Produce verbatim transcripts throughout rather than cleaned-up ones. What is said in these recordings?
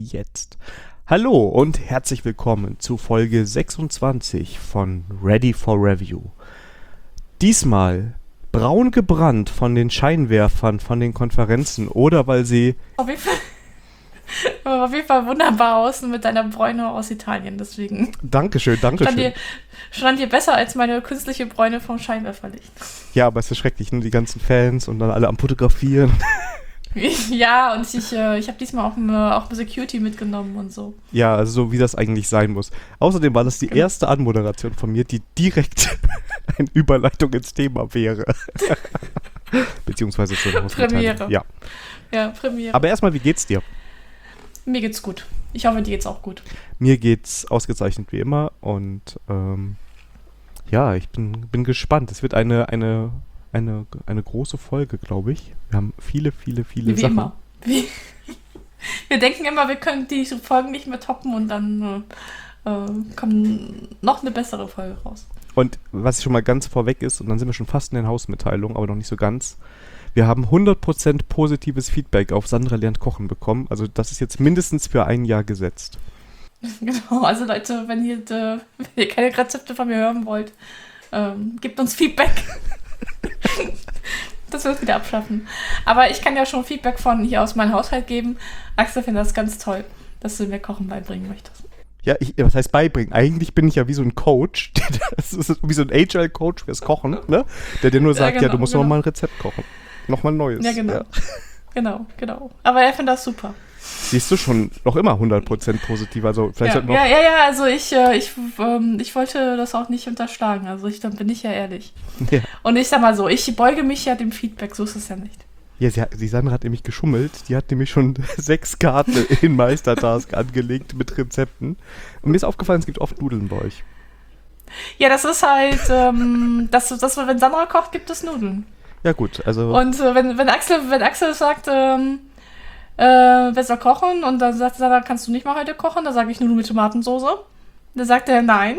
Jetzt. Hallo und herzlich willkommen zu Folge sechsundzwanzig von Ready for Review. Diesmal braun gebrannt von den Scheinwerfern von den Konferenzen oder weil sie... Auf jeden Fall, auf jeden Fall wunderbar aus mit deiner Bräune aus Italien, deswegen... Dankeschön, Dankeschön. Stand dir, stand dir besser als meine künstliche Bräune vom Scheinwerferlicht. Ja, aber es ist schrecklich, ne? Die ganzen Fans und dann alle am Fotografieren. Ja, und ich, äh, ich habe diesmal auch eine, auch eine Security mitgenommen und so. Ja, also so wie das eigentlich sein muss. Außerdem war das die erste Anmoderation von mir, die direkt eine Überleitung ins Thema wäre. Beziehungsweise schon Premiere. Ja. Ja, Premiere. Aber erstmal, wie geht's dir? Mir geht's gut. Ich hoffe, dir geht's auch gut. Mir geht's ausgezeichnet wie immer und ähm, ja, ich bin, bin gespannt. Es wird eine, eine, eine, eine große Folge, glaube ich. Wir haben viele, viele, viele Wie Sachen. immer. Wie, wir denken immer, wir können diese Folgen nicht mehr toppen und dann äh, äh, kommt noch eine bessere Folge raus. Und was schon mal ganz vorweg ist, und dann sind wir schon fast in den Hausmitteilungen, aber noch nicht so ganz. Wir haben hundert Prozent positives Feedback auf Sandra lernt kochen bekommen. Also das ist jetzt mindestens für ein Jahr gesetzt. Genau, also Leute, wenn ihr, äh, wenn ihr keine Rezepte von mir hören wollt, ähm, gebt uns Feedback. Das wird wieder abschaffen. Aber ich kann ja schon Feedback von hier aus meinem Haushalt geben. Axel findet das ganz toll, dass du mir Kochen beibringen möchtest. Ja, ich, was heißt beibringen? Eigentlich bin ich ja wie so ein Coach. Das ist wie so ein Agile-Coach fürs Kochen, ne? Der dir nur sagt, ja, genau, ja du musst genau. noch mal ein Rezept kochen. Nochmal ein neues. Ja, genau. Ja. Genau, genau. Aber er findet das super. Siehst du schon noch immer hundert Prozent positiv, also vielleicht ja, noch... Ja, ja, ja, also ich, äh, ich, ähm, ich wollte das auch nicht unterschlagen, also ich, dann bin ich ja ehrlich. Ja. Und ich sag mal so, ich beuge mich ja dem Feedback, so ist es ja nicht. Ja, sie hat, die Sandra hat nämlich geschummelt, die hat nämlich schon sechs Karten in Meistertask angelegt mit Rezepten. Und mir ist aufgefallen, es gibt oft Nudeln bei euch. Ja, das ist halt, ähm, das, das, wenn Sandra kocht, gibt es Nudeln. Ja gut, also... Und äh, wenn, wenn, Axel, wenn Axel sagt, ähm, äh, wer soll kochen? Und dann sagt er, kannst du nicht mal heute kochen? Dann sage ich Nudeln mit Tomatensauce. Dann sagt er, nein.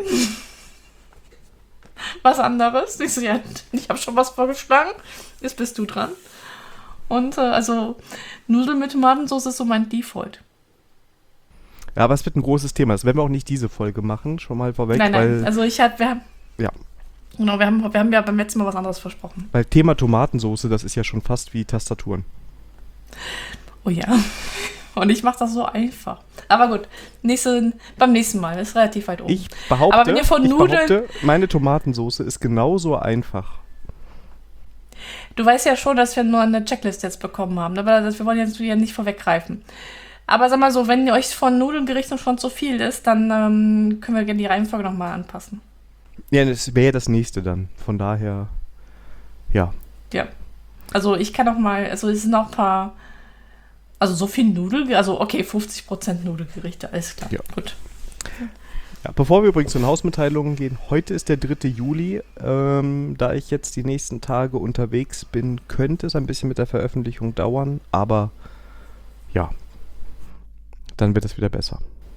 Was anderes. Ich so, ja, ich habe schon was vorgeschlagen. Jetzt bist du dran. Und äh, also Nudeln mit Tomatensauce ist so mein Default. Ja, aber es wird ein großes Thema. Das werden wir auch nicht diese Folge machen, schon mal vorweg. Nein, nein, weil, also ich hatte, wir haben... Ja. Genau, wir haben, wir haben ja beim letzten Mal was anderes versprochen. Weil Thema Tomatensauce, das ist ja schon fast wie Tastaturen. Oh ja. Und ich mache das so einfach. Aber gut, nächste, beim nächsten Mal. Das ist relativ weit oben. Ich behaupte, Aber wenn ihr von ich Nudeln, behaupte, meine Tomatensauce ist genauso einfach. Du weißt ja schon, dass wir nur eine Checklist jetzt bekommen haben. Aber wir wollen jetzt wieder nicht vorweggreifen. Aber sag mal so, wenn ihr euch von Nudelgerichten schon zu viel ist, dann ähm, können wir gerne die Reihenfolge nochmal anpassen. Ja, das wäre das nächste dann. Von daher, ja. Ja. Also ich kann auch mal, also es sind noch ein paar, also so viel Nudeln, also okay, fünfzig Prozent Nudelgerichte, alles klar. Ja. Gut. Ja, bevor wir übrigens zu den Hausmitteilungen gehen, heute ist der dritte Juli. Ähm, da ich jetzt die nächsten Tage unterwegs bin, könnte es ein bisschen mit der Veröffentlichung dauern, aber ja, dann wird es wieder besser.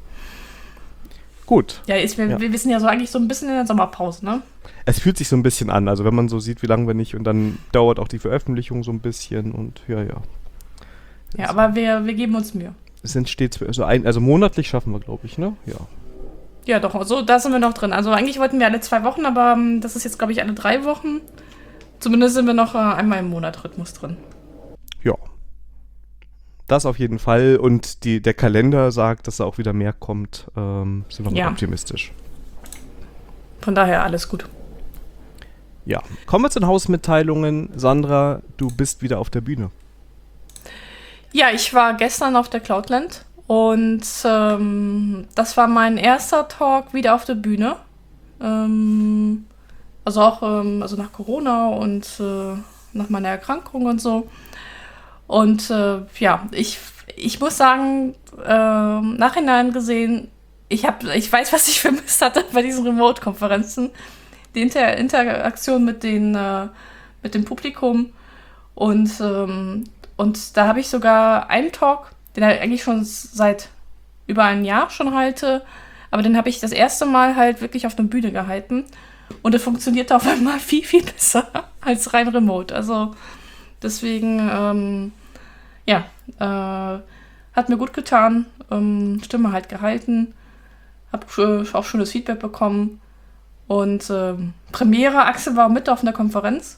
Gut. Ja, ist, wir, ja, wir wissen ja so eigentlich so ein bisschen in der Sommerpause, ne? Es fühlt sich so ein bisschen an, also wenn man so sieht, wie lange wir nicht, und dann dauert auch die Veröffentlichung so ein bisschen und ja, ja. Ja, also, aber wir, wir geben uns Mühe. Es sind stets, also, ein, also monatlich schaffen wir, glaube ich, ne? Ja. Ja, doch, also da sind wir noch drin. Also eigentlich wollten wir alle zwei Wochen, aber um, das ist jetzt, glaube ich, alle drei Wochen. Zumindest sind wir noch äh, einmal im Monat Rhythmus drin. Ja. Das auf jeden Fall. Und die, der Kalender sagt, dass da auch wieder mehr kommt. Ähm, sind wir mal ja. optimistisch. Von daher alles gut. Ja. Kommen wir zu den Hausmitteilungen. Sandra, du bist wieder auf der Bühne. Ja, ich war gestern auf der Cloudland. Und ähm, das war mein erster Talk wieder auf der Bühne. Ähm, also auch ähm, also nach Corona und äh, nach meiner Erkrankung und so. Und äh, ja, ich, ich muss sagen, äh, nachhinein gesehen, ich, hab, ich weiß, was ich vermisst hatte bei diesen Remote-Konferenzen. Die Inter- Interaktion mit, den, äh, mit dem Publikum. Und, ähm, und da habe ich sogar einen Talk, den ich eigentlich schon seit über ein Jahr schon halte, aber den habe ich das erste Mal halt wirklich auf der Bühne gehalten und der funktionierte auf einmal viel, viel besser als rein remote. Also deswegen, ähm, ja, äh, Hat mir gut getan, ähm, Stimme halt gehalten, habe äh, auch schönes Feedback bekommen. Und ähm, Premiere, Axel war mit auf einer Konferenz.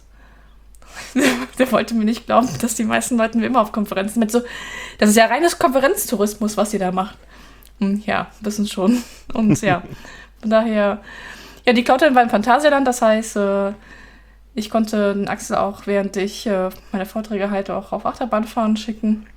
Der wollte mir nicht glauben, dass die meisten Leute immer auf Konferenzen mit so, das ist ja reines Konferenztourismus, was ihr da macht. Hm, ja, wissen schon. Und ja, von daher, ja, die Cloudland war im Phantasialand, das heißt, äh, ich konnte den Axel auch, während ich äh, meine Vorträge halte, auch auf Achterbahnfahren schicken.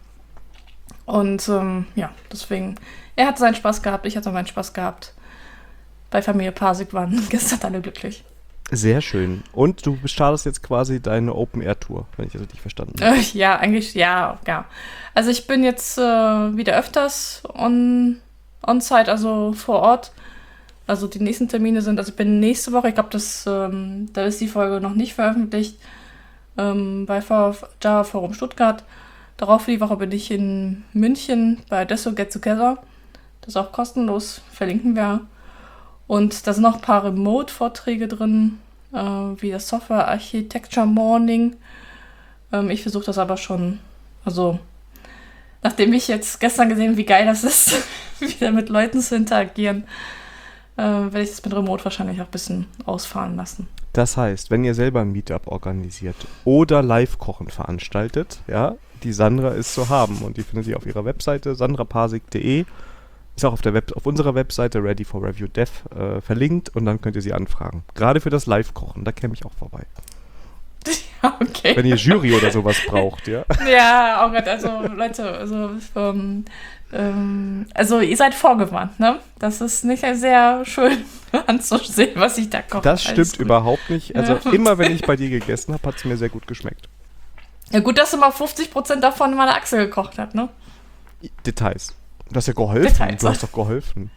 Und ähm, ja, deswegen, er hat seinen Spaß gehabt, ich hatte meinen Spaß gehabt. Bei Familie Pasek waren gestern alle glücklich. Sehr schön. Und du startest jetzt quasi deine Open-Air-Tour, wenn ich das richtig verstanden habe. Äh, ja, eigentlich, ja, ja. Also ich bin jetzt äh, wieder öfters on, on-site, also vor Ort. Also die nächsten Termine sind, also ich bin nächste Woche, ich glaube, das, ähm, da ist die Folge noch nicht veröffentlicht, ähm, bei Java Forum Stuttgart. Darauf die Woche bin ich in München bei Desso Get Together. Das ist auch kostenlos, verlinken wir. Und da sind noch ein paar Remote-Vorträge drin, äh, wie das Software Architecture Morning. Ähm, ich versuche das aber schon, also nachdem ich jetzt gestern gesehen habe, wie geil das ist, wieder mit Leuten zu interagieren, äh, werde ich das mit Remote wahrscheinlich auch ein bisschen ausfahren lassen. Das heißt, wenn ihr selber ein Meetup organisiert oder Live-Kochen veranstaltet, ja, die Sandra ist zu haben und die findet ihr auf ihrer Webseite sandra pasek punkt de. Ist auch auf, der Web- auf unserer Webseite Ready for Review Dev äh, verlinkt und dann könnt ihr sie anfragen. Gerade für das Live-Kochen, da käme ich auch vorbei. Ja, okay. Wenn ihr Jury oder sowas braucht, ja. Ja, oh Gott, also Leute, also, ähm, ähm, also ihr seid vorgewarnt, ne? Das ist nicht sehr schön anzusehen, was ich da koche. Das stimmt überhaupt nicht. Also Ja. immer, wenn ich bei dir gegessen habe, hat es mir sehr gut geschmeckt. Ja gut, dass immer fünfzig Prozent davon meine Achse gekocht hat, ne? Details. Du hast ja geholfen. Details. Du hast doch geholfen.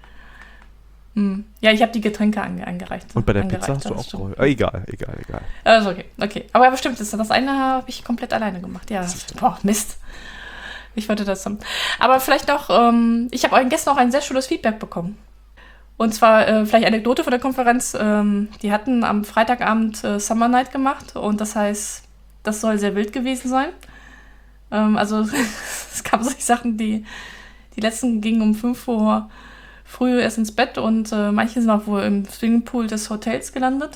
Hm. Ja, ich habe die Getränke ange angereicht. Und bei der angereicht, Pizza hast du das auch stimmt. geholfen. Ah, egal, egal, egal. Also okay, okay. Aber bestimmt ist das eine habe ich komplett alleine gemacht. Ja, boah, Mist. Ich wollte das haben. Aber vielleicht noch, ähm, ich habe gestern auch ein sehr schönes Feedback bekommen. Und zwar äh, vielleicht Anekdote von der Konferenz. Ähm, die hatten am Freitagabend äh, Summer Night gemacht und das heißt, das soll sehr wild gewesen sein. Ähm, also es gab solche Sachen, die die letzten gingen um fünf Uhr früh erst ins Bett und äh, manche sind auch wohl im Swimmingpool des Hotels gelandet.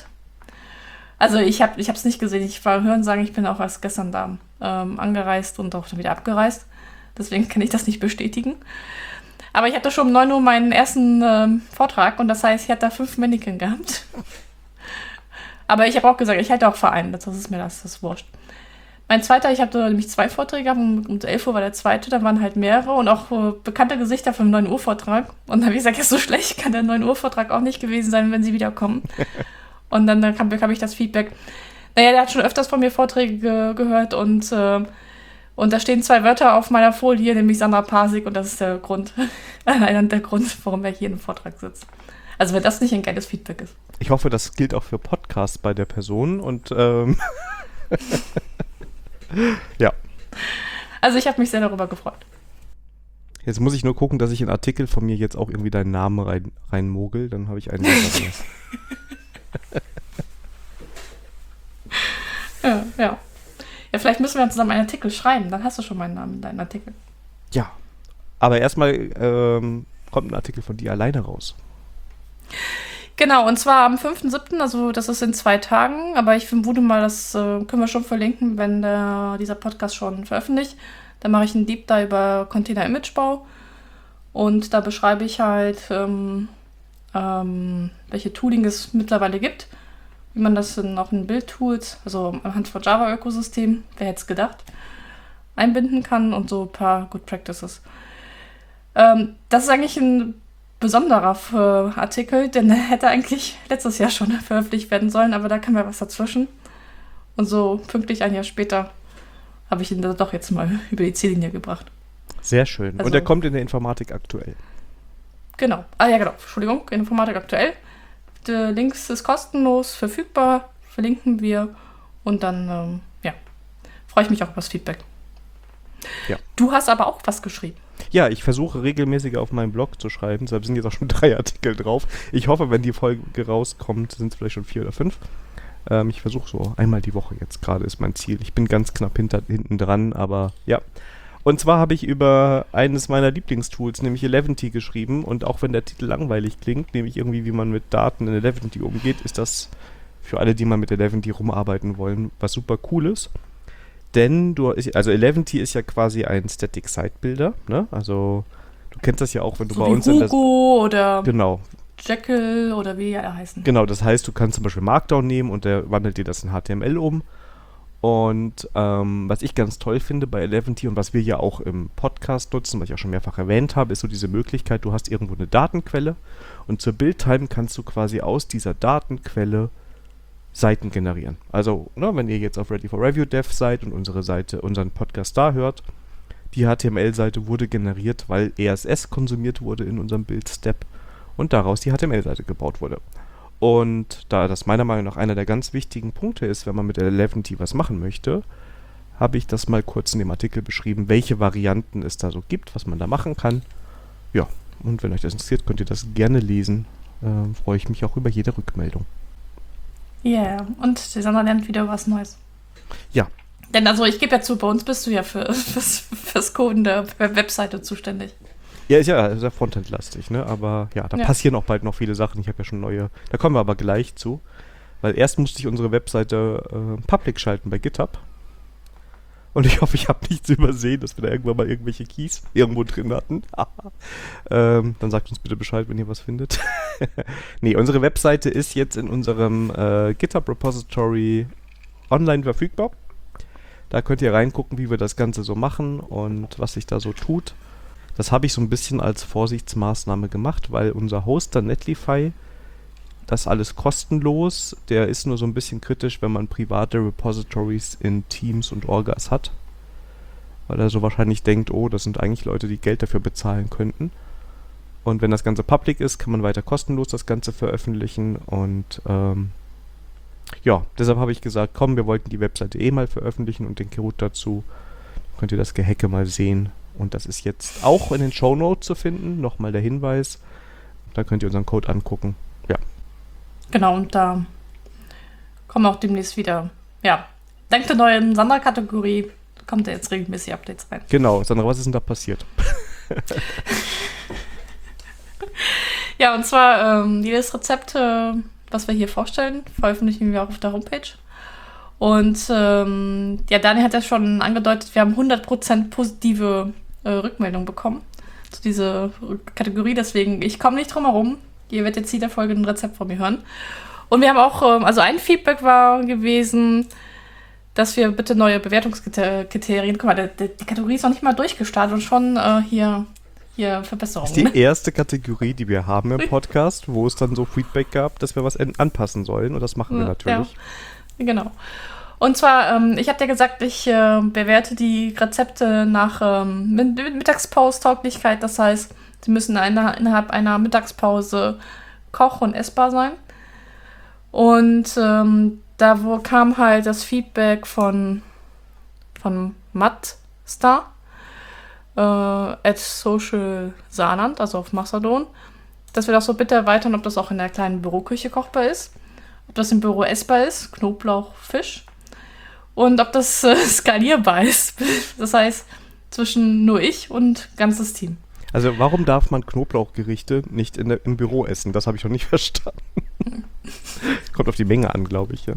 Also ich habe ich es nicht gesehen. Ich war hören sagen, ich bin auch erst gestern da ähm, angereist und auch dann wieder abgereist. Deswegen kann ich das nicht bestätigen. Aber ich hatte schon um neun Uhr meinen ersten ähm, Vortrag und das heißt, ich hatte da fünf Mannequin gehabt. Aber ich habe auch gesagt, ich halte auch Verein. Das ist mir das, das ist wurscht. Mein zweiter, ich hatte nämlich zwei Vorträge gehabt, um, um elf Uhr war der zweite, da waren halt mehrere und auch äh, bekannte Gesichter vom neun Uhr Vortrag. Und dann habe ich gesagt, ja, so schlecht kann der neun Uhr Vortrag auch nicht gewesen sein, wenn sie wiederkommen. Und dann, dann kam, bekam ich das Feedback. Naja, der hat schon öfters von mir Vorträge ge gehört und, äh, und da stehen zwei Wörter auf meiner Folie, nämlich Sandra Pasek und das ist der Grund, einer der Grund, warum er hier im Vortrag sitzt. Also wenn das nicht ein geiles Feedback ist. Ich hoffe, das gilt auch für Podcasts bei der Person und ähm ja. Also ich habe mich sehr darüber gefreut. Jetzt muss ich nur gucken, dass ich in Artikel von mir jetzt auch irgendwie deinen Namen rein, reinmogel, dann habe ich einen Leser mehr. Ja, ja. Ja, vielleicht müssen wir zusammen einen Artikel schreiben, dann hast du schon meinen Namen in deinem Artikel. Ja, aber erstmal ähm, kommt ein Artikel von dir alleine raus. Genau, und zwar am fünften siebten, also das ist in zwei Tagen, aber ich vermute mal, das äh, können wir schon verlinken, wenn der, dieser Podcast schon veröffentlicht. Da mache ich einen Deep Dive über Container-Image-Bau und da beschreibe ich halt, ähm, ähm, welche Tooling es mittlerweile gibt, wie man das in, auch in Build-Tools, also anhand von Java-Ökosystem, wer hätte es gedacht, einbinden kann und so ein paar Good Practices. Ähm, das ist eigentlich ein besonderer äh, Artikel, denn der hätte eigentlich letztes Jahr schon veröffentlicht werden sollen, aber da kam ja was dazwischen. Und so pünktlich ein Jahr später habe ich ihn da doch jetzt mal über die Ziellinie gebracht. Sehr schön. Also, und er kommt in der Informatik aktuell. Genau. Ah ja, genau. Entschuldigung, Informatik aktuell. Der Links ist kostenlos verfügbar, verlinken wir und dann, ähm, ja, freue ich mich auch über das Feedback. Ja. Du hast aber auch was geschrieben. Ja, ich versuche regelmäßiger auf meinem Blog zu schreiben, deshalb sind jetzt auch schon drei Artikel drauf. Ich hoffe, wenn die Folge rauskommt, sind es vielleicht schon vier oder fünf. Ähm, ich versuche so einmal die Woche jetzt gerade, ist mein Ziel. Ich bin ganz knapp hinter, hinten dran, aber ja. Und zwar habe ich über eines meiner Lieblingstools, nämlich Eleventy, geschrieben. Und auch wenn der Titel langweilig klingt, nämlich irgendwie, wie man mit Daten in Eleventy umgeht, ist das für alle, die mal mit Eleventy rumarbeiten wollen, was super Cooles. Denn du, also Eleventy ist ja quasi ein Static Site Builder, ne? Also du kennst das ja auch, wenn du so bei wie uns in das, Hugo oder genau. Jekyll oder wie die alle heißen. Genau, das heißt, du kannst zum Beispiel Markdown nehmen und der wandelt dir das in H T M L um. Und ähm, was ich ganz toll finde bei Eleventy und was wir ja auch im Podcast nutzen, was ich auch schon mehrfach erwähnt habe, ist so diese Möglichkeit, du hast irgendwo eine Datenquelle und zur Build-Time kannst du quasi aus dieser Datenquelle Seiten generieren. Also, ne, wenn ihr jetzt auf Ready for Review Dev seid und unsere Seite, unseren Podcast da hört, die H T M L-Seite wurde generiert, weil E S S konsumiert wurde in unserem Build-Step und daraus die H T M L-Seite gebaut wurde. Und da das meiner Meinung nach einer der ganz wichtigen Punkte ist, wenn man mit Eleventy was machen möchte, habe ich das mal kurz in dem Artikel beschrieben, welche Varianten es da so gibt, was man da machen kann. Ja, und wenn euch das interessiert, könnt ihr das gerne lesen. Äh, freue ich mich auch über jede Rückmeldung. Ja, yeah. Und die Sandra lernt wieder was Neues. Ja. Denn also ich gebe ja zu, bei uns bist du ja für, fürs, fürs Coden der Webseite zuständig. Ja, ist ja sehr frontend-lastig, ne? Aber ja, da ja. passieren auch bald noch viele Sachen. Ich habe ja schon neue, da kommen wir aber gleich zu. Weil erst musste ich unsere Webseite äh, public schalten bei GitHub. Und ich hoffe, ich habe nichts übersehen, dass wir da irgendwann mal irgendwelche Keys irgendwo drin hatten. ähm, dann sagt uns bitte Bescheid, wenn ihr was findet. Nee, unsere Webseite ist jetzt in unserem äh, GitHub-Repository online verfügbar. Da könnt ihr reingucken, wie wir das Ganze so machen und was sich da so tut. Das habe ich so ein bisschen als Vorsichtsmaßnahme gemacht, weil unser Hoster Netlify, das alles kostenlos, der ist nur so ein bisschen kritisch, wenn man private Repositories in Teams und Orgas hat. Weil er so wahrscheinlich denkt, oh, das sind eigentlich Leute, die Geld dafür bezahlen könnten. Und wenn das Ganze public ist, kann man weiter kostenlos das Ganze veröffentlichen. Und ähm, ja, deshalb habe ich gesagt, komm, wir wollten die Webseite eh mal veröffentlichen und den Root dazu. Dann könnt ihr das Gehacke mal sehen. Und das ist jetzt auch in den Shownotes zu finden. Nochmal der Hinweis. Da könnt ihr unseren Code angucken. Ja. Genau, und da kommen auch demnächst wieder, ja, dank der neuen Sandra-Kategorie kommt da jetzt regelmäßig Updates rein. Genau, Sandra, was ist denn da passiert? Ja, und zwar ähm, jedes Rezept, äh, was wir hier vorstellen, veröffentlichen wir auch auf der Homepage. Und ähm, ja, Dani hat ja schon angedeutet, wir haben hundert Prozent positive äh, Rückmeldungen bekommen zu dieser Kategorie. Deswegen, ich komme nicht drum herum. Ihr werdet jetzt jeder Folge ein Rezept von mir hören. Und wir haben auch, ähm, also ein Feedback war gewesen, dass wir bitte neue Bewertungskriterien, guck mal, die, die Kategorie ist noch nicht mal durchgestartet und schon äh, hier, hier Verbesserungen. Das ist die erste Kategorie, die wir haben im Podcast, wo es dann so Feedback gab, dass wir was anpassen sollen. Und das machen wir natürlich. Ja, genau. Und zwar, ähm, ich habe ja gesagt, ich äh, bewerte die Rezepte nach ähm, Mittagspause-Tauglichkeit. Das heißt, sie müssen eine, innerhalb einer Mittagspause koch- und essbar sein. Und ähm, da wo kam halt das Feedback von, von Mattstar äh, at Social Saarland, also auf Mastodon, dass wir das so bitte erweitern, ob das auch in der kleinen Büroküche kochbar ist, ob das im Büro essbar ist, Knoblauch, Fisch, und ob das äh, skalierbar ist. Das heißt, zwischen nur ich und ganzes Team. Also warum darf man Knoblauchgerichte nicht in der, im Büro essen? Das habe ich noch nicht verstanden. Kommt auf die Menge an, glaube ich, ja.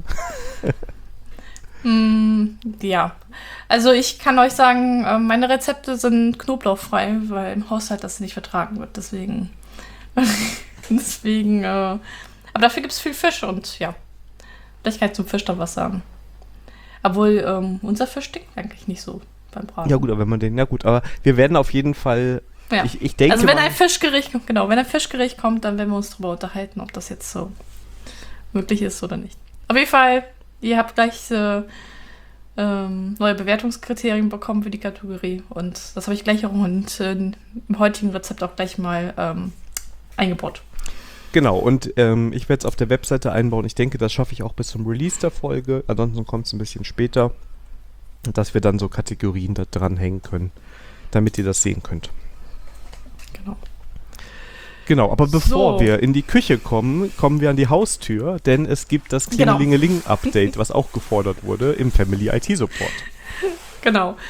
mm, ja. Also ich kann euch sagen, äh, meine Rezepte sind knoblauchfrei, weil im Haushalt das nicht vertragen wird. Deswegen, deswegen, äh, aber dafür gibt es viel Fisch und ja, vielleicht kann ich zum Fisch da was sagen. Obwohl, ähm, unser Fisch stinkt eigentlich nicht so beim Braten. Ja gut, aber wenn man den, ja gut, aber wir werden auf jeden Fall, ja. ich, ich denke Also wenn mal, ein Fischgericht kommt, genau, wenn ein Fischgericht kommt, dann werden wir uns darüber unterhalten, ob das jetzt so möglich ist oder nicht. Auf jeden Fall, ihr habt gleich äh, ähm, neue Bewertungskriterien bekommen für die Kategorie und das habe ich gleich auch und, äh, im heutigen Rezept auch gleich mal ähm, eingebaut. Genau, und ähm, ich werde es auf der Webseite einbauen. Ich denke, das schaffe ich auch bis zum Release der Folge. Ansonsten kommt es ein bisschen später, dass wir dann so Kategorien da dranhängen können, damit ihr das sehen könnt. Genau. Genau, aber bevor So. wir in die Küche kommen, kommen wir an die Haustür, denn es gibt das Genau. Klingelingeling-Update, was auch gefordert wurde im Family I T Support. Genau.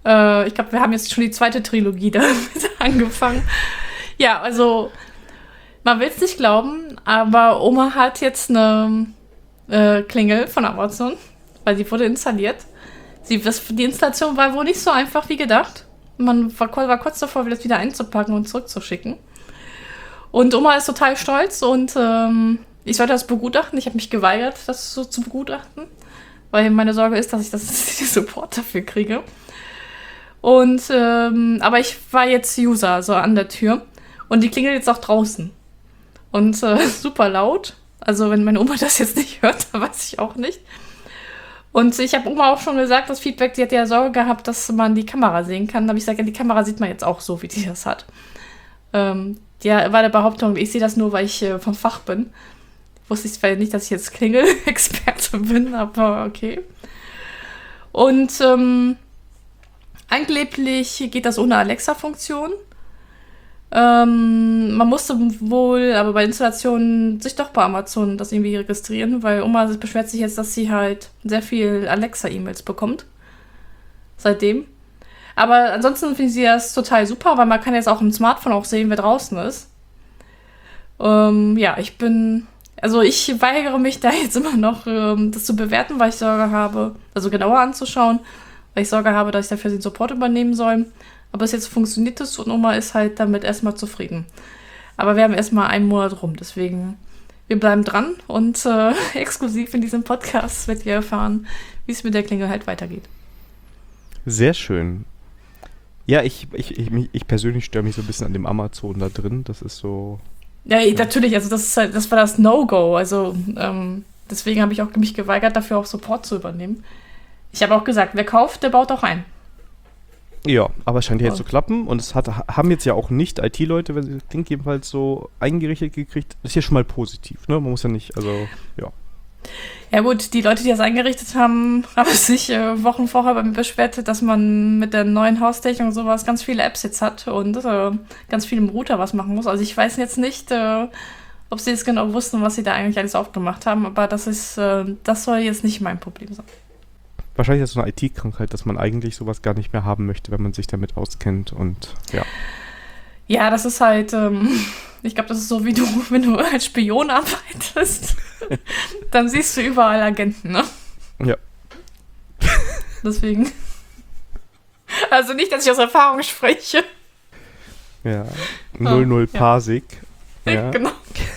Äh, ich glaube, wir haben jetzt schon die zweite Trilogie damit angefangen. Ja, also man will es nicht glauben, aber Oma hat jetzt eine äh, Klingel von Amazon, weil sie wurde installiert. Sie, das, die Installation war wohl nicht so einfach wie gedacht. Man war, war kurz davor, das wieder einzupacken und zurückzuschicken. Und Oma ist total stolz und ähm, ich sollte das begutachten. Ich habe mich geweigert, das so zu begutachten, weil meine Sorge ist, dass ich das den Support dafür kriege. Und ähm, aber ich war jetzt User, so an der Tür. Und die klingelt jetzt auch draußen. Und äh, super laut. Also wenn meine Oma das jetzt nicht hört, dann weiß ich auch nicht. Und ich habe Oma auch schon gesagt, das Feedback, die hat ja Sorge gehabt, dass man die Kamera sehen kann. Da habe ich gesagt, ja, die Kamera sieht man jetzt auch so, wie die das hat. Ähm, die war der Behauptung, ich sehe das nur, weil ich äh, vom Fach bin. Wusste ich zwar nicht, dass ich jetzt Klingel-Experte bin, aber okay. Und ähm, angeblich geht das ohne Alexa-Funktion. Ähm, man musste wohl, aber bei Installationen sich doch bei Amazon das irgendwie registrieren, weil Oma beschwert sich jetzt, dass sie halt sehr viel Alexa-E-Mails bekommt. Seitdem. Aber ansonsten finde ich sie das total super, weil man kann jetzt auch im Smartphone auch sehen, wer draußen ist. Ähm, ja, ich bin, also ich weigere mich da jetzt immer noch, ähm, das zu bewerten, weil ich Sorge habe, also genauer anzuschauen, weil ich Sorge habe, dass ich dafür den Support übernehmen soll. Aber bis jetzt funktioniert es und Oma ist halt damit erstmal zufrieden. Aber wir haben erstmal einen Monat rum, deswegen, wir bleiben dran und äh, exklusiv in diesem Podcast werdet ihr erfahren, wie es mit der Klingel halt weitergeht. Sehr schön. Ja, ich, ich, ich, ich persönlich störe mich so ein bisschen an dem Amazon da drin. Das ist so... Ja, ja. Natürlich, also das, ist halt, das war das No-Go. Also ähm, deswegen habe ich auch mich geweigert, dafür auch Support zu übernehmen. Ich habe auch gesagt, wer kauft, der baut auch ein. Ja, aber es scheint ja jetzt zu klappen und es hat, haben jetzt ja auch nicht I T-Leute, wenn sie das Ding jedenfalls so eingerichtet gekriegt. Das ist ja schon mal positiv, ne? Man muss ja nicht, also, ja. Ja gut, die Leute, die das eingerichtet haben, haben sich äh, Wochen vorher bei mir beschwert, dass man mit der neuen Haustechnik und sowas ganz viele Apps jetzt hat und äh, ganz viel im Router was machen muss. Also ich weiß jetzt nicht, äh, ob sie jetzt genau wussten, was sie da eigentlich alles aufgemacht haben, aber das ist, äh, das soll jetzt nicht mein Problem sein. Wahrscheinlich ist es so eine I T-Krankheit, dass man eigentlich sowas gar nicht mehr haben möchte, wenn man sich damit auskennt und ja. Ja, das ist halt, ähm, ich glaube, das ist so wie du, wenn du als Spion arbeitest, dann siehst du überall Agenten, ne? Ja. Deswegen. Also nicht, dass ich aus Erfahrung spreche. Ja. null null ja. Parsec. Ja. Genau.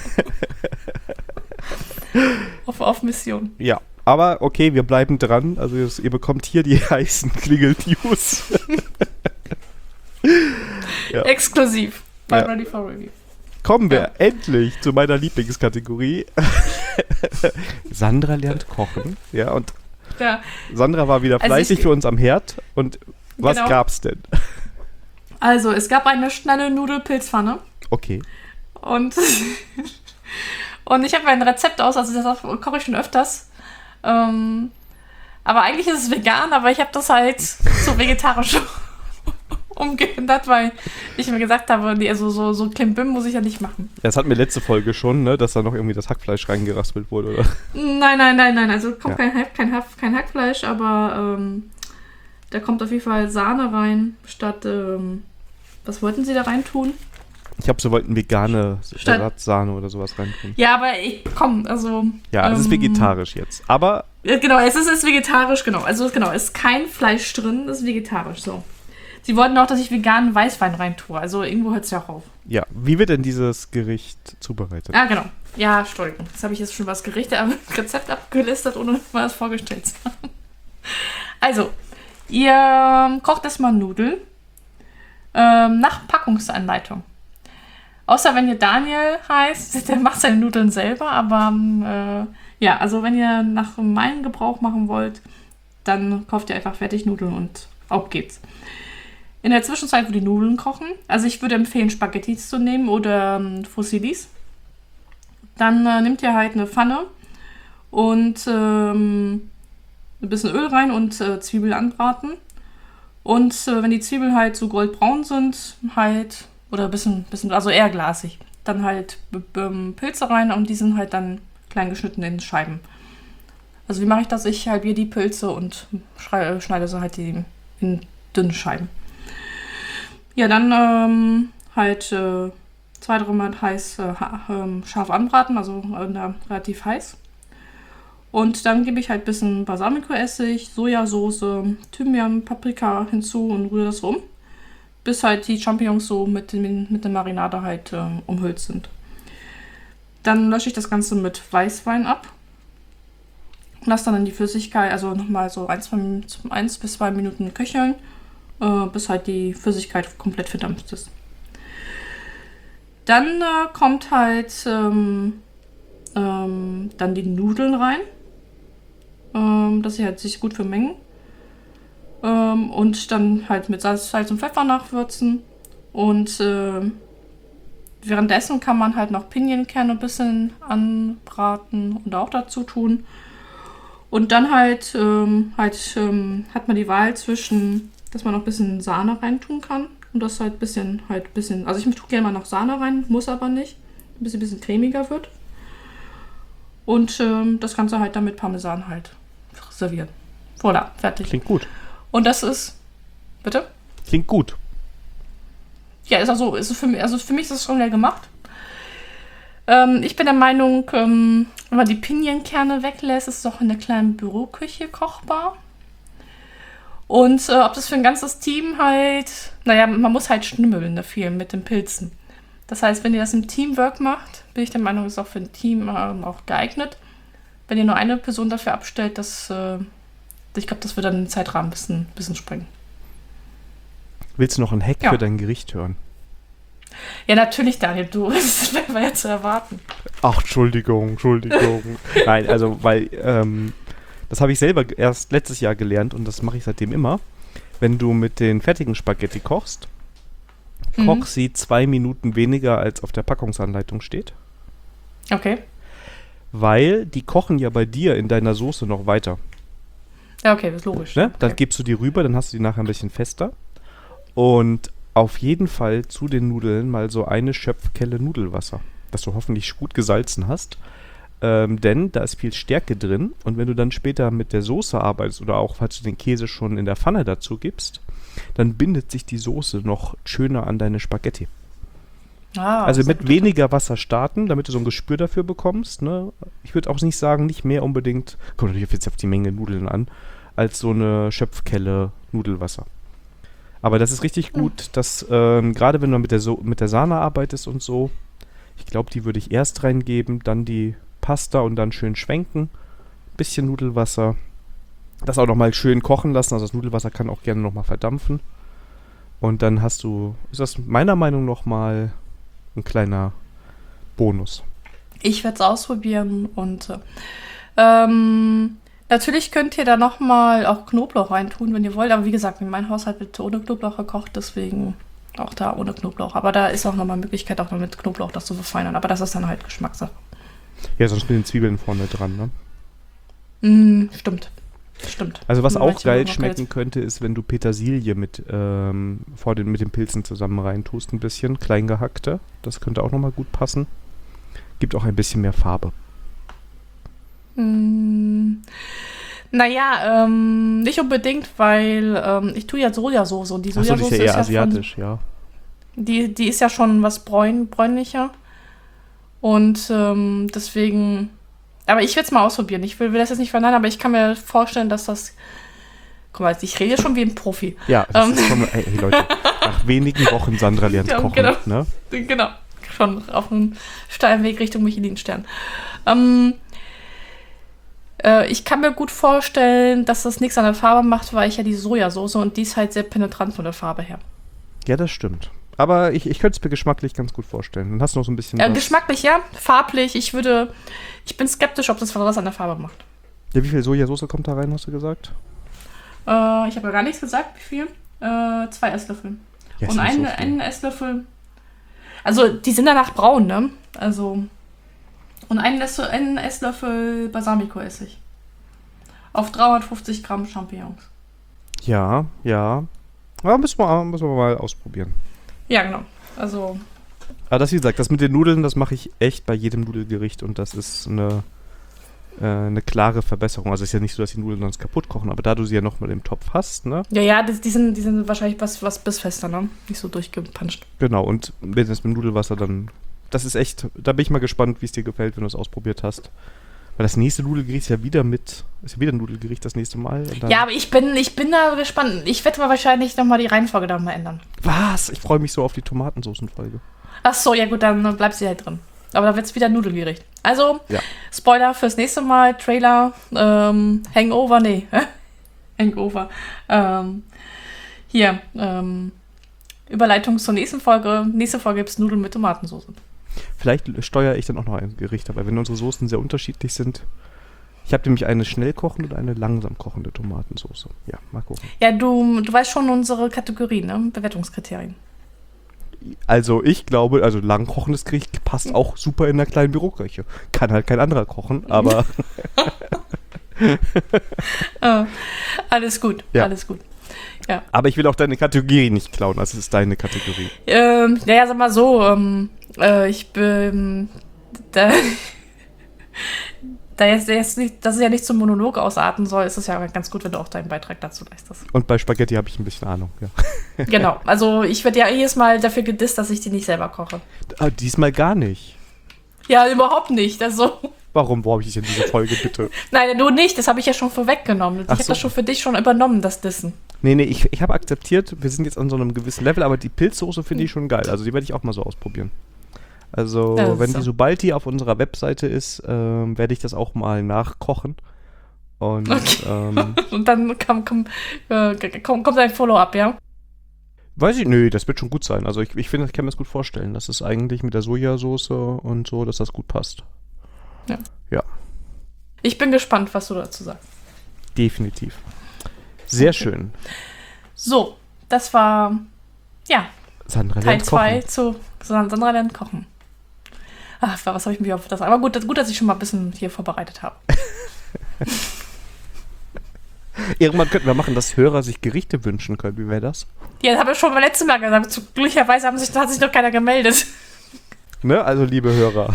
auf, auf Mission. Ja. Aber okay, wir bleiben dran. Also ihr, ihr bekommt hier die heißen Klingel-News. Ja. Exklusiv. Bei Ja. Ready for Review. Kommen wir Ja. endlich zu meiner Lieblingskategorie. Sandra lernt kochen. Ja, und Ja. Sandra war wieder Also fleißig ich- für uns am Herd. Und was Genau. gab's denn? Also, es gab eine schnelle Nudelpilzpfanne. Okay. Und, und ich habe ein Rezept aus, also das koche ich schon öfters. Ähm, aber eigentlich ist es vegan, aber ich habe das halt so vegetarisch umgeändert, weil ich mir gesagt habe, nee, also so, so Klimbim muss ich ja nicht machen. Das hatten wir letzte Folge schon, ne, dass da noch irgendwie das Hackfleisch reingeraspelt wurde, oder? Nein, nein, nein, nein, also kommt Ja. kein, Hack- kein, Hack- kein Hackfleisch, aber ähm, da kommt auf jeden Fall Sahne rein, statt, ähm, was wollten sie da rein tun? Ich habe so wollten vegane Statt- Ersatzsahne oder sowas reintun. Ja, aber ich, komm, also... Ja, es ist ähm, vegetarisch jetzt. Aber Ja, genau, es ist, es ist vegetarisch, genau. Also genau, es ist kein Fleisch drin, es ist vegetarisch, so. Sie wollten auch, dass ich veganen Weißwein reintue, also irgendwo hört es ja auch auf. ja, wie wird denn dieses Gericht zubereitet? Ah, genau. Ja, Entschuldigung. Jetzt habe ich jetzt schon was Gerichte, aber Rezept abgelistet, ohne mal das vorgestellt zu haben. Also, ihr kocht erstmal Nudeln ähm, nach Packungsanleitung. Außer wenn ihr Daniel heißt, der macht seine Nudeln selber, aber äh, ja, also wenn ihr nach meinem Gebrauch machen wollt, dann kauft ihr einfach fertig Nudeln und auf geht's. In der Zwischenzeit, wo die Nudeln kochen, also ich würde empfehlen, Spaghettis zu nehmen oder ähm, Fusillis. Dann äh, nehmt ihr halt eine Pfanne und ähm, ein bisschen Öl rein und äh, Zwiebel anbraten. Und äh, wenn die Zwiebeln halt so goldbraun sind, halt, oder ein bisschen, bisschen also eher glasig, dann halt b- b- Pilze rein und die sind halt dann klein geschnitten in Scheiben. Also wie mache ich das? Ich halbiere die Pilze und schrei- schneide so halt die in dünne Scheiben. Ja, dann ähm, halt äh, zwei, dreimal heiß äh, äh, scharf anbraten, also äh, relativ heiß. Und dann gebe ich halt ein bisschen Balsamico-Essig, Sojasauce, Thymian, Paprika hinzu und rühre das rum, bis halt die Champignons so mit, den, mit der Marinade halt äh, umhüllt sind. Dann lösche ich das Ganze mit Weißwein ab. Lasse dann in die Flüssigkeit, also nochmal so eins bis zwei Minuten köcheln, äh, bis halt die Flüssigkeit komplett verdampft ist. Dann äh, kommt halt ähm, ähm, dann die Nudeln rein, ähm, dass sie halt sich gut vermengen. Ähm, und dann halt mit Salz, Salz und Pfeffer nachwürzen. Und äh, währenddessen kann man halt noch Pinienkerne ein bisschen anbraten und auch dazu tun. Und dann halt, ähm, halt ähm, hat man die Wahl zwischen, dass man noch ein bisschen Sahne reintun kann. Und das halt ein bisschen, halt bisschen, also ich tue gerne mal noch Sahne rein, muss aber nicht. Ein bisschen, bisschen cremiger wird. Und ähm, das Ganze halt dann mit Parmesan halt servieren. Voilà, fertig. Klingt gut. Und das ist, bitte? Klingt gut. Ja, ist also, ist für mich, also für mich ist das schon schnell gemacht. Ähm, ich bin der Meinung, ähm, wenn man die Pinienkerne weglässt, ist es auch in der kleinen Büroküche kochbar. Und äh, ob das für ein ganzes Team halt, naja, man muss halt schnümmeln da viel mit den Pilzen. Das heißt, wenn ihr das im Teamwork macht, bin ich der Meinung, ist auch für ein Team äh, auch geeignet. Wenn ihr nur eine Person dafür abstellt, das, äh, ich glaube, das wird dann den Zeitrahmen ein bisschen, bisschen sprengen. Willst du noch ein Hack Ja. für dein Gericht hören? Ja, natürlich, Daniel, du, das war ja zu erwarten. Ach, Entschuldigung, Entschuldigung. Nein, also, weil, ähm, das habe ich selber erst letztes Jahr gelernt und das mache ich seitdem immer. Wenn du mit den fertigen Spaghetti kochst, Mhm. koch sie zwei Minuten weniger, als auf der Packungsanleitung steht. Okay. Weil die kochen ja bei dir in deiner Soße noch weiter. Ja, okay, das ist logisch. Ne? Dann Okay. gibst du die rüber, dann hast du die nachher ein bisschen fester. Und auf jeden Fall zu den Nudeln mal so eine Schöpfkelle Nudelwasser, das du hoffentlich gut gesalzen hast. Ähm, denn da ist viel Stärke drin und wenn du dann später mit der Soße arbeitest oder auch falls du den Käse schon in der Pfanne dazu gibst, dann bindet sich die Soße noch schöner an deine Spaghetti. Ah, Also das ist mit gut. weniger Wasser starten, damit du so ein Gespür dafür bekommst. Ne? Ich würde auch nicht sagen, nicht mehr unbedingt, kommt natürlich jetzt auf die Menge Nudeln an, als so eine Schöpfkelle Nudelwasser. Aber das ist richtig gut, dass ähm, gerade wenn du mit der, so mit der Sahne arbeitest und so, ich glaube, die würde ich erst reingeben, dann die Pasta und dann schön schwenken. Bisschen Nudelwasser. Das auch nochmal schön kochen lassen. Also das Nudelwasser kann auch gerne nochmal verdampfen. Und dann hast du, ist das meiner Meinung nach nochmal ein kleiner Bonus. Ich werde es ausprobieren und äh, ähm, natürlich könnt ihr da nochmal auch Knoblauch reintun, wenn ihr wollt. Aber wie gesagt, mein Haushalt wird ohne Knoblauch gekocht, deswegen auch da ohne Knoblauch. Aber da ist auch nochmal Möglichkeit, auch noch mit Knoblauch das zu verfeinern. Aber das ist dann halt Geschmackssache. Ja, sonst mit den Zwiebeln vorne dran, ne? Mm, stimmt. Stimmt. Also was auch Manche geil machen auch schmecken jetzt- könnte, ist, wenn du Petersilie mit, ähm, vor den, mit den Pilzen zusammen reintust, ein bisschen, klein gehackte. Das könnte auch nochmal gut passen. Gibt auch ein bisschen mehr Farbe. Mm, naja, ähm, nicht unbedingt, weil ähm, ich tue ja Sojasauce und die Achso, die Sojasauce ist ja eher von, asiatisch, ja. Die, die ist ja schon was bräun, bräunlicher. Und ähm, deswegen. Aber ich will es mal ausprobieren. Ich will, will das jetzt nicht verneinen, aber ich kann mir vorstellen, dass das. Guck mal, ich rede schon wie ein Profi. Ja, das Ähm. ist schon, ey, hey Leute, nach wenigen Wochen Sandra lernt Ja, kochen, genau. ne? Genau. Schon auf einem steilen Weg Richtung Michelin-Stern. Ähm, äh, ich kann mir gut vorstellen, dass das nichts an der Farbe macht, weil ich ja die Sojasauce und die ist halt sehr penetrant von der Farbe her. Ja, das stimmt. Aber ich, ich könnte es mir geschmacklich ganz gut vorstellen. Dann hast du noch so ein bisschen Äh, was. geschmacklich, ja. Farblich, ich würde. Ich bin skeptisch, ob das was an der Farbe macht. Ja, wie viel Sojasauce kommt da rein, hast du gesagt? Äh, ich habe ja gar nichts gesagt, wie viel. Äh, zwei Esslöffel. Ja, ist und nicht so einen, viel. einen Esslöffel. Also, die sind danach braun, ne? Also. Und einen, Ess einen Esslöffel Balsamico-Essig. Auf dreihundertfünfzig Gramm Champignons. Ja, ja. Aber müssen wir, müssen wir mal ausprobieren. Ja, genau. Also. Aber das, wie gesagt, das mit den Nudeln, das mache ich echt bei jedem Nudelgericht und das ist eine äh, eine klare Verbesserung. Also es ist ja nicht so, dass die Nudeln sonst kaputt kochen, aber da du sie ja nochmal im Topf hast, ne? Ja, ja, das, die, sind, die sind wahrscheinlich was, was bissfester, ne? Nicht so durchgepanscht. Genau, und wenn es mit Nudelwasser dann, das ist echt, da bin ich mal gespannt, wie es dir gefällt, wenn du es ausprobiert hast. Weil das nächste Nudelgericht ist ja wieder mit, ist ja wieder ein Nudelgericht das nächste Mal. Und dann Ja, aber ich bin, ich bin da gespannt. Ich werde mal wahrscheinlich nochmal die Reihenfolge da mal ändern. Was? Ich freue mich so auf die Tomatensoßenfolge. Ach so, ja gut, dann bleibt sie halt drin. Aber da wird es wieder Nudelgericht. Also, Ja. Spoiler fürs nächste Mal, Trailer, ähm, Hangover, nee, Hangover. Ähm, hier, ähm, Überleitung zur nächsten Folge. Nächste Folge gibt es Nudeln mit Tomatensauce. Vielleicht steuere ich dann auch noch ein Gericht, aber wenn unsere Soßen sehr unterschiedlich sind. Ich habe nämlich eine schnell kochende und eine langsam kochende Tomatensauce. Ja, mal gucken. Ja, du, du weißt schon unsere Kategorien, ne? Bewertungskriterien. Also ich glaube, also lang kochendes Gericht passt auch super in einer kleinen Büroküche. Kann halt kein anderer kochen, aber äh, alles gut, Ja. alles gut. Ja. aber ich will auch deine Kategorie nicht klauen. Das ist deine Kategorie. Ähm, naja, sag mal so, ähm, äh, ich bin, da, da jetzt, jetzt nicht, dass es ja nicht zum Monolog ausarten soll, ist es ja ganz gut, wenn du auch deinen Beitrag dazu leistest. Und bei Spaghetti habe ich ein bisschen Ahnung, ja. Genau, also ich werde ja jedes Mal dafür gedisst, dass ich die nicht selber koche. Ah, diesmal gar nicht. Ja, überhaupt nicht, also, Warum brauche ich dich in diese Folge, bitte? nein, du nicht, das habe ich ja schon vorweggenommen. Ich Ach habe so. das schon für dich schon übernommen, das Dissen. Nee, nee, ich, ich habe akzeptiert, wir sind jetzt an so einem gewissen Level, aber die Pilzsoße finde ich schon geil. Also die werde ich auch mal so ausprobieren. Also, Ja, das ist wenn so. die, sobald die auf unserer Webseite ist, ähm, werde ich das auch mal nachkochen. Und Okay. ähm, Und dann komm, komm, äh, komm, kommt ein Follow-up, ja? weiß ich, nö, das wird schon gut sein. Also ich, ich finde, ich kann mir das gut vorstellen, dass es eigentlich mit der Sojasauce und so, dass das gut passt. Ja. Ja, Ich bin gespannt, was du dazu sagst. definitiv. Sehr schön. So, das war, ja, Sandra Teil lernt zwei kochen. zu Sandra lernt kochen. Ach, was habe ich mir auf das... Aber gut, gut, dass ich schon mal ein bisschen hier vorbereitet habe. Irgendwann könnten wir machen, dass Hörer sich Gerichte wünschen können. Wie wäre das? Ja, das habe ich schon beim letzten Mal gesagt. Zu glücklicherweise haben sich, hat sich noch keiner gemeldet. Ne? Also, liebe Hörer.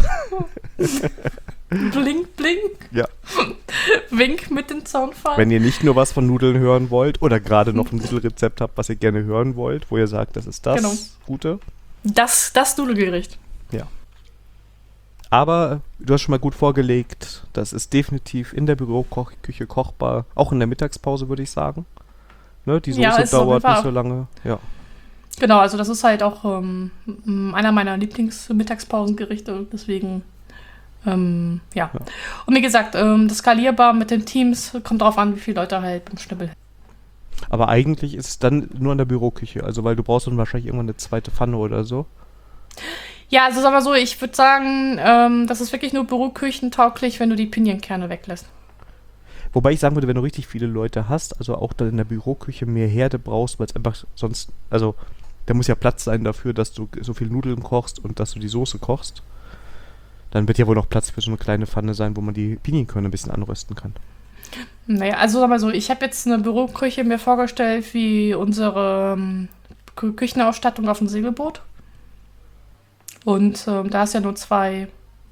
Blink, blink. Ja. Wink mit dem Zaunfall. Wenn ihr nicht nur was von Nudeln hören wollt oder gerade noch ein Nudelrezept habt, was ihr gerne hören wollt, wo ihr sagt, das ist das Genau. Gute. Das, das Nudelgericht. Ja. Aber du hast schon mal gut vorgelegt, das ist definitiv in der Büroküche kochbar, auch in der Mittagspause, würde ich sagen. Ne, die Soße Ja, ist auf jeden dauert Fall nicht auch- so lange. Ja. Genau, also das ist halt auch ähm, einer meiner Lieblings-Mittagspausengerichte, deswegen, ähm, ja. Ja. Und wie gesagt, ähm, das skalierbar mit den Teams, kommt drauf an, wie viele Leute halt beim Schnibbel. Aber eigentlich ist es dann nur in der Büroküche, also weil du brauchst dann wahrscheinlich irgendwann eine zweite Pfanne oder so. Ja, also sagen wir so, ich würde sagen, ähm, das ist wirklich nur büroküchentauglich, wenn du die Pinienkerne weglässt. Wobei ich sagen würde, wenn du richtig viele Leute hast, also auch dann in der Büroküche mehr Herde brauchst, weil es einfach sonst, also da muss ja Platz sein dafür, dass du so viel Nudeln kochst und dass du die Soße kochst. Dann wird ja wohl noch Platz für so eine kleine Pfanne sein, wo man die Pinienkörner ein bisschen anrösten kann. Naja, also sagen wir so, ich habe jetzt eine Büroküche mir vorgestellt, wie unsere ähm, Kü- Küchenausstattung auf dem Segelboot. Und ähm, da ist ja nur zwei.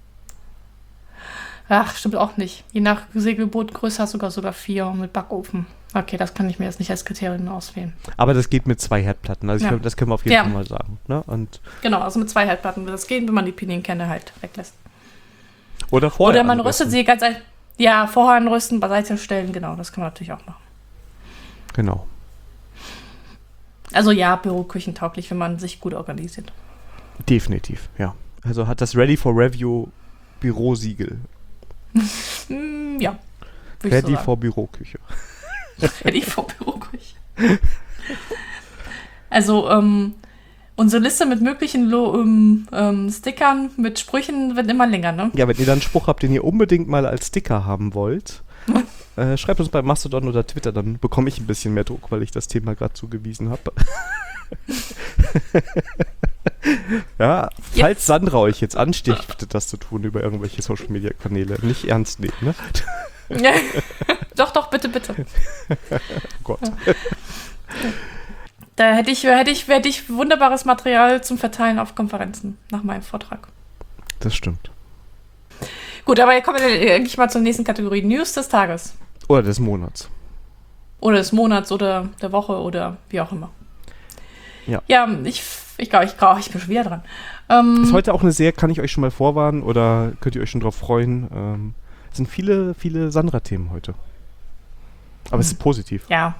Ach, stimmt auch nicht. Je nach Segelbootgröße hast du sogar sogar vier mit Backofen. Okay, das kann ich mir jetzt nicht als Kriterium auswählen. Aber das geht mit zwei Herdplatten, also ich Ja. glaub, das können wir auf jeden Ja. Fall mal sagen. Ne? Und, Genau, also mit zwei Herdplatten wird das gehen, wenn man die Pinienkerne halt weglässt. oder vorher. Oder man am röstet besten. sie ganz ein. Ja, vorher anrösten, beiseite stellen, genau, das kann man natürlich auch machen. Genau. Also ja, büroküchentauglich, wenn man sich gut organisiert. Definitiv, ja. Also hat das Ready for Review Bürosiegel. Hm, ja. würd ich Ready so for Büroküche. sagen. Ready for Büroküche. Also, ähm, unsere Liste mit möglichen Lo ähm, ähm, Stickern mit Sprüchen wird immer länger, ne? Ja, wenn ihr dann einen Spruch habt, den ihr unbedingt mal als Sticker haben wollt, äh, schreibt uns bei Mastodon oder Twitter, dann bekomme ich ein bisschen mehr Druck, weil ich das Thema gerade zugewiesen habe. Ja, falls Sandra euch jetzt anstiftet, das zu tun über irgendwelche Social-Media-Kanäle, nicht ernst nehmen, ne? Doch, doch, bitte, bitte. Oh Gott. Da hätte ich, hätte ich, hätte ich wunderbares Material zum Verteilen auf Konferenzen nach meinem Vortrag. Das stimmt. Gut, aber jetzt kommen wir eigentlich mal zur nächsten Kategorie. News des Tages. Oder des Monats. Oder des Monats oder der Woche oder wie auch immer. Ja. Ja, ich ich glaube, ich, glaub, ich bin schon wieder dran. Ähm, Ist heute auch eine sehr, kann ich euch schon mal vorwarnen oder könnt ihr euch schon drauf freuen. Ähm, es sind viele, viele Sandra-Themen heute. Aber es ist positiv. Ja.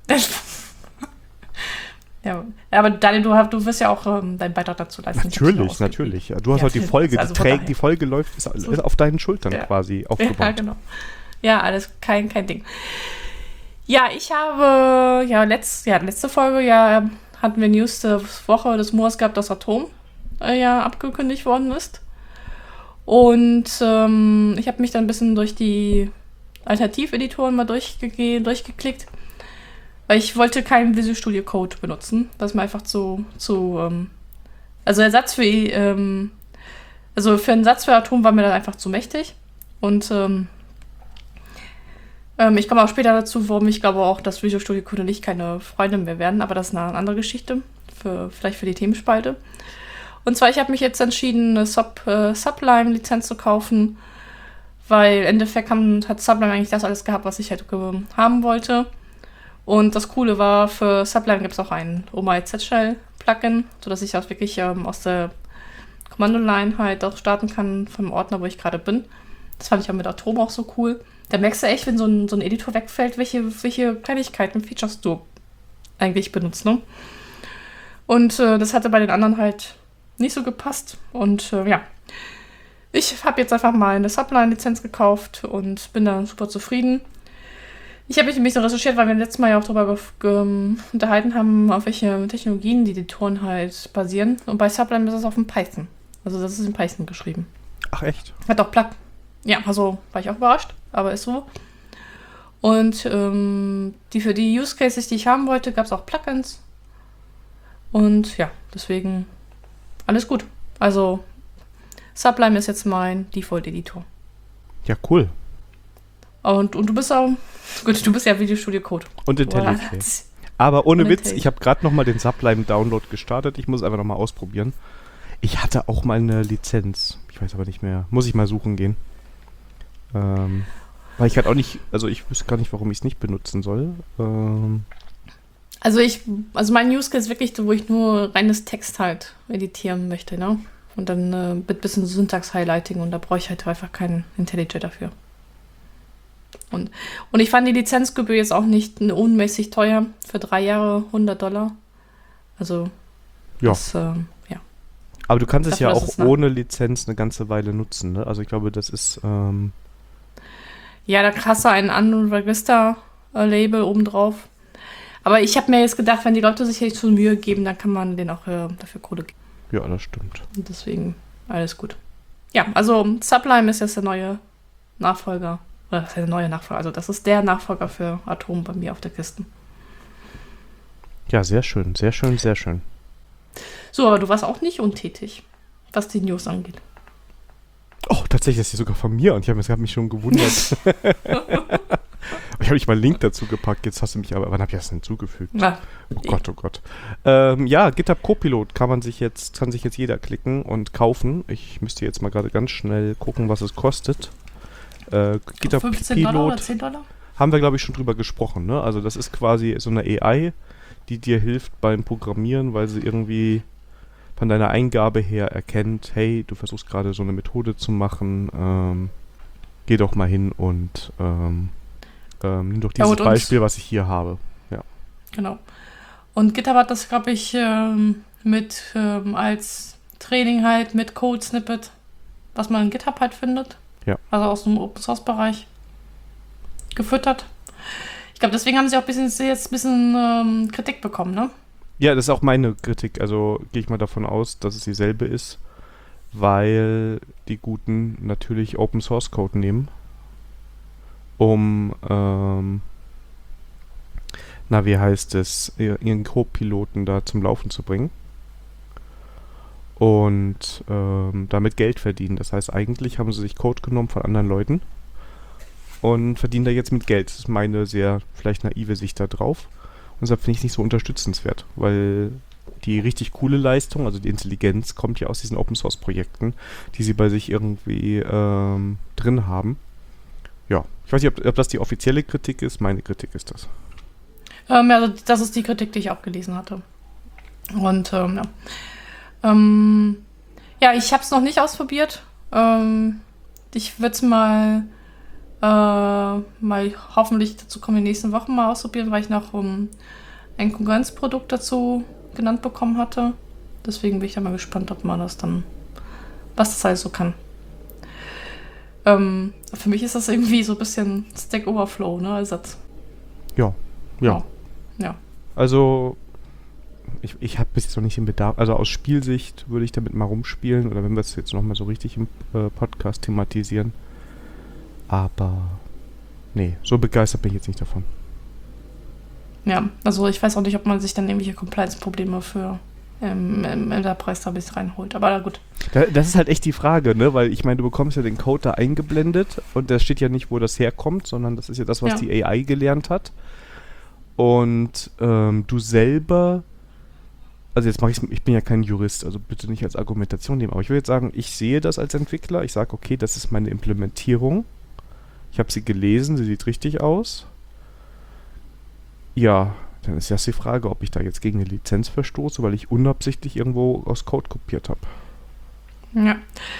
Ja, aber Daniel, du, hast- du wirst ja auch ähm, deinen Beitrag dazu leisten. Ich hab's nur Natürlich, ausgegeben. natürlich. Du hast Ja, heute die Folge, also die, von trägt, daher. die Folge läuft, ist, ist auf deinen Schultern Ja. quasi Ja, aufgebaut. genau. Ja, alles kein, kein Ding. Ja, ich habe, ja, letzt, ja, letzte Folge, ja, hatten wir News der Woche des Monats gehabt, dass Atom äh, ja abgekündigt worden ist. Und ähm, ich habe mich dann ein bisschen durch die Alternativeditoren mal durchgege- durchgeklickt, weil ich wollte keinen Visual Studio Code benutzen. Das ist mir einfach zu, zu ähm, also Ersatz für, ähm, also für einen Satz für Atom war mir dann einfach zu mächtig. Und ähm, ähm, ich komme auch später dazu, warum ich glaube auch, dass Visual Studio Code und ich keine Freunde mehr werden, aber das ist eine andere Geschichte, für, vielleicht für die Themenspalte. Und zwar, ich habe mich jetzt entschieden, eine Sub, äh, Sublime-Lizenz zu kaufen, weil im Endeffekt haben, hat Sublime eigentlich das alles gehabt, was ich halt ge- haben wollte. Und das Coole war, für Sublime gibt es auch ein O M I Z-Shell-Plugin, sodass ich auch wirklich ähm, aus der Kommandoline halt auch starten kann vom Ordner, wo ich gerade bin. Das fand ich auch mit Atom auch so cool. Da merkst du echt, wenn so ein, so ein Editor wegfällt, welche, welche Kleinigkeiten, Features du eigentlich benutzt, ne? Und äh, das hatte bei den anderen halt nicht so gepasst. Und äh, ja, ich habe jetzt einfach mal eine Sublime-Lizenz gekauft und bin da super zufrieden. Ich habe mich ein bisschen recherchiert, weil wir letztes Mal ja auch darüber ge- unterhalten haben, auf welche Technologien die Editoren halt basieren. Und bei Sublime ist es auf dem Python. Also das ist in Python geschrieben. Ach echt? Hat auch Plug. Ja, also war ich auch überrascht, aber ist so. Und ähm, die für die Use Cases, die ich haben wollte, gab es auch Plugins. Und ja, deswegen alles gut. Also Sublime ist jetzt mein Default-Editor. Ja, cool. Und, und du bist auch, gut, du bist ja Visual Studio Code. Und IntelliJ. Aber ohne Witz, ich habe gerade noch mal den Sublime-Download gestartet. Ich muss einfach noch mal ausprobieren. Ich hatte auch mal eine Lizenz. Ich weiß aber nicht mehr. Muss ich mal suchen gehen. Ähm, weil ich halt auch nicht, also ich wüsste gar nicht, warum ich es nicht benutzen soll. Ähm, Also ich, also mein Use Case ist wirklich, wo ich nur reines Text halt editieren möchte, ne? Und dann äh, mit ein bisschen Syntax-Highlighting und da brauche ich halt einfach keinen IntelliJ dafür. Und, und ich fand die Lizenzgebühr jetzt auch nicht unmäßig teuer. Für drei Jahre hundert Dollar. Also, ja. das, ähm, ja. Aber du kannst es Dafür, ja dass auch es, ne? ohne Lizenz eine ganze Weile nutzen, ne? Also ich glaube, das ist, ähm, Ja, da hast du ein Unregister-Label obendrauf. Aber ich habe mir jetzt gedacht, wenn die Leute sich jetzt so Mühe geben, dann kann man denen auch äh, dafür Kohle geben. ja, das stimmt. Und deswegen alles gut. Ja, also Sublime ist jetzt der neue Nachfolger. Oder was heißt der neue Nachfolger? Also das ist der Nachfolger für Atom bei mir auf der Kiste. Ja, sehr schön, sehr schön, sehr schön. So, aber du warst auch nicht untätig, was die News angeht. Oh, tatsächlich ist die sogar von mir und ich habe mich schon gewundert. Ich habe nicht mal einen Link dazu gepackt, jetzt hast du mich aber, wann habe ich das denn hinzugefügt? Ja. Oh Gott, oh Gott. Ähm, ja, GitHub Copilot kann man sich jetzt, kann sich jetzt jeder klicken und kaufen. Ich müsste jetzt mal gerade ganz schnell gucken, was es kostet. Äh, GitHub fünfzehn Dollar oder Pilot zehn Dollar? haben wir, glaube ich, schon drüber gesprochen, ne? Also das ist quasi so eine A I, die dir hilft beim Programmieren, weil sie irgendwie von deiner Eingabe her erkennt, hey, du versuchst gerade so eine Methode zu machen, ähm, geh doch mal hin und ähm, ähm, nimm doch Ja, dieses und uns- Beispiel, was ich hier habe. Ja. Genau. Und GitHub hat das, glaube ich, ähm, mit ähm, als Training halt mit Code-Snippet, was man in GitHub halt findet. Ja. Also aus dem Open-Source-Bereich gefüttert. Ich glaube, deswegen haben sie auch ein bisschen, jetzt ein bisschen ähm, Kritik bekommen, ne? Ja, das ist auch meine Kritik. Also gehe ich mal davon aus, dass es dieselbe ist, weil die Guten natürlich Open Source Code nehmen, um, ähm, na, wie heißt es, ihr- ihren Co-Piloten da zum Laufen zu bringen und ähm, damit Geld verdienen. Das heißt, eigentlich haben sie sich Code genommen von anderen Leuten und verdienen da jetzt mit Geld. Das ist meine sehr vielleicht naive Sicht da drauf. Und deshalb finde ich es nicht so unterstützenswert, weil die richtig coole Leistung, also die Intelligenz, kommt ja aus diesen Open-Source-Projekten, die sie bei sich irgendwie ähm, drin haben. Ja, ich weiß nicht, ob, ob das die offizielle Kritik ist. Meine Kritik ist das. Ähm, also das ist die Kritik, die ich auch gelesen hatte. Und ähm, ja. Ähm, ja, ich habe es noch nicht ausprobiert. Ähm, ich würde es mal, äh, mal hoffentlich dazu kommen, in den nächsten Wochen mal ausprobieren, weil ich noch um, ein Konkurrenzprodukt dazu genannt bekommen hatte. Deswegen bin ich da mal gespannt, ob man das dann, was das alles so kann. Ähm, für mich ist das irgendwie so ein bisschen Stack Overflow, ne, Ersatz. Ja, ja. Oh, ja. Also, ich, ich habe bis jetzt noch nicht den Bedarf, also aus Spielsicht würde ich damit mal rumspielen, oder wenn wir es jetzt nochmal so richtig im äh, Podcast thematisieren. Aber, nee, so begeistert bin ich jetzt nicht davon. Ja, also ich weiß auch nicht, ob man sich dann irgendwelche Compliance-Probleme für ähm, im Enterprise da bis reinholt. Aber na gut. Da, das ist halt echt die Frage, ne? Weil ich meine, du bekommst ja den Code da eingeblendet und da steht ja nicht, wo das herkommt, sondern das ist ja das, was Ja. die A I gelernt hat. Und ähm, du selber, also jetzt mache ich ich bin ja kein Jurist, also bitte nicht als Argumentation nehmen, aber ich würde jetzt sagen, ich sehe das als Entwickler, ich sage, okay, das ist meine Implementierung. Ich habe sie gelesen, sie sieht richtig aus. Ja, dann ist erst die Frage, ob ich da jetzt gegen eine Lizenz verstoße, weil ich unabsichtlich irgendwo aus Code kopiert habe. Ja.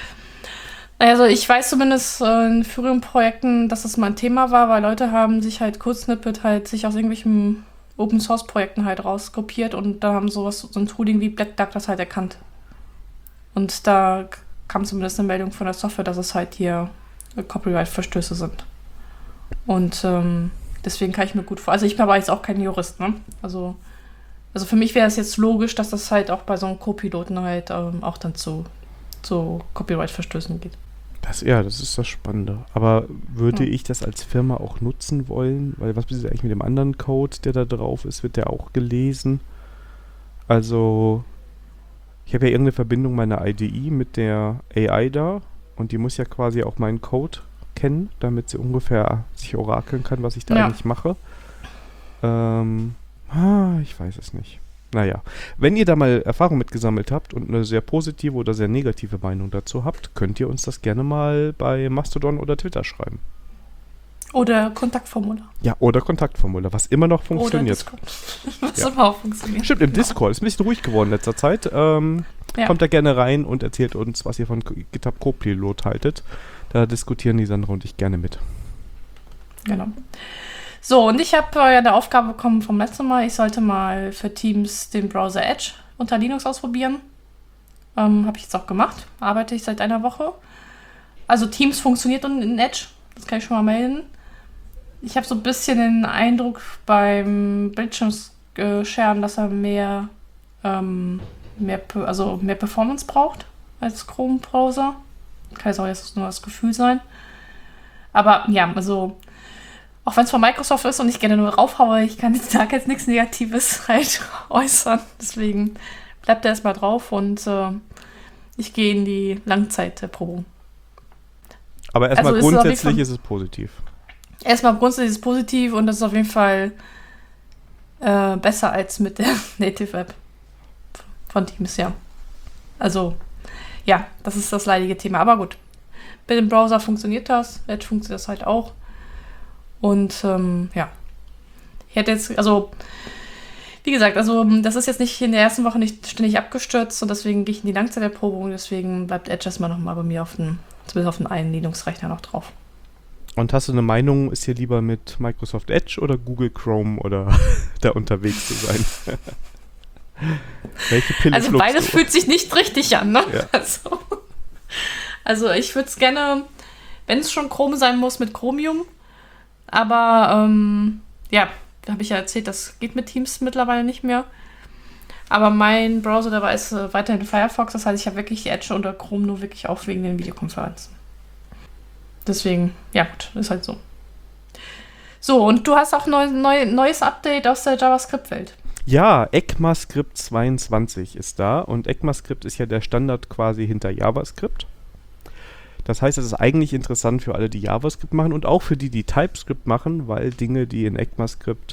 Also ich weiß zumindest äh, in früheren Projekten, dass das mal ein Thema war, weil Leute haben sich halt Code-Snippet halt sich aus irgendwelchen Open-Source-Projekten halt rauskopiert und da haben sowas, so ein Tooling wie Black Duck das halt erkannt. Und da k- kam zumindest eine Meldung von der Software, dass es halt hier äh, Copyright-Verstöße sind. Und ähm, deswegen kann ich mir gut vor. Also ich bin aber jetzt auch kein Jurist, ne? Also, also für mich wäre es jetzt logisch, dass das halt auch bei so einem Co-Piloten halt ähm, auch dann zu, zu Copyright-Verstößen geht. Das, ja, das ist das Spannende. Aber würde Ja. ich das als Firma auch nutzen wollen? Weil was ist eigentlich mit dem anderen Code, der da drauf ist? Wird der auch gelesen? Also, ich habe ja irgendeine Verbindung meiner I D E mit der A I da und die muss ja quasi auch meinen Code kennen, damit sie ungefähr sich orakeln kann, was ich da Ja. eigentlich mache. Ähm, ah, ich weiß es nicht. Naja, wenn ihr da mal Erfahrung mitgesammelt habt und eine sehr positive oder sehr negative Meinung dazu habt, könnt ihr uns das gerne mal bei Mastodon oder Twitter schreiben. Oder Kontaktformular. Ja, oder Kontaktformular, was immer noch funktioniert. Oder Discord. Was Ja. immer auch funktioniert. Stimmt, im Genau. Discord. Ist ein bisschen ruhig geworden in letzter Zeit. Ähm, Ja. Kommt da gerne rein und erzählt uns, was ihr von GitHub Copilot haltet. Da diskutieren die Sandra und ich gerne mit. Genau. So, und ich habe äh, ja eine Aufgabe bekommen vom letzten Mal. Ich sollte mal für Teams den Browser Edge unter Linux ausprobieren. Ähm, habe ich jetzt auch gemacht. Arbeite ich seit einer Woche. Also Teams funktioniert in in Edge. Das kann ich schon mal melden. Ich habe so ein bisschen den Eindruck beim Bildschirmscheren, dass er mehr, ähm, mehr, Pe- also mehr Performance braucht als Chrome-Browser. Kann jetzt auch jetzt nur das Gefühl sein. Aber ja, also auch wenn es von Microsoft ist und ich gerne nur raufhaue, ich kann jetzt da jetzt nichts Negatives halt äußern. Deswegen bleibt er erstmal drauf und äh, ich gehe in die Langzeitprobung. Aber erstmal Also ist es auf jeden grundsätzlich Fall- ist es positiv. Erstmal grundsätzlich ist es positiv und das ist auf jeden Fall äh, besser als mit der Native App von Teams, ja. Also, ja, das ist das leidige Thema. Aber gut, mit dem Browser funktioniert das, Edge funktioniert das halt auch. Und ähm, ja, ich hätte jetzt, also, wie gesagt, also das ist jetzt nicht in der ersten Woche nicht ständig abgestürzt und deswegen gehe ich in die Langzeiterprobung, deswegen bleibt Edge erstmal nochmal bei mir auf den, zumindest auf den einen Linux-Rechner noch drauf. Und hast du eine Meinung, ist hier lieber mit Microsoft Edge oder Google Chrome oder da unterwegs zu sein? Welche Pille Also schluckst beides du? fühlt sich nicht richtig an, ne? Ja. Also, also ich würde es gerne, wenn es schon Chrome sein muss, mit Chromium. Aber ähm, ja, da habe ich ja erzählt, das geht mit Teams mittlerweile nicht mehr. Aber mein Browser dabei ist äh, weiterhin Firefox. Das heißt, ich habe wirklich Edge oder Chrome nur wirklich auch wegen den Videokonferenzen. Deswegen, ja gut, ist halt so. So, und du hast auch neu, neu, neues Update aus der JavaScript-Welt. Ja, ECMAScript zweiundzwanzig ist da und ECMAScript ist ja der Standard quasi hinter JavaScript. Das heißt, es ist eigentlich interessant für alle, die JavaScript machen und auch für die, die TypeScript machen, weil Dinge, die in ECMAScript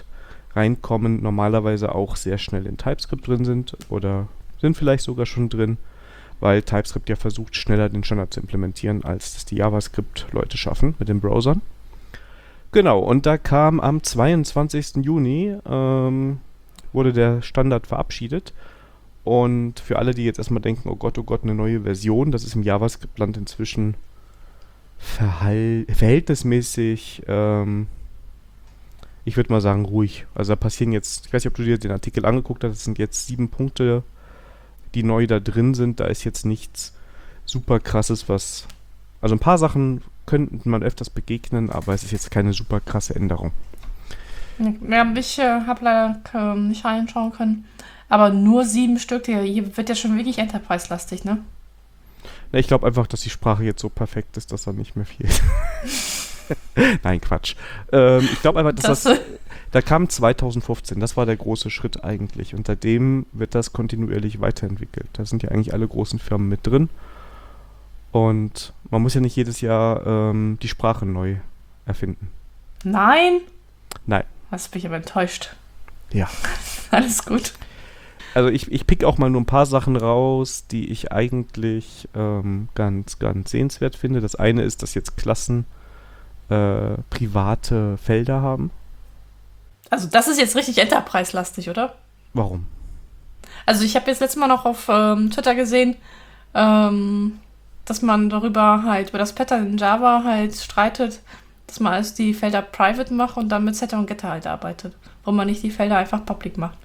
reinkommen, normalerweise auch sehr schnell in TypeScript drin sind oder sind vielleicht sogar schon drin, weil TypeScript ja versucht, schneller den Standard zu implementieren, als das die JavaScript-Leute schaffen mit den Browsern. Genau, und da kam am zweiundzwanzigsten Juni, ähm, wurde der Standard verabschiedet. Und für alle, die jetzt erstmal denken, oh Gott, oh Gott, eine neue Version, das ist im JavaScript-Land inzwischen verhal- verhältnismäßig, ähm, ich würde mal sagen, ruhig. Also da passieren jetzt, ich weiß nicht, ob du dir den Artikel angeguckt hast, das sind jetzt sieben Punkte, die neu da drin sind. Da ist jetzt nichts super krasses, was, also ein paar Sachen könnte man öfters begegnen, aber es ist jetzt keine super krasse Änderung. Ja, ich äh, habe leider äh, nicht reinschauen können. Aber nur sieben Stück, hier, hier wird ja schon wirklich Enterprise-lastig, ne? Na, ich glaube einfach, dass die Sprache jetzt so perfekt ist, dass da nicht mehr viel. Nein, Quatsch. Ähm, ich glaube einfach, dass das, das da kam zwanzig fünfzehn, das war der große Schritt eigentlich. Und seitdem wird das kontinuierlich weiterentwickelt. Da sind ja eigentlich alle großen Firmen mit drin. Und man muss ja nicht jedes Jahr ähm, die Sprache neu erfinden. Nein? Nein. Das bin ich aber enttäuscht. Ja. Alles gut. Also ich, ich pick auch mal nur ein paar Sachen raus, die ich eigentlich ähm, ganz, ganz sehenswert finde. Das eine ist, dass jetzt Klassen äh, private Felder haben. Also das ist jetzt richtig Enterprise-lastig, oder? Warum? Also ich habe jetzt letztes Mal noch auf ähm, Twitter gesehen, ähm, dass man darüber halt, über das Pattern in Java halt streitet, dass man alles die Felder private macht und dann mit Setter und Getter halt arbeitet. Warum man nicht die Felder einfach public macht.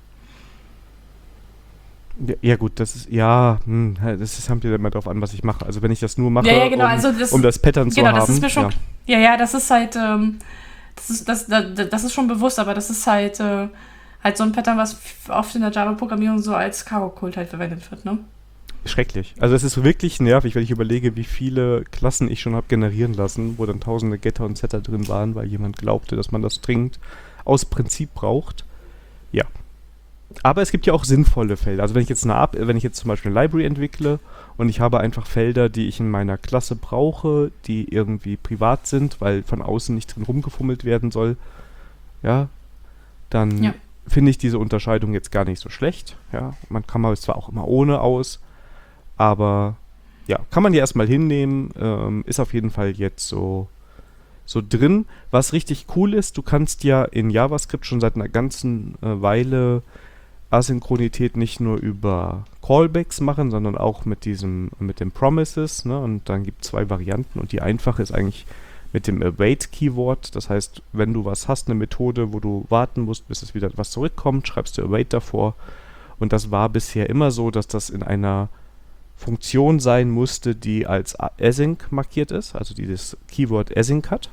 Ja, ja gut, das ist, ja, hm, das ist, kommt ja immer drauf an, was ich mache. Also wenn ich das nur mache, ja, ja, genau, um, also das, um das Pattern zu genau, haben. Das ist mir schon, ja. ja, ja, das ist halt, ähm, das ist, das, das, das ist schon bewusst, aber das ist halt, äh, halt so ein Pattern, was oft in der Java-Programmierung so als Cargo-Kult halt verwendet wird, ne? Schrecklich. Also es ist wirklich nervig, wenn ich überlege, wie viele Klassen ich schon habe generieren lassen, wo dann tausende Getter und Setter drin waren, weil jemand glaubte, dass man das dringend aus Prinzip braucht. Ja. Aber es gibt ja auch sinnvolle Felder. Also wenn ich jetzt eine Ab- wenn ich jetzt zum Beispiel eine Library entwickle und ich habe einfach Felder, die ich in meiner Klasse brauche, die irgendwie privat sind, weil von außen nicht drin rumgefummelt werden soll, ja, dann ja. finde ich diese Unterscheidung jetzt gar nicht so schlecht. Ja, man kann mal zwar auch immer ohne aus, aber ja, kann man ja erstmal hinnehmen, ähm, ist auf jeden Fall jetzt so, so drin. Was richtig cool ist, du kannst ja in JavaScript schon seit einer ganzen äh, Weile Asynchronität nicht nur über Callbacks machen, sondern auch mit diesem, mit den Promises, ne? Und dann gibt es zwei Varianten und die einfache ist eigentlich mit dem Await-Keyword. Das heißt, wenn du was hast, eine Methode, wo du warten musst, bis es wieder was zurückkommt, schreibst du Await davor. Und das war bisher immer so, dass das in einer Funktion sein musste, die als Async markiert ist, also die das Keyword Async hat.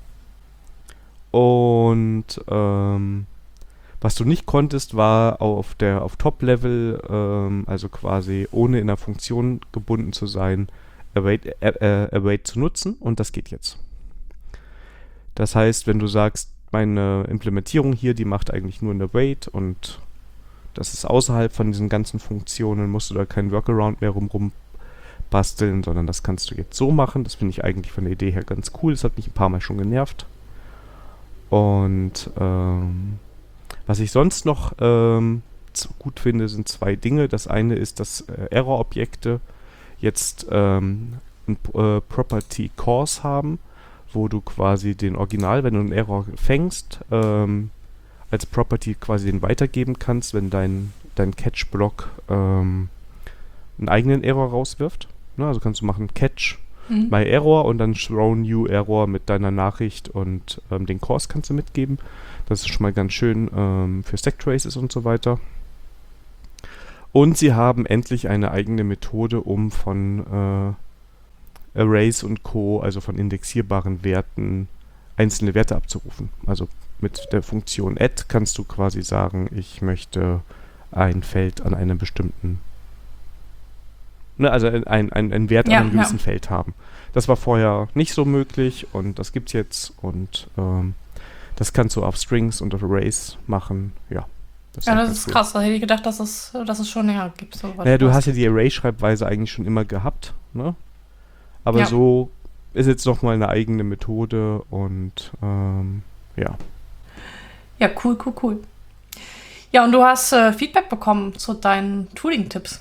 Und ähm, was du nicht konntest, war auf der auf Top-Level, ähm, also quasi ohne in einer Funktion gebunden zu sein, Await, äh, äh, Await zu nutzen, und das geht jetzt. Das heißt, wenn du sagst, meine Implementierung hier, die macht eigentlich nur ein Await und das ist außerhalb von diesen ganzen Funktionen, musst du da keinen Workaround mehr rum, basteln, sondern das kannst du jetzt so machen. Das finde ich eigentlich von der Idee her ganz cool. Das hat mich ein paar Mal schon genervt. Und ähm, was ich sonst noch ähm, gut finde, sind zwei Dinge. Das eine ist, dass äh, Error-Objekte jetzt ähm, ein äh, Property Cause haben, wo du quasi den Original, wenn du einen Error fängst, ähm, als Property quasi den weitergeben kannst, wenn dein, dein Catch-Block ähm, einen eigenen Error rauswirft. Ne, also kannst du machen Catch mhm. my Error und dann throw new Error mit deiner Nachricht und ähm, den Cause kannst du mitgeben. Das ist schon mal ganz schön ähm, für Stack Traces und so weiter. Und sie haben endlich eine eigene Methode, um von äh, Arrays und Co., also von indexierbaren Werten, einzelne Werte abzurufen. Also mit der Funktion add kannst du quasi sagen, ich möchte ein Feld an einem bestimmten, ne, also ein, ein, ein Wert ja, an einem gewissen ja. Feld haben. Das war vorher nicht so möglich und das gibt's jetzt und ähm, das kannst du auf Strings und auf Arrays machen. Ja, das, ja, das ist cool. Krass. Da hätte ich gedacht, dass es, dass es schon länger gibt. So naja, du hast ja die Array-Schreibweise eigentlich schon immer gehabt, ne? Aber ja. so ist jetzt noch mal eine eigene Methode und ähm, ja. Ja, cool, cool, cool. Ja, und du hast äh, Feedback bekommen zu deinen Tooling-Tipps.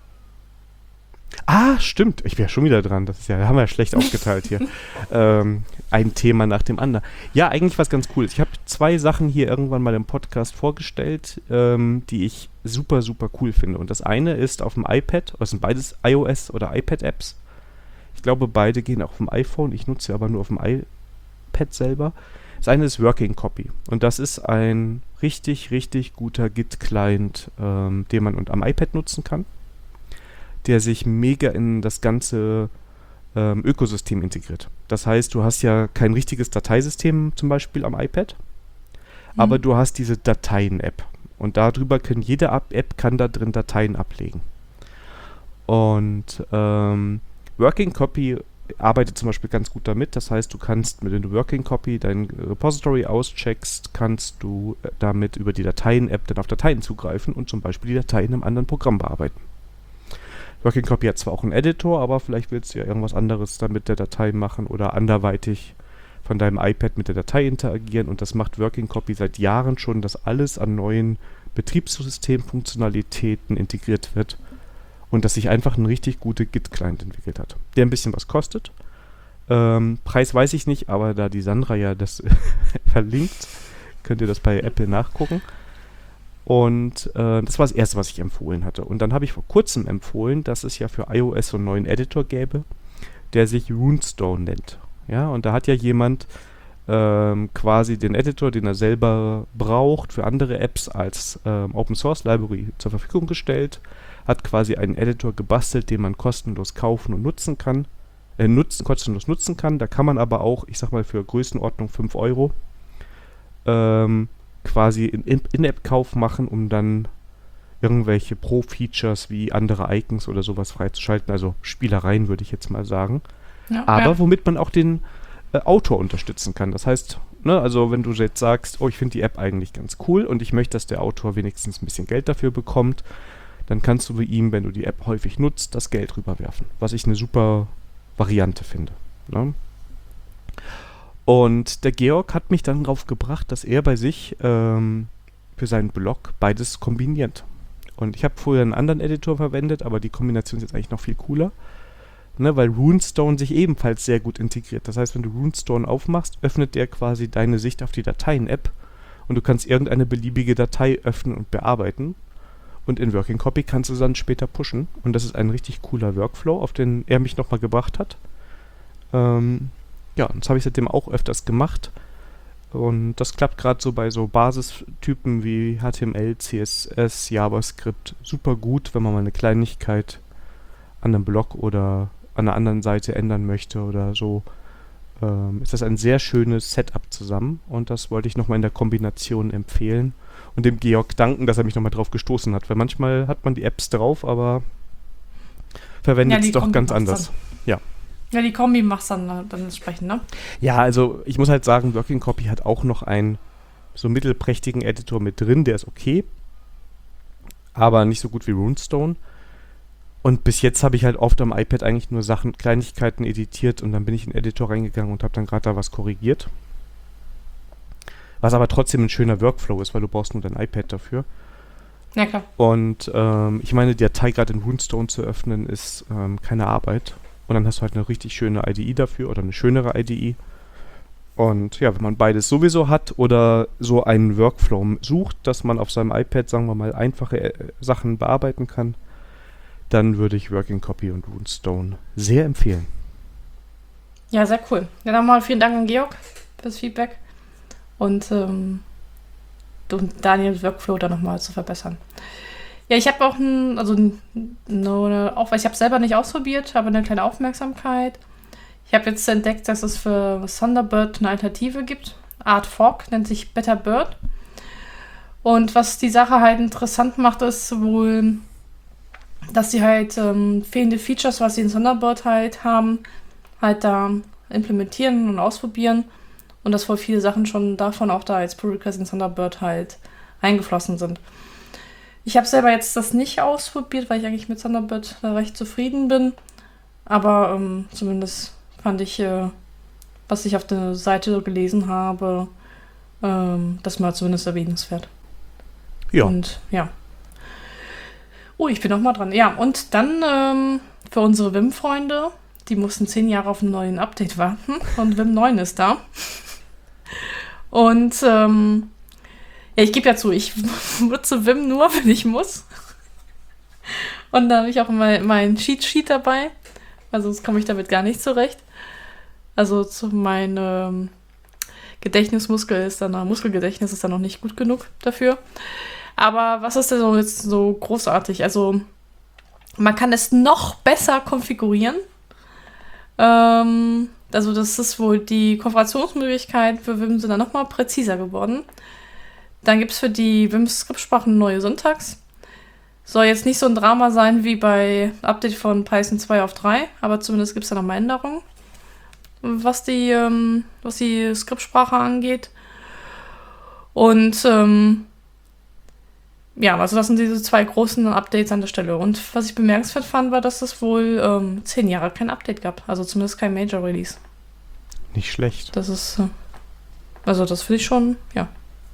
Ah, stimmt. Ich wäre schon wieder dran. Das ist ja, haben wir ja schlecht aufgeteilt hier. ähm, ein Thema nach dem anderen. Ja, eigentlich was ganz cool. Ich habe zwei Sachen hier irgendwann mal im Podcast vorgestellt, ähm, die ich super, super cool finde. Und das eine ist auf dem iPad, das sind beides iOS- oder iPad-Apps. Ich glaube, beide gehen auch auf dem iPhone. Ich nutze sie aber nur auf dem iPad selber. Das eine ist Working Copy. Und das ist ein richtig, richtig guter Git-Client, ähm, den man und am iPad nutzen kann, der sich mega in das ganze ähm, Ökosystem integriert. Das heißt, du hast ja kein richtiges Dateisystem zum Beispiel am iPad, mhm. aber du hast diese Dateien-App. Und darüber können jede App kann da drin Dateien ablegen. Und ähm, Working Copy arbeitet zum Beispiel ganz gut damit. Das heißt, du kannst mit dem Working Copy dein Repository auscheckst, kannst du äh, damit über die Dateien-App dann auf Dateien zugreifen und zum Beispiel die Dateien in einem anderen Programm bearbeiten. Working Copy hat zwar auch einen Editor, aber vielleicht willst du ja irgendwas anderes dann mit der Datei machen oder anderweitig von deinem iPad mit der Datei interagieren, und das macht Working Copy seit Jahren schon, dass alles an neuen Betriebssystemfunktionalitäten integriert wird und dass sich einfach ein richtig guter Git-Client entwickelt hat, der ein bisschen was kostet. Ähm, Preis weiß ich nicht, aber da die Sandra ja das verlinkt, könnt ihr das bei Apple nachgucken. Und äh, das war das Erste, was ich empfohlen hatte. Und dann habe ich vor kurzem empfohlen, dass es ja für iOS so einen neuen Editor gäbe, der sich Runestone nennt. Ja, und da hat ja jemand ähm, quasi den Editor, den er selber braucht, für andere Apps als ähm, Open Source Library zur Verfügung gestellt, hat quasi einen Editor gebastelt, den man kostenlos kaufen und nutzen kann, äh, nutzen, kostenlos nutzen kann. Da kann man aber auch, ich sag mal, für Größenordnung fünf Euro ähm, quasi in In-App-Kauf machen, um dann irgendwelche Pro-Features wie andere Icons oder sowas freizuschalten, also Spielereien, würde ich jetzt mal sagen. Ja, aber ja. womit man auch den äh, Autor unterstützen kann. Das heißt, ne, also wenn du jetzt sagst, oh, ich finde die App eigentlich ganz cool und ich möchte, dass der Autor wenigstens ein bisschen Geld dafür bekommt, dann kannst du bei ihm, wenn du die App häufig nutzt, das Geld rüberwerfen, was ich eine super Variante finde. Ne? Und der Georg hat mich dann darauf gebracht, dass er bei sich ähm, für seinen Blog beides kombiniert. Und ich habe vorher einen anderen Editor verwendet, aber die Kombination ist jetzt eigentlich noch viel cooler, ne, weil Runestone sich ebenfalls sehr gut integriert. Das heißt, wenn du Runestone aufmachst, öffnet der quasi deine Sicht auf die Dateien-App und du kannst irgendeine beliebige Datei öffnen und bearbeiten. Und in Working Copy kannst du dann später pushen. Und das ist ein richtig cooler Workflow, auf den er mich nochmal gebracht hat. Ähm... Ja, das habe ich seitdem auch öfters gemacht. Und das klappt gerade so bei so Basistypen wie H T M L, C S S, JavaScript super gut, wenn man mal eine Kleinigkeit an einem Blog oder an einer anderen Seite ändern möchte oder so. Ähm, ist das ein sehr schönes Setup zusammen, und das wollte ich nochmal in der Kombination empfehlen und dem Georg danken, dass er mich nochmal drauf gestoßen hat, weil manchmal hat man die Apps drauf, aber verwendet es Ja, doch ganz anders. Dann. Ja. Ja, die Kombi machst dann, dann entsprechend, ne? Ja, also ich muss halt sagen, Working Copy hat auch noch einen so mittelprächtigen Editor mit drin, der ist okay, aber nicht so gut wie Runestone. Und bis jetzt habe ich halt oft am iPad eigentlich nur Sachen, Kleinigkeiten editiert und dann bin ich in den Editor reingegangen und habe dann gerade da was korrigiert. Was aber trotzdem ein schöner Workflow ist, weil du brauchst nur dein iPad dafür. Ja, klar. Und ähm, ich meine, die Datei gerade in Runestone zu öffnen, ist ähm, keine Arbeit. Und dann hast du halt eine richtig schöne I D E dafür oder eine schönere I D E. Und ja, wenn man beides sowieso hat oder so einen Workflow sucht, dass man auf seinem iPad, sagen wir mal, einfache äh, Sachen bearbeiten kann, dann würde ich Working Copy und Runestone sehr empfehlen. Ja, sehr cool. Ja, dann mal vielen Dank an Georg fürs Feedback und ähm, Daniels Workflow da nochmal zu verbessern. Ja, ich habe auch ein, also no, ne, auch, weil ich habe es selber nicht ausprobiert, aber eine kleine Aufmerksamkeit. Ich habe jetzt entdeckt, dass es für Thunderbird eine Alternative gibt. Artfork nennt sich Better Bird. Und was die Sache halt interessant macht, ist wohl, dass sie halt ähm, fehlende Features, was sie in Thunderbird halt haben, halt da implementieren und ausprobieren. Und dass wohl viele Sachen schon davon auch da als Pull Request in Thunderbird halt eingeflossen sind. Ich habe selber jetzt das nicht ausprobiert, weil ich eigentlich mit Thunderbird recht zufrieden bin. Aber ähm, zumindest fand ich, äh, was ich auf der Seite gelesen habe, ähm, das mal zumindest erwähnenswert. Ja. Und ja. Oh, ich bin noch mal dran. Ja, und dann ähm, für unsere Vim-Freunde, die mussten zehn Jahre auf einen neuen Update warten und Vim neun ist da. Und ähm, ja, ich gebe ja zu, ich nutze Vim nur, wenn ich muss. Und da habe ich auch mein, mein Cheat Sheet dabei. Also sonst komme ich damit gar nicht zurecht. Also zu meinem Gedächtnismuskel ist dann, Muskelgedächtnis ist dann noch nicht gut genug dafür. Aber was ist denn so jetzt so großartig? Also man kann es noch besser konfigurieren. Ähm, also das ist wohl die Konfigurationsmöglichkeit für Vim sind dann nochmal präziser geworden. Dann gibt es für die Vim-Skriptsprachen neue Syntax. Soll jetzt nicht so ein Drama sein wie bei Update von Python zwei auf drei, aber zumindest gibt es da nochmal Änderungen, was die, ähm, was die Skriptsprache angeht. Und ähm, ja, also das sind diese zwei großen Updates an der Stelle. Und was ich bemerkenswert fand, war, dass es wohl ähm, zehn Jahre kein Update gab. Also zumindest kein Major Release. Nicht schlecht. Das ist, äh, also das finde ich schon, ja,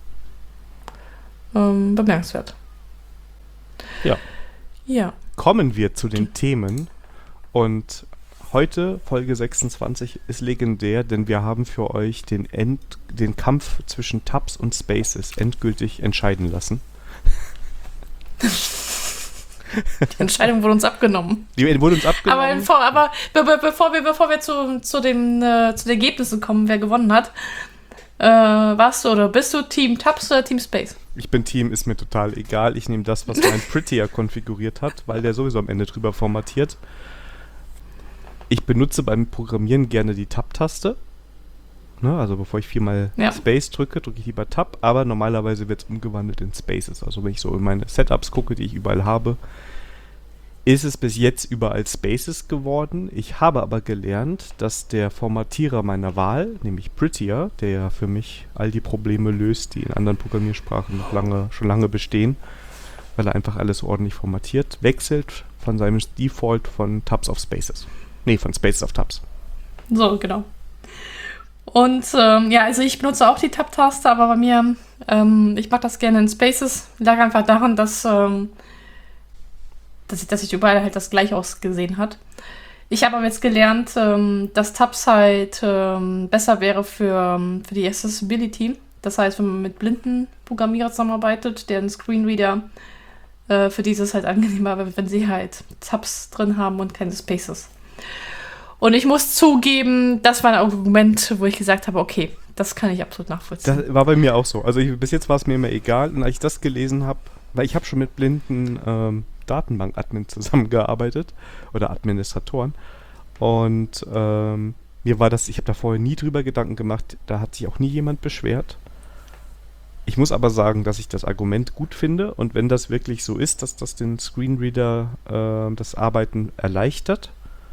ähm, bemerkenswert. Ja. Ja. Kommen wir zu den Themen. Und heute, Folge sechsundzwanzig, ist legendär, denn wir haben für euch den, End, den Kampf zwischen Tabs und Spaces endgültig entscheiden lassen. Die Entscheidung wurde uns abgenommen. Die wurde uns abgenommen. Aber, bevor, aber be be bevor wir, bevor wir zu, zu, den, äh, zu den Ergebnissen kommen, wer gewonnen hat, äh, warst du oder bist du Team Tabs oder Team Space? Ich bin Team, ist mir total egal. Ich nehme das, was mein Prettier konfiguriert hat, weil der sowieso am Ende drüber formatiert. Ich benutze beim Programmieren gerne die Tab-Taste. Ne, also bevor ich viermal ja. Space drücke, drücke ich lieber Tab, aber normalerweise wird es umgewandelt in Spaces. Also wenn ich so in meine Setups gucke, die ich überall habe, ist es bis jetzt überall Spaces geworden. Ich habe aber gelernt, dass der Formatierer meiner Wahl, nämlich Prettier, der ja für mich all die Probleme löst, die in anderen Programmiersprachen noch lange, schon lange bestehen, weil er einfach alles ordentlich formatiert, wechselt von seinem Default von Tabs auf Spaces. Nee, von Spaces auf Tabs. So, genau. Und ähm, ja, also ich benutze auch die Tab-Taste, aber bei mir, ähm, ich mache das gerne in Spaces. Lag einfach daran, dass, ähm, dass, ich, dass ich überall halt das gleich ausgesehen hat. Ich habe aber jetzt gelernt, ähm, dass Tabs halt ähm, besser wäre für, für die Accessibility. Das heißt, wenn man mit blinden Programmierern zusammenarbeitet, deren Screenreader, äh, für die ist es halt angenehmer, wenn sie halt Tabs drin haben und keine Spaces. Und ich muss zugeben, das war ein Argument, wo ich gesagt habe, okay, das kann ich absolut nachvollziehen. Das war bei mir auch so. Also ich, bis jetzt war es mir immer egal. Und als ich das gelesen habe, weil ich habe schon mit blinden ähm, Datenbank-Admin zusammengearbeitet oder Administratoren. Und ähm, mir war das, ich habe da vorher nie drüber Gedanken gemacht, da hat sich auch nie jemand beschwert. Ich muss aber sagen, dass ich das Argument gut finde. Und wenn das wirklich so ist, dass das den Screenreader äh, das Arbeiten erleichtert,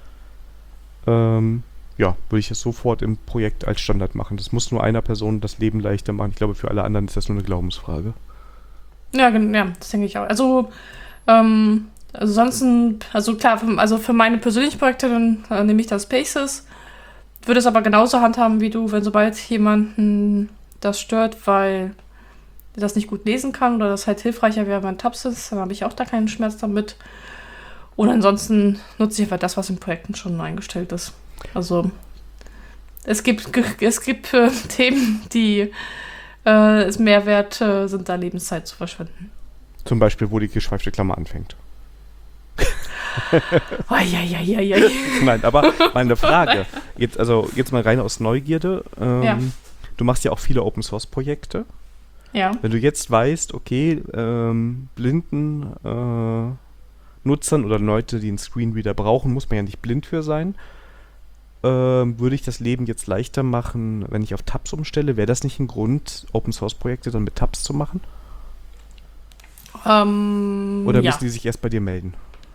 Ähm, ja, würde ich es sofort im Projekt als Standard machen. Das muss nur einer Person das Leben leichter machen. Ich glaube, für alle anderen ist das nur eine Glaubensfrage. Ja, ja, das denke ich auch. Also, ähm, also sonst, also klar, für, also für meine persönlichen Projekte dann äh, nehme ich das Spaces. Würde es aber genauso handhaben wie du, wenn sobald jemanden das stört, weil er das nicht gut lesen kann oder das halt hilfreicher wäre, wenn Tabs ist, dann habe ich auch da keinen Schmerz damit. Und ansonsten nutze ich einfach das, was in Projekten schon eingestellt ist. Also es gibt, es gibt äh, Themen, die äh, es mehr wert äh, sind, da Lebenszeit zu verschwenden. Zum Beispiel, wo die geschweifte Klammer anfängt. Oh, ja, ja, ja, ja. Nein, aber meine Frage, jetzt, also jetzt mal rein aus Neugierde. Ähm, ja. Du machst ja auch viele Open-Source-Projekte. Ja. Wenn du jetzt weißt, okay, ähm, blinden äh, Nutzern oder Leute, die einen Screenreader brauchen, muss man ja nicht blind für sein. Ähm, würde ich das Leben jetzt leichter machen, wenn ich auf Tabs umstelle? Wäre das nicht ein Grund, Open-Source-Projekte dann mit Tabs zu machen? Ähm, oder ja. müssen die sich erst bei dir melden?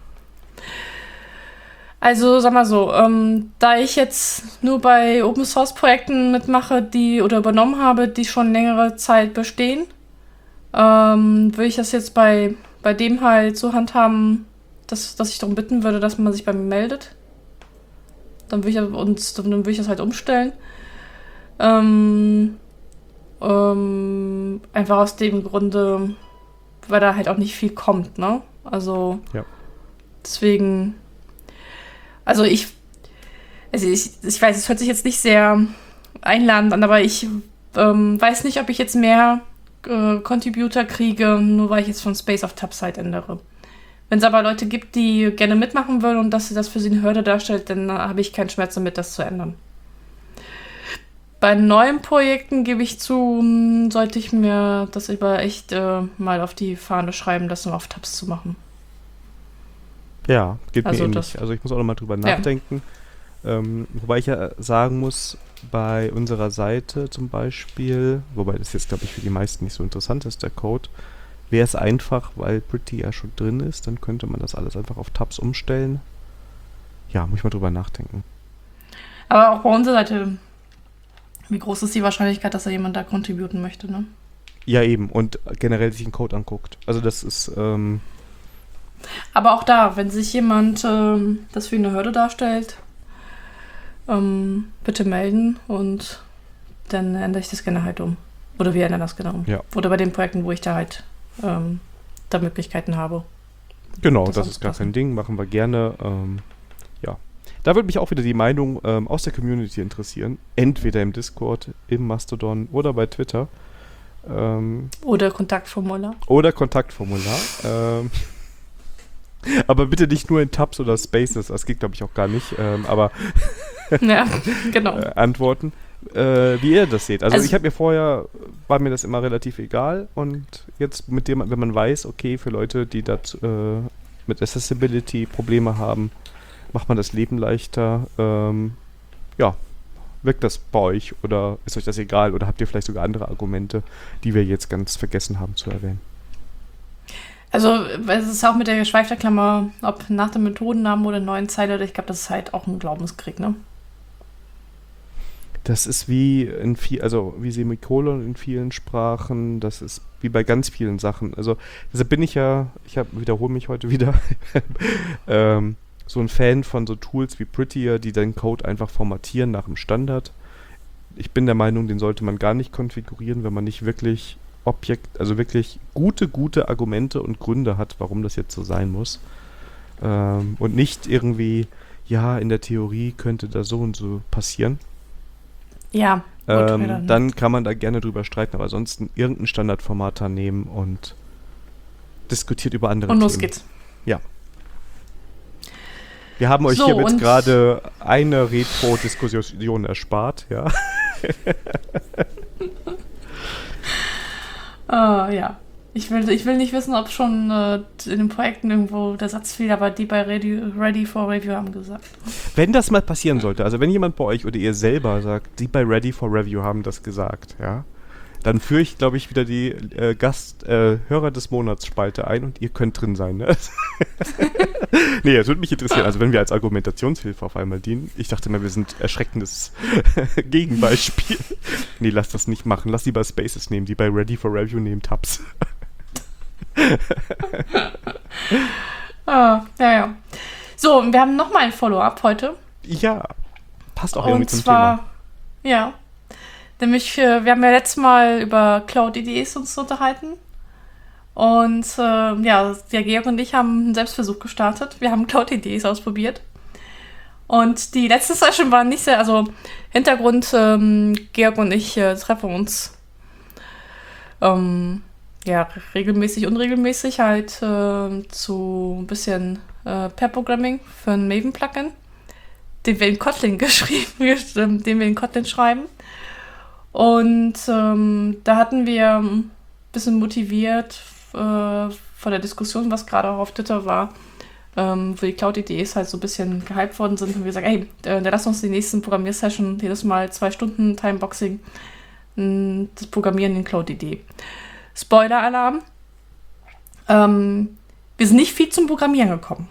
Also, sag mal so, ähm, da ich jetzt nur bei Open-Source-Projekten mitmache, die oder übernommen habe, die schon längere Zeit bestehen, ähm, würde ich das jetzt bei, bei dem halt so handhaben, dass, dass ich darum bitten würde, dass man sich bei mir meldet. Dann würde ich, und, dann würde ich das halt umstellen. Ähm, ähm, einfach aus dem Grunde, weil da halt auch nicht viel kommt, ne? Also Ja. deswegen, also ich, also ich, ich weiß, es hört sich jetzt nicht sehr einladend an, aber ich ähm, weiß nicht, ob ich jetzt mehr äh, Contributor kriege, nur weil ich jetzt von Space auf Tubside ändere. Wenn es aber Leute gibt, die gerne mitmachen wollen und dass sie das für sie eine Hürde darstellt, dann äh, habe ich keinen Schmerz damit, das zu ändern. Bei neuen Projekten, gebe ich zu, mh, sollte ich mir das über echt äh, mal auf die Fahne schreiben, das nur auf Tabs zu machen. Ja, geht Also mir ähnlich. das- Also ich muss auch nochmal drüber Ja. nachdenken. Ähm, wobei ich ja sagen muss, bei unserer Seite zum Beispiel, wobei das jetzt, glaube ich, für die meisten nicht so interessant ist, der Code, wäre es einfach, weil Pretty ja schon drin ist, dann könnte man das alles einfach auf Tabs umstellen. Ja, muss ich mal drüber nachdenken. Aber auch bei unserer Seite, wie groß ist die Wahrscheinlichkeit, dass da jemand da contributen möchte, ne? Ja, eben. Und generell sich den Code anguckt. Also das ist, ähm, Aber auch da, wenn sich jemand ähm, das für eine Hürde darstellt, ähm, bitte melden und dann ändere ich das gerne halt um. Oder wir ändern das gerne um. Ja. Oder bei den Projekten, wo ich da halt ähm, da Möglichkeiten habe. genau, Das das, ist gar anzupassen. kein Ding, machen wir gerne. Ähm, ja. Da würde mich auch wieder die Meinung ähm, aus der Community interessieren. Entweder im Discord, im Mastodon oder bei Twitter. Ähm, Oder Kontaktformular. oder Kontaktformular. ähm, aber bitte nicht nur in Tabs oder Spaces, das geht glaube ich auch gar nicht. Ähm, aber Ja, genau. äh, Antworten, äh, wie ihr das seht. Also, Also- ich habe mir vorher, war mir das immer relativ egal und jetzt mit dem, wenn man weiß, okay, für Leute, die das äh, mit Accessibility Probleme haben, macht man das Leben leichter. Ähm, ja, wirkt das bei euch oder ist euch das egal oder habt ihr vielleicht sogar andere Argumente, die wir jetzt ganz vergessen haben zu erwähnen? Also, es ist auch mit der geschweiften Klammer, ob nach dem Methodennamen oder neuen Zeile, ich glaube, das ist halt auch ein Glaubenskrieg, ne? Das ist wie in viel, also wie Semikolon in vielen Sprachen, das ist wie bei ganz vielen Sachen. Also deshalb bin ich ja, ich hab, wiederhole mich heute wieder, ähm, so ein Fan von so Tools wie Prettier, die den Code einfach formatieren nach dem Standard. Ich bin der Meinung, den sollte man gar nicht konfigurieren, wenn man nicht wirklich Objekt, also wirklich gute, gute Argumente und Gründe hat, warum das jetzt so sein muss. Ähm, und nicht irgendwie, ja, in der Theorie könnte da so und so passieren. Ja. gut, Ähm, dann- dann kann man da gerne drüber streiten, aber ansonsten irgendein Standardformat da nehmen und diskutiert über andere Und los Themen. geht's. Wir haben euch So, hiermit und- gerade eine Retro-Diskussion erspart, ja. Äh, ja. Ich will, ich will nicht wissen, ob schon äh, in den Projekten irgendwo der Satz fiel, aber die bei Ready, Ready for Review haben gesagt. Wenn das mal passieren sollte, also wenn jemand bei euch oder ihr selber sagt, die bei Ready for Review haben das gesagt, ja, dann führe ich, glaube ich, wieder die äh, Gast, äh, Hörer des Monats Spalte ein und ihr könnt drin sein, ne? Nee, das würde mich interessieren, also wenn wir als Argumentationshilfe auf einmal dienen. Ich dachte mal, wir sind erschreckendes Gegenbeispiel. Nee, lass das nicht machen. Lass lieber Spaces nehmen, die bei Ready for Review nehmen Tabs. Ah, ja, ja. So, und wir haben nochmal ein Follow-up heute. Ja, passt auch irgendwie Und zum zwar, ja, nämlich, äh, wir haben ja letztes Mal über Cloud I D Es uns unterhalten. Und äh, ja, der Georg und ich haben einen Selbstversuch gestartet. Wir haben Cloud I D Es ausprobiert. Und die letzte Session war nicht sehr, also Hintergrund, ähm, Georg und ich äh, treffen uns ähm, ja, regelmäßig, unregelmäßig halt äh, zu ein bisschen äh, Pair-Programming für ein Maven-Plugin, den wir in Kotlin geschrieben, den wir in Kotlin schreiben. Und ähm, da hatten wir ein bisschen motiviert äh, von der Diskussion, was gerade auch auf Twitter war, ähm, wo die Cloud I D Es halt so ein bisschen gehypt worden sind. Und wir sagen, hey, äh, dann lass uns die nächsten Programmiersession jedes Mal zwei Stunden Timeboxing mh, das Programmieren in Cloud I D. Spoiler-Alarm. Ähm, wir sind nicht viel zum Programmieren gekommen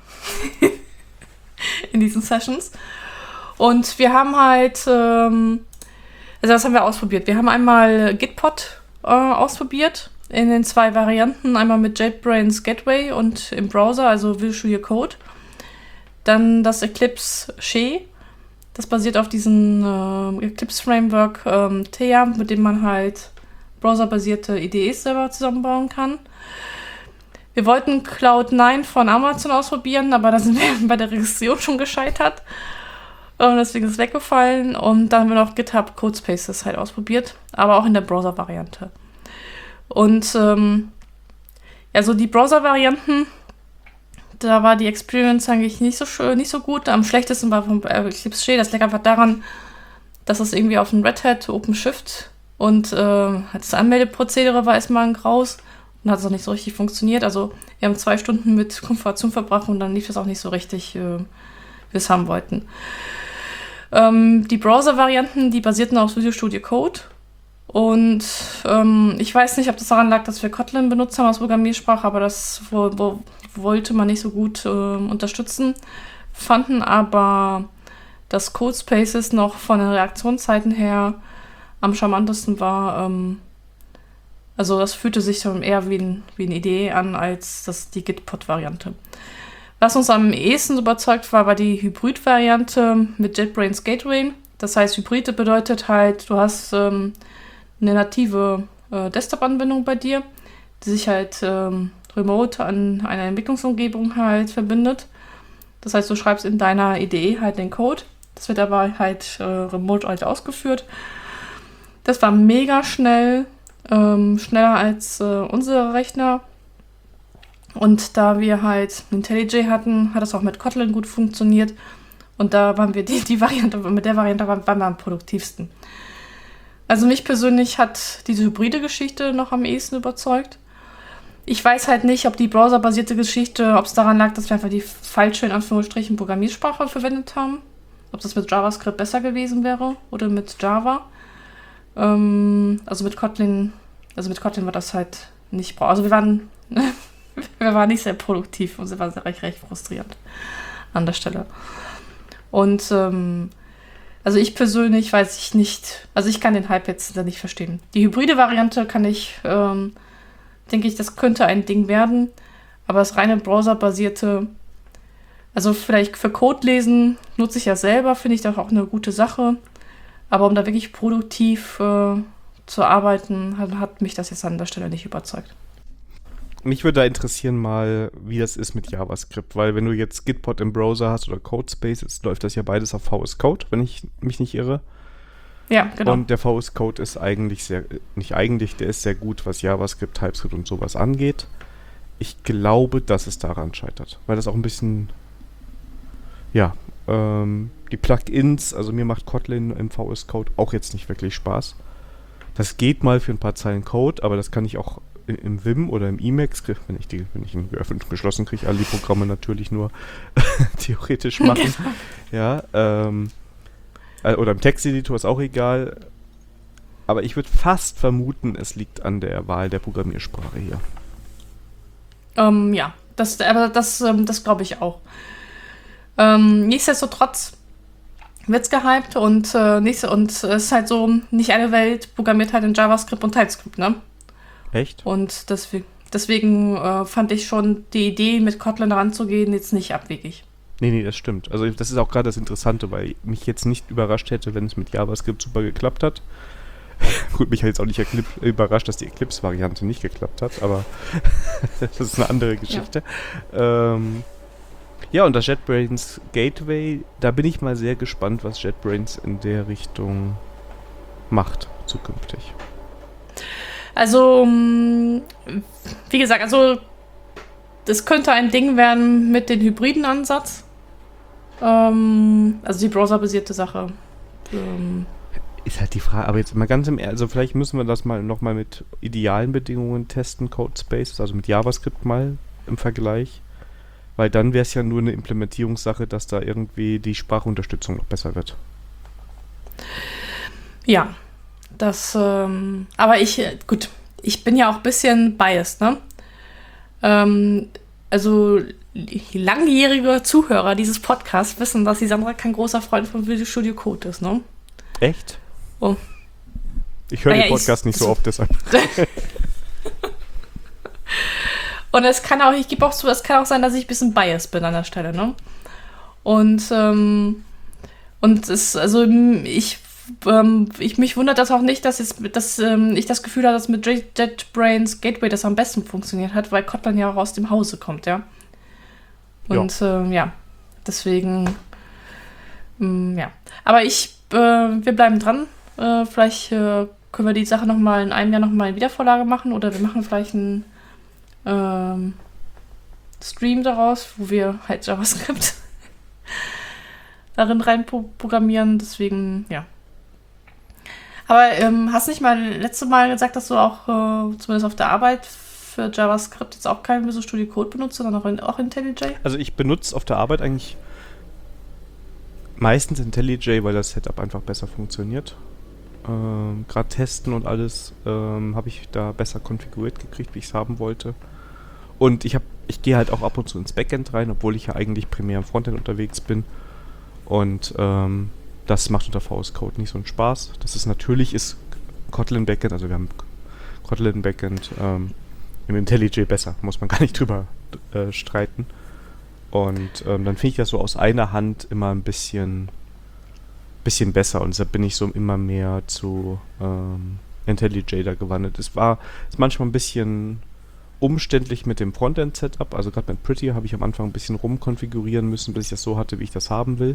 in diesen Sessions. Und wir haben halt, ähm, also das haben wir ausprobiert. Wir haben einmal Gitpod äh, ausprobiert in den zwei Varianten. Einmal mit JetBrains Gateway und im Browser, also Visual Code. Dann das Eclipse She. Das basiert auf diesem äh, Eclipse-Framework ähm, Thea, mit dem man halt browserbasierte I D Es selber zusammenbauen kann. Wir wollten Cloud neun von Amazon ausprobieren, aber da sind wir bei der Registrierung schon gescheitert. Und deswegen ist es weggefallen. Und dann haben wir noch GitHub Codespaces halt ausprobiert, aber auch in der Browser-Variante. Und ähm, ja, so die Browser-Varianten, da war die Experience eigentlich nicht so schön, nicht so gut. Am schlechtesten war von Eclipse J. Das lag einfach daran, dass es irgendwie auf dem Red Hat OpenShift und äh, das Anmeldeprozedere war erstmal ein Graus und hat es auch nicht so richtig funktioniert. Also wir haben zwei Stunden mit Konfiguration verbracht und dann lief es auch nicht so richtig, äh, wie wir es haben wollten. Ähm, die Browser-Varianten, die basierten auf Visual Studio Code. Und ähm, ich weiß nicht, ob das daran lag, dass wir Kotlin benutzt haben als Programmiersprache, aber das wo, wo, wollte man nicht so gut äh, unterstützen. Fanden aber, dass Codespaces noch von den Reaktionszeiten her am charmantesten war. Ähm, also das fühlte sich dann eher wie, ein, wie eine Idee an, als das, die Gitpod-Variante. Was uns am ehesten überzeugt war, war die Hybrid-Variante mit JetBrains Gateway. Das heißt, Hybrid bedeutet halt, du hast ähm, eine native äh, Desktop-Anwendung bei dir, die sich halt ähm, remote an einer Entwicklungsumgebung halt verbindet. Das heißt, du schreibst in deiner I D E halt den Code. Das wird aber halt äh, remote halt ausgeführt. Das war mega schnell, ähm, schneller als äh, unsere Rechner. Und da wir halt IntelliJ hatten, hat es auch mit Kotlin gut funktioniert. Und da waren wir die, die Variante, mit der Variante waren, waren wir am produktivsten. Also mich persönlich hat diese hybride Geschichte noch am ehesten überzeugt. Ich weiß halt nicht, ob die browserbasierte Geschichte, ob es daran lag, dass wir einfach die falsche, in Anführungsstrichen, Programmiersprache verwendet haben. Ob das mit JavaScript besser gewesen wäre oder mit Java. Ähm, also mit Kotlin, also mit Kotlin war das halt nicht brauch. Also wir waren, wir waren nicht sehr produktiv und es war recht, recht frustrierend an der Stelle. Und ähm, also ich persönlich weiß ich nicht, also ich kann den Hype jetzt nicht verstehen. Die hybride Variante kann ich, ähm, denke ich, das könnte ein Ding werden, aber das reine browserbasierte, also vielleicht für Code lesen nutze ich ja selber, finde ich das auch eine gute Sache, aber um da wirklich produktiv äh, zu arbeiten, hat, hat mich das jetzt an der Stelle nicht überzeugt. Mich würde da interessieren mal, wie das ist mit JavaScript, weil wenn du jetzt Gitpod im Browser hast oder Codespaces, läuft das ja beides auf V S Code, wenn ich mich nicht irre. Ja, genau. Und der V S Code ist eigentlich sehr, nicht eigentlich, der ist sehr gut, was JavaScript, TypeScript und sowas angeht. Ich glaube, dass es daran scheitert, weil das auch ein bisschen, ja, ähm, die Plugins, also mir macht Kotlin im V S Code auch jetzt nicht wirklich Spaß. Das geht mal für ein paar Zeilen Code, aber das kann ich auch im Vim oder im Emacs, wenn ich die, wenn ich ihn geöffnet und geschlossen kriege, alle die Programme natürlich nur theoretisch machen. Ja, ähm, oder im Texteditor ist auch egal. Aber ich würde fast vermuten, es liegt an der Wahl der Programmiersprache hier. Ähm, ja, das, aber das, ähm, das glaube ich auch. Ähm, nichtsdestotrotz wird's gehypt und, äh, nicht, und es ist halt so, nicht alle Welt programmiert halt in JavaScript und TypeScript, ne? Echt? Und deswegen, deswegen äh, fand ich schon die Idee, mit Kotlin ranzugehen, jetzt nicht abwegig. Nee, nee, das stimmt. Also das ist auch gerade das Interessante, weil mich jetzt nicht überrascht hätte, wenn es mit JavaScript super geklappt hat. Gut, mich hat jetzt auch nicht Eclipse, überrascht, dass die Eclipse-Variante nicht geklappt hat, aber das ist eine andere Geschichte. Ja. Ähm, ja, und das JetBrains Gateway, da bin ich mal sehr gespannt, was JetBrains in der Richtung macht zukünftig. Also, wie gesagt, also das könnte ein Ding werden mit dem hybriden Ansatz. Ähm, also die browserbasierte Sache. Ähm, Ist halt die Frage, aber jetzt mal ganz im Ernst, also vielleicht müssen wir das mal nochmal mit idealen Bedingungen testen, Codespaces, also mit JavaScript mal im Vergleich. Weil dann wäre es ja nur eine Implementierungssache, dass da irgendwie die Sprachunterstützung noch besser wird. Ja. Das, ähm, aber ich, gut, ich bin ja auch ein bisschen biased, ne? Ähm, also langjährige Zuhörer dieses Podcasts wissen, dass die Sandra kein großer Freund von Visual Studio Code ist, ne? Echt? Oh. Ich höre naja, den Podcast ich, nicht so oft, deshalb. Und es kann auch, ich gebe auch zu, es kann auch sein, dass ich ein bisschen biased bin an der Stelle, ne? Und, ähm, und es, also ich ähm, ich mich wundert das auch nicht, dass, es, dass ähm, ich das Gefühl habe, dass mit JetBrains Gateway das am besten funktioniert hat, weil Kotlin ja auch aus dem Hause kommt, ja. Und ja, ähm, ja deswegen, ähm, ja. Aber ich, äh, wir bleiben dran. Äh, vielleicht äh, können wir die Sache nochmal in einem Jahr nochmal in Wiedervorlage machen oder wir machen vielleicht einen ähm, Stream daraus, wo wir halt JavaScript darin rein programmieren. Deswegen, ja. Aber ähm, hast nicht mal letzte Mal gesagt, dass du auch äh, zumindest auf der Arbeit für JavaScript jetzt auch kein Visual Studio Code benutzt, sondern auch, in, auch IntelliJ? Also ich benutze auf der Arbeit eigentlich meistens IntelliJ, weil das Setup einfach besser funktioniert. Ähm, Gerade testen und alles ähm, habe ich da besser konfiguriert gekriegt, wie ich es haben wollte. Und ich habe, ich gehe halt auch ab und zu ins Backend rein, obwohl ich ja eigentlich primär im Frontend unterwegs bin. Und ähm, das macht unter V S Code nicht so einen Spaß. Das ist natürlich ist Kotlin Backend, also wir haben Kotlin Backend ähm, im IntelliJ besser, muss man gar nicht drüber äh, streiten. Und ähm, dann finde ich das so aus einer Hand immer ein bisschen, bisschen besser und deshalb bin ich so immer mehr zu ähm, IntelliJ da gewandert. Es war ist manchmal ein bisschen umständlich mit dem Frontend-Setup, also gerade mit Pretty habe ich am Anfang ein bisschen rumkonfigurieren müssen, bis ich das so hatte, wie ich das haben will.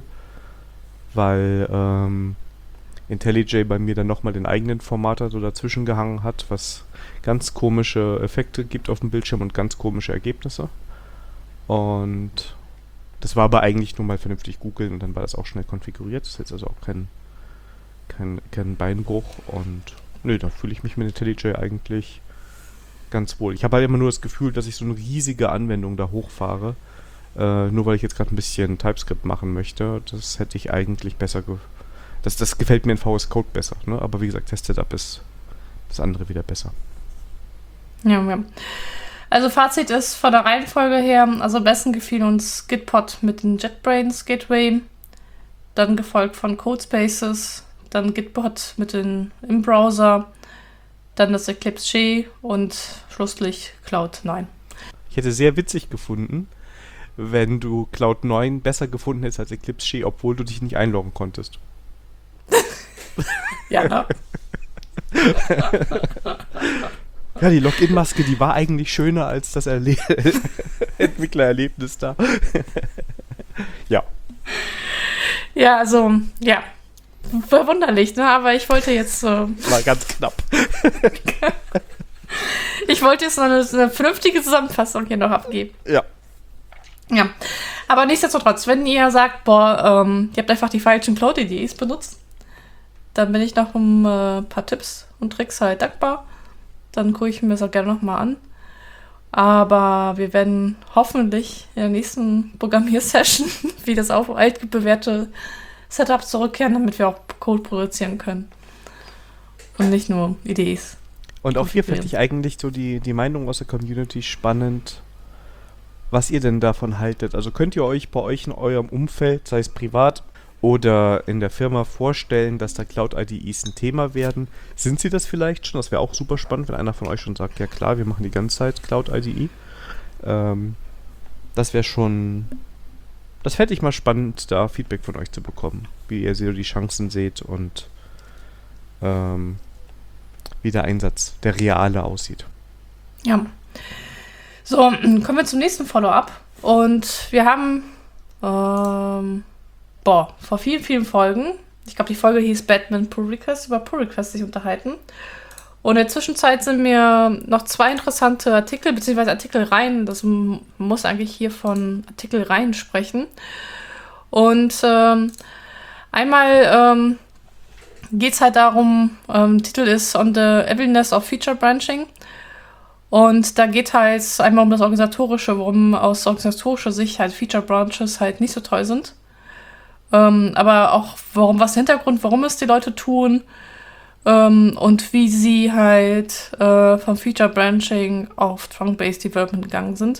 Weil ähm, IntelliJ bei mir dann nochmal den eigenen Formater so dazwischen gehangen hat, was ganz komische Effekte gibt auf dem Bildschirm und ganz komische Ergebnisse. Und das war aber eigentlich nur mal vernünftig googeln und dann war das auch schnell konfiguriert. Das ist jetzt also auch kein, kein, kein Beinbruch und nö, da fühle ich mich mit IntelliJ eigentlich ganz wohl. Ich habe halt immer nur das Gefühl, dass ich so eine riesige Anwendung da hochfahre, äh, nur weil ich jetzt gerade ein bisschen TypeScript machen möchte. Das hätte ich eigentlich besser ge- das, das gefällt mir in V S Code besser, ne? Aber wie gesagt, Test-Setup ist das andere wieder besser. Ja, ja. Also Fazit ist von der Reihenfolge her, also am besten gefiel uns Gitpod mit dem JetBrains Gateway, dann gefolgt von Codespaces, dann Gitpod mit den im Browser, dann das Eclipse und schlusslich Cloud neun. Ich hätte sehr witzig gefunden, wenn du Cloud neun besser gefunden hättest als Eclipse, obwohl du dich nicht einloggen konntest. Ja, ne? Ja, die Login-Maske, die war eigentlich schöner als das Erle- Entwicklererlebnis da. Ja. Ja, also, ja. Verwunderlich, ne? Aber ich wollte jetzt so. War ganz knapp. Ich wollte jetzt noch eine, eine vernünftige Zusammenfassung hier noch abgeben. Ja. Ja. Aber nichtsdestotrotz, wenn ihr sagt, boah, ähm, ihr habt einfach die falschen Cloud-I D Es benutzt, dann bin ich noch um ein äh, paar Tipps und Tricks halt dankbar. Dann gucke ich mir das auch gerne nochmal an. Aber wir werden hoffentlich in der nächsten Programmiersession wie das auf altbewährte Setup zurückkehren, damit wir auch Code produzieren können. Und nicht nur I D Es. Und auch hier fände ich eigentlich so die, die Meinung aus der Community spannend, was ihr denn davon haltet. Also könnt ihr euch bei euch in eurem Umfeld, sei es privat oder in der Firma, vorstellen, dass da Cloud-I D Es ein Thema werden? Sind sie das vielleicht schon? Das wäre auch super spannend, wenn einer von euch schon sagt, ja klar, wir machen die ganze Zeit Cloud-I D E. Ähm, das wäre schon... Das fände ich mal spannend, da Feedback von euch zu bekommen, wie ihr so die Chancen seht und ähm, wie der Einsatz, der reale aussieht. Ja. So, kommen wir zum nächsten Follow-up. Und wir haben ähm, boah, vor vielen, vielen Folgen, ich glaube, die Folge hieß Batman Pull Request, über Pull Request sich unterhalten. Und in der Zwischenzeit sind mir noch zwei interessante Artikel, beziehungsweise Artikelreihen, das m- muss eigentlich hier von Artikelreihen sprechen. Und ähm, einmal ähm, geht es halt darum, ähm, Titel ist On the Evilness of Feature Branching. Und da geht halt einmal um das Organisatorische, warum aus organisatorischer Sicht halt Feature Branches halt nicht so toll sind. Ähm, aber auch, warum, was der Hintergrund, warum es die Leute tun. Um, und wie sie halt äh, vom Feature Branching auf Trunk-Based Development gegangen sind.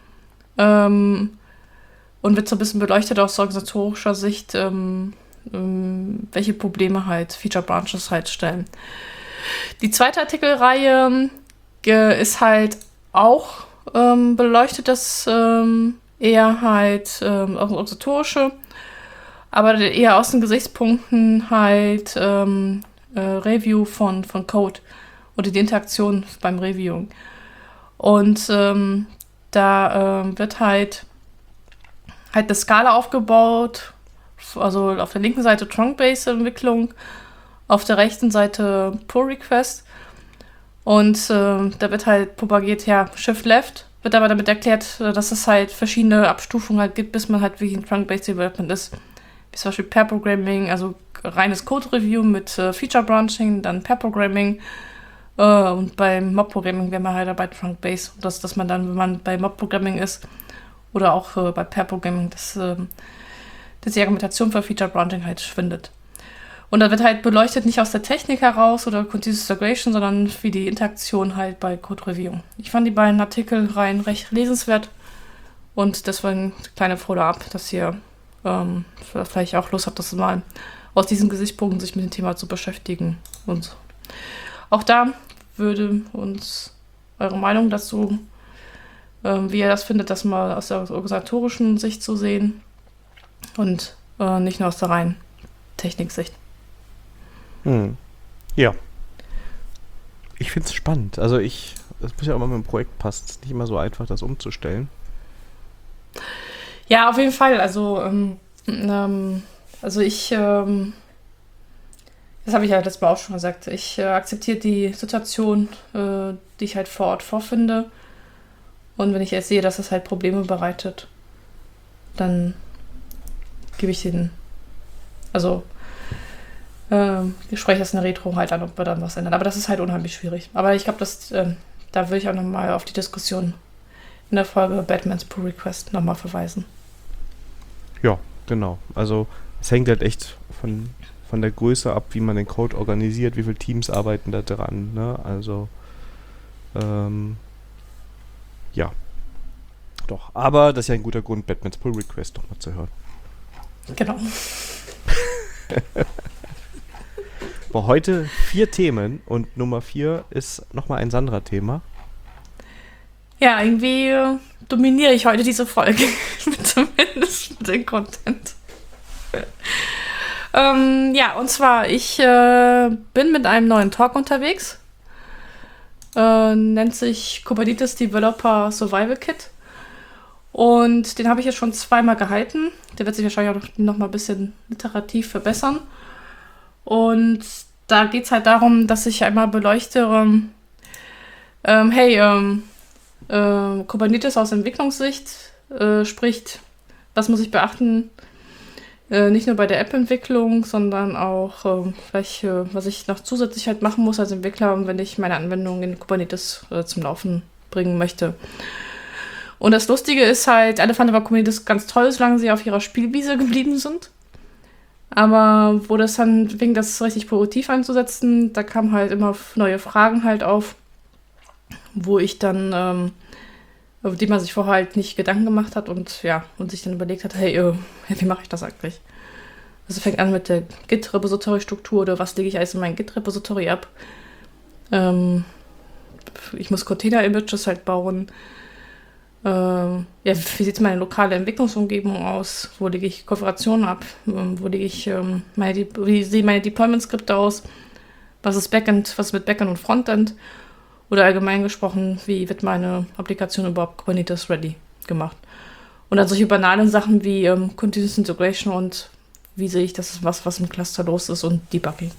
Um, und wird so ein bisschen beleuchtet aus organisatorischer Sicht, um, um, welche Probleme halt Feature Branches halt stellen. Die zweite Artikelreihe äh, ist halt auch ähm, beleuchtet, das ähm, eher halt ähm, organisatorische. aber eher aus den Gesichtspunkten halt ähm, äh, Review von, von Code oder die Interaktion beim Reviewing. Und ähm, da ähm, wird halt halt eine Skala aufgebaut, also auf der linken Seite Trunk-Based-Entwicklung, auf der rechten Seite Pull-Request. Und äh, da wird halt propagiert, ja, Shift-Left, wird aber damit erklärt, dass es halt verschiedene Abstufungen halt gibt, bis man halt wie ein Trunk-Based Development ist. Wie zum Beispiel Pair-Programming, also reines Code-Review mit äh, Feature-Branching, dann Pair-Programming. Äh, und beim Mob-Programming wäre man halt dabei Trunk-Based, dass, dass man dann, wenn man bei Mob-Programming ist, oder auch äh, bei Pair-Programming, dass, äh, dass die Argumentation für Feature-Branching halt schwindet. Und da wird halt beleuchtet, nicht aus der Technik heraus oder Continuous Integration, sondern wie die Interaktion halt bei Code Review. Ich fand die beiden Artikelreihen recht lesenswert und deswegen kleine Follow-up, dass ihr ähm, vielleicht auch Lust habt, das mal aus diesen Gesichtspunkten sich mit dem Thema zu beschäftigen. Und auch da würde uns eure Meinung dazu, ähm, wie ihr das findet, das mal aus der organisatorischen Sicht zu sehen und äh, nicht nur aus der reinen Techniksicht. Hm. Ja. Ich finde es spannend. Also ich, das muss ja auch mal mit dem Projekt passen. Es ist nicht immer so einfach, das umzustellen. Ja, auf jeden Fall. Also, ähm, ähm, also ich, ähm, das habe ich ja letztes Mal auch schon gesagt, ich äh, akzeptiere die Situation, äh, die ich halt vor Ort vorfinde. Und wenn ich erst sehe, dass es halt Probleme bereitet, dann gebe ich den, also Ähm, ich spreche das in der Retro halt an, ob wir dann was ändern. Aber das ist halt unheimlich schwierig. Aber ich glaube, dass ähm, da will ich auch nochmal auf die Diskussion in der Folge Batmans Pull Request nochmal verweisen. Ja, genau. Also es hängt halt echt von, von der Größe ab, wie man den Code organisiert, wie viele Teams arbeiten da dran. Ne? Also ähm, ja. Doch. Aber das ist ja ein guter Grund, Batmans Pull Request nochmal zu hören. Genau. Aber heute vier Themen und Nummer vier ist nochmal ein Sandra-Thema. Ja, irgendwie äh, dominiere ich heute diese Folge. Zumindest mit dem Content. ähm, ja, und zwar, ich äh, bin mit einem neuen Talk unterwegs. Äh, nennt sich Kubernetes Developer Survival Kit. Und den habe ich jetzt schon zweimal gehalten. Der wird sich wahrscheinlich auch noch, noch mal ein bisschen iterativ verbessern. Und da geht es halt darum, dass ich einmal beleuchte, ähm, ähm, hey, ähm, äh, Kubernetes aus Entwicklungssicht äh, spricht, was muss ich beachten, äh, nicht nur bei der App-Entwicklung, sondern auch äh, vielleicht, äh, was ich noch zusätzlich halt machen muss als Entwickler, wenn ich meine Anwendung in Kubernetes äh, zum Laufen bringen möchte. Und das Lustige ist halt, alle fanden aber Kubernetes ganz toll, solange sie auf ihrer Spielwiese geblieben sind. Aber wo das dann wegen das richtig produktiv einzusetzen, da kamen halt immer neue Fragen halt auf, wo ich dann, ähm, über die man sich vorher halt nicht Gedanken gemacht hat und ja, und sich dann überlegt hat, hey, äh, wie mache ich das eigentlich? Also fängt an mit der Git-Repository-Struktur oder was lege ich alles in mein Git-Repository ab? Ähm, ich muss Container-Images halt bauen. Ähm, ja, wie sieht meine lokale Entwicklungsumgebung aus? Wo lege ich Konfigurationen ab? Ähm, wo lege ich ähm, meine, De- wie sehen meine Deployment-Skripte aus? Was ist Backend, was ist mit Backend und Frontend? Oder allgemein gesprochen, wie wird meine Applikation überhaupt Kubernetes ready gemacht? Und dann solche banalen Sachen wie ähm, Continuous Integration und wie sehe ich, das ist was, was im Cluster los ist und Debugging.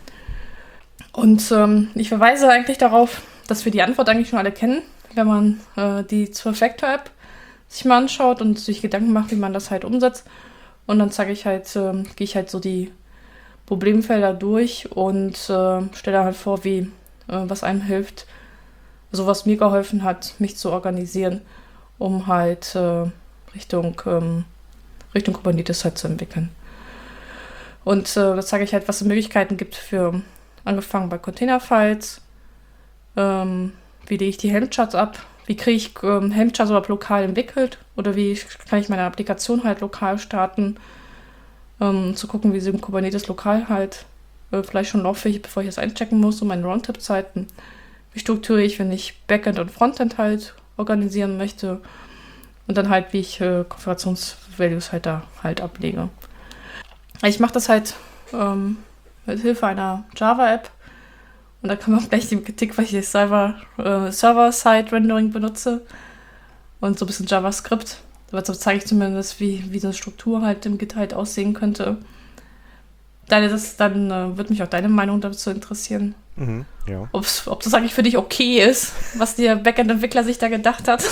Und ähm, ich verweise eigentlich darauf, dass wir die Antwort eigentlich schon alle kennen, wenn man äh, die Zwei-Factor-App sich mal anschaut und sich Gedanken macht, wie man das halt umsetzt. Und dann zeige ich halt, äh, gehe ich halt so die Problemfelder durch und äh, stelle halt vor, wie, äh, was einem hilft. Also was mir geholfen hat, mich zu organisieren, um halt äh, Richtung, ähm, Richtung Kubernetes halt zu entwickeln. Und äh, da zeige ich halt, was es Möglichkeiten gibt für, angefangen bei Container-Files, ähm, wie lege ich die Helm-Charts ab, wie kriege ich ähm, Helm-Charts überhaupt lokal entwickelt oder wie kann ich meine Applikation halt lokal starten, ähm, zu gucken, wie sie im Kubernetes lokal halt äh, vielleicht schon lauffähig, bevor ich das einchecken muss, um meine Roundtip-Zeiten. Wie strukturiere ich, wenn ich Backend und Frontend halt organisieren möchte und dann halt, wie ich äh, Konfigurationsvalues halt da halt ablege. Ich mache das halt ähm, mit Hilfe einer Java-App. Und da kann man gleich die Kritik, weil ich das Server, äh, Server-Side-Rendering benutze. Und so ein bisschen JavaScript. Aber so zeige ich zumindest, wie, wie so eine Struktur halt im Git halt aussehen könnte. Deine, das, dann äh, würde mich auch deine Meinung dazu interessieren. Mhm, ja. Ob's, ob das eigentlich für dich okay ist, was der Backend-Entwickler sich da gedacht hat.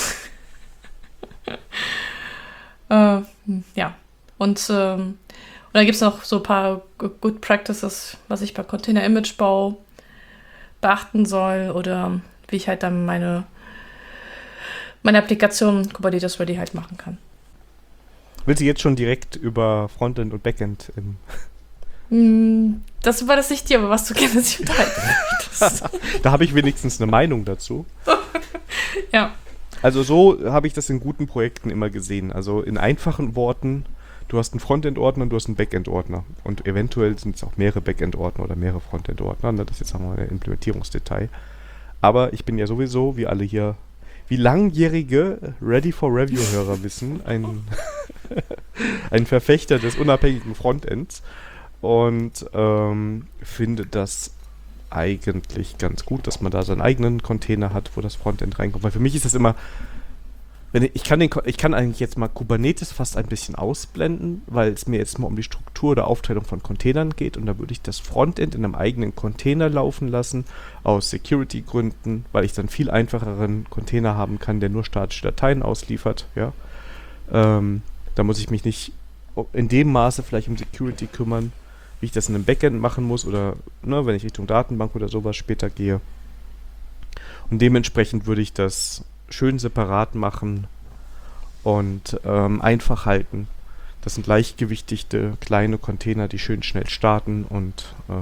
äh, ja. Und, ähm, und dann gibt es noch so ein paar Good Practices, was ich bei Container-Image-Bau beachten soll oder wie ich halt dann meine, meine Applikation Kubernetes Ready halt machen kann. Willst du jetzt schon direkt über Frontend und Backend im Das war das nicht dir, aber was du gerne sich unterhalten möchtest. Da habe ich wenigstens eine Meinung dazu. Ja. Also so habe ich das in guten Projekten immer gesehen. Also in einfachen Worten, du hast einen Frontend-Ordner und du hast einen Backend-Ordner. Und eventuell sind es auch mehrere Backend-Ordner oder mehrere Frontend-Ordner. Das ist jetzt haben wir ein Implementierungsdetail. Aber ich bin ja sowieso, wie alle hier, wie langjährige Ready-for-Review-Hörer wissen, ein, ein Verfechter des unabhängigen Frontends. Und ähm, finde das eigentlich ganz gut, dass man da seinen eigenen Container hat, wo das Frontend reinkommt. Weil für mich ist das immer, wenn ich, ich kann den, ich kann eigentlich jetzt mal Kubernetes fast ein bisschen ausblenden, weil es mir jetzt mal um die Struktur oder Aufteilung von Containern geht und da würde ich das Frontend in einem eigenen Container laufen lassen, aus Security-Gründen, weil ich dann viel einfacheren Container haben kann, der nur statische Dateien ausliefert. Ja, ähm, da muss ich mich nicht in dem Maße vielleicht um Security kümmern, wie ich das in einem Backend machen muss oder ne, wenn ich Richtung Datenbank oder sowas später gehe. Und dementsprechend würde ich das schön separat machen und ähm, einfach halten. Das sind leichtgewichtige kleine Container, die schön schnell starten und ähm,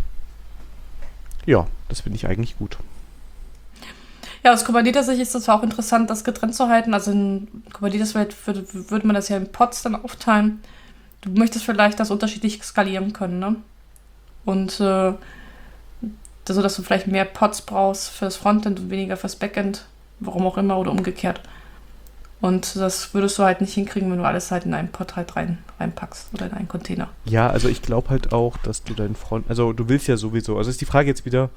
ja, das finde ich eigentlich gut. Ja, aus Kubernetes-Sicht ist es auch interessant, das getrennt zu halten. Also in Kubernetes würde, würde man das ja in Pods dann aufteilen. Du möchtest vielleicht das unterschiedlich skalieren können, ne? Und äh, so, dass du vielleicht mehr Pods brauchst für das Frontend und weniger fürs Backend, warum auch immer, oder umgekehrt. Und das würdest du halt nicht hinkriegen, wenn du alles halt in einen Pod halt rein, reinpackst oder in einen Container. Ja, also ich glaube halt auch, dass du deinen Front, also du willst ja sowieso, also ist die Frage jetzt wieder,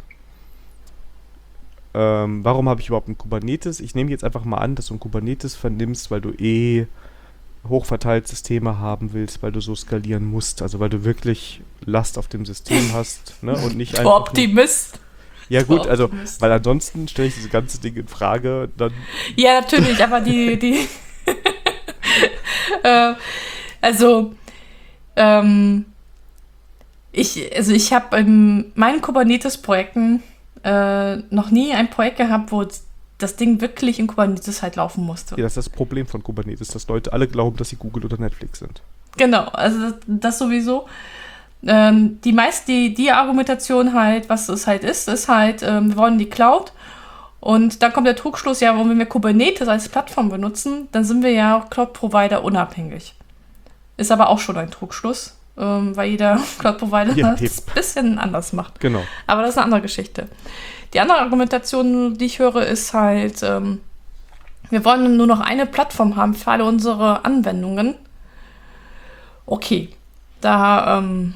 ähm, warum habe ich überhaupt ein Kubernetes? Ich nehme jetzt einfach mal an, dass du ein Kubernetes vernimmst, weil du eh hochverteilt Systeme haben willst, weil du so skalieren musst, also weil du wirklich Last auf dem System hast, ne, und nicht einfach... Optimist! Ja gut, also, weil ansonsten stelle ich diese ganze Ding in Frage, dann... Ja, natürlich, aber die, die... äh, also, ähm, ich, also ich habe in meinen Kubernetes-Projekten äh, noch nie ein Projekt gehabt, wo das Ding wirklich in Kubernetes halt laufen musste. Ja, das ist das Problem von Kubernetes, dass Leute alle glauben, dass sie Google oder Netflix sind. Genau, also das, das sowieso. Ähm, die meist, die, die Argumentation halt, was es halt ist, ist halt, ähm, wir wollen die Cloud und dann kommt der Trugschluss, ja, wenn wir Kubernetes als Plattform benutzen, dann sind wir ja auch Cloud-Provider unabhängig. Ist aber auch schon ein Trugschluss, ähm, weil jeder Cloud-Provider ja, das ein bisschen anders macht. Genau. Aber das ist eine andere Geschichte. Die andere Argumentation, die ich höre, ist halt, ähm, wir wollen nur noch eine Plattform haben für alle unsere Anwendungen. Okay, da, ähm,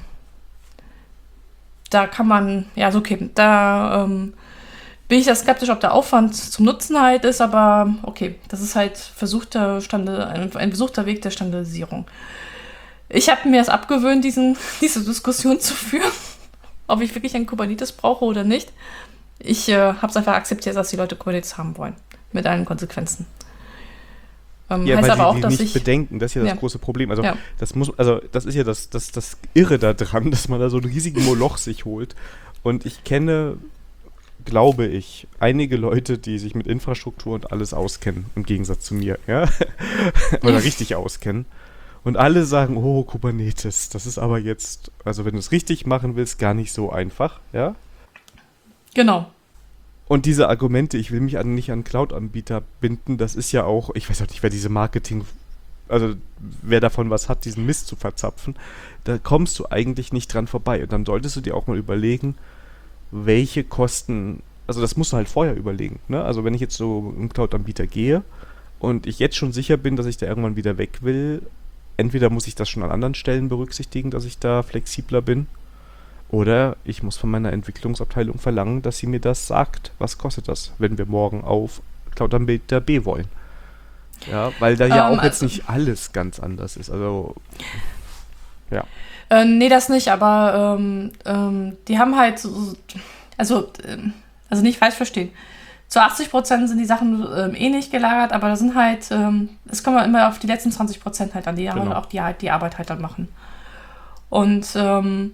da kann man, ja, ist okay, da ähm, bin ich ja skeptisch, ob der Aufwand zum Nutzen halt ist, aber okay, das ist halt versuchter Stande, ein, ein versuchter Weg der Standardisierung. Ich habe mir es abgewöhnt, diesen, diese Diskussion zu führen, ob ich wirklich ein Kubernetes brauche oder nicht. Ich äh, habe es einfach akzeptiert, dass die Leute Kubernetes haben wollen, mit allen Konsequenzen. Ähm, ja, heißt weil aber die, auch, die dass nicht ich bedenken, das ist ja das ja. große Problem. Also Ja. das muss, also das ist ja das, das, das Irre daran, dass man da so einen riesigen Moloch sich holt. Und ich kenne, glaube ich, einige Leute, die sich mit Infrastruktur und alles auskennen, im Gegensatz zu mir, ja, oder richtig auskennen. Und alle sagen, oh, Kubernetes, das ist aber jetzt, also wenn du es richtig machen willst, gar nicht so einfach, ja. Genau. Und diese Argumente, ich will mich an, nicht an Cloud-Anbieter binden, das ist ja auch, ich weiß auch nicht, wer diese Marketing, also wer davon was hat, diesen Mist zu verzapfen, da kommst du eigentlich nicht dran vorbei. Und dann solltest du dir auch mal überlegen, welche Kosten, also das musst du halt vorher überlegen, ne? Also wenn ich jetzt so einen Cloud-Anbieter gehe und ich jetzt schon sicher bin, dass ich da irgendwann wieder weg will, entweder muss ich das schon an anderen Stellen berücksichtigen, dass ich da flexibler bin, oder ich muss von meiner Entwicklungsabteilung verlangen, dass sie mir das sagt, was kostet das, wenn wir morgen auf Cloud-Anbieter B wollen. Ja, weil da ja Ähm, auch jetzt also- nicht alles ganz anders ist. Also, ja. Äh, nee, das nicht, aber ähm, ähm, die haben halt, so, so- also, ähm, also nicht falsch verstehen. Zu achtzig Prozent sind die Sachen ähm, eh nicht gelagert, aber da sind halt, ähm, es kommt immer auf die letzten zwanzig Prozent halt an, die Genau. auch die, die Arbeit halt dann machen. Und, ähm,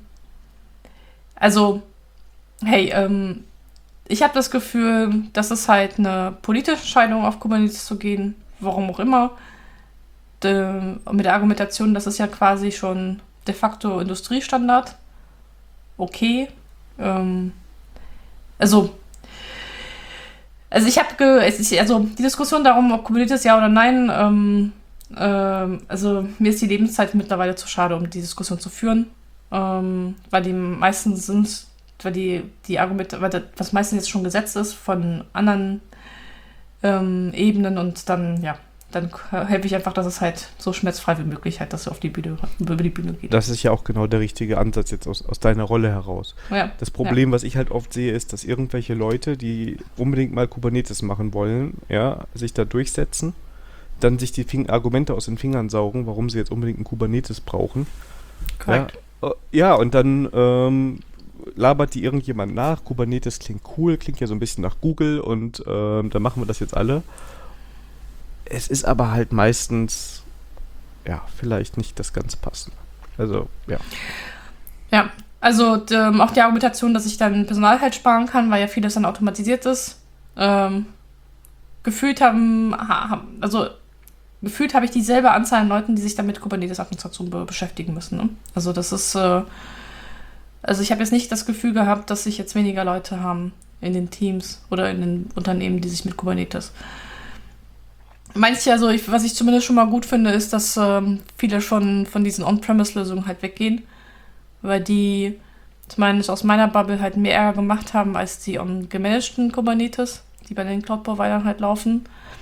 also, hey, ähm, ich habe das Gefühl, das ist halt eine politische Entscheidung, auf Kubernetes zu gehen, warum auch immer. De, mit der Argumentation, das ist ja quasi schon de facto Industriestandard. Okay. Ähm, also, also ich habe, also die Diskussion darum, ob Kubernetes ja oder nein, ähm, ähm, also mir ist die Lebenszeit mittlerweile zu schade, um die Diskussion zu führen, ähm, weil die meisten sind, weil die, die Argumente, weil das, was meistens jetzt schon gesetzt ist von anderen ähm, Ebenen und dann, ja, dann helfe ich einfach, dass es halt so schmerzfrei wie möglich halt, dass es auf die Bühne, über die Bühne geht. Das ist ja auch genau der richtige Ansatz jetzt aus, aus deiner Rolle heraus. Ja, Das Problem, was ich halt oft sehe, ist, dass irgendwelche Leute, die unbedingt mal Kubernetes machen wollen, ja, sich da durchsetzen, dann sich die Fing- Argumente aus den Fingern saugen, warum sie jetzt unbedingt ein Kubernetes brauchen. korrekt. Ja, äh, ja, und dann ähm, labert die irgendjemand nach. Kubernetes klingt cool, klingt ja so ein bisschen nach Google und ähm, dann machen wir das jetzt alle. Es ist aber halt meistens, ja, vielleicht nicht das ganz Passende. Also, ja. Ja, also ähm, auch die Argumentation, dass ich dann Personal halt sparen kann, weil ja vieles dann automatisiert ist. Ähm, gefühlt haben, ha, also gefühlt habe ich dieselbe Anzahl an Leuten, die sich dann mit Kubernetes-Administration be beschäftigen müssen. Ne? Also das ist, äh, also ich habe jetzt nicht das Gefühl gehabt, dass sich jetzt weniger Leute haben in den Teams oder in den Unternehmen, die sich mit Kubernetes. Manche, also ich, was ich zumindest schon mal gut finde, ist, dass ähm, viele schon von diesen On-Premise-Lösungen halt weggehen, weil die, zumindest aus meiner Bubble, halt mehr Ärger gemacht haben als die on gemanagten Kubernetes, die bei den Cloud-Providern halt laufen.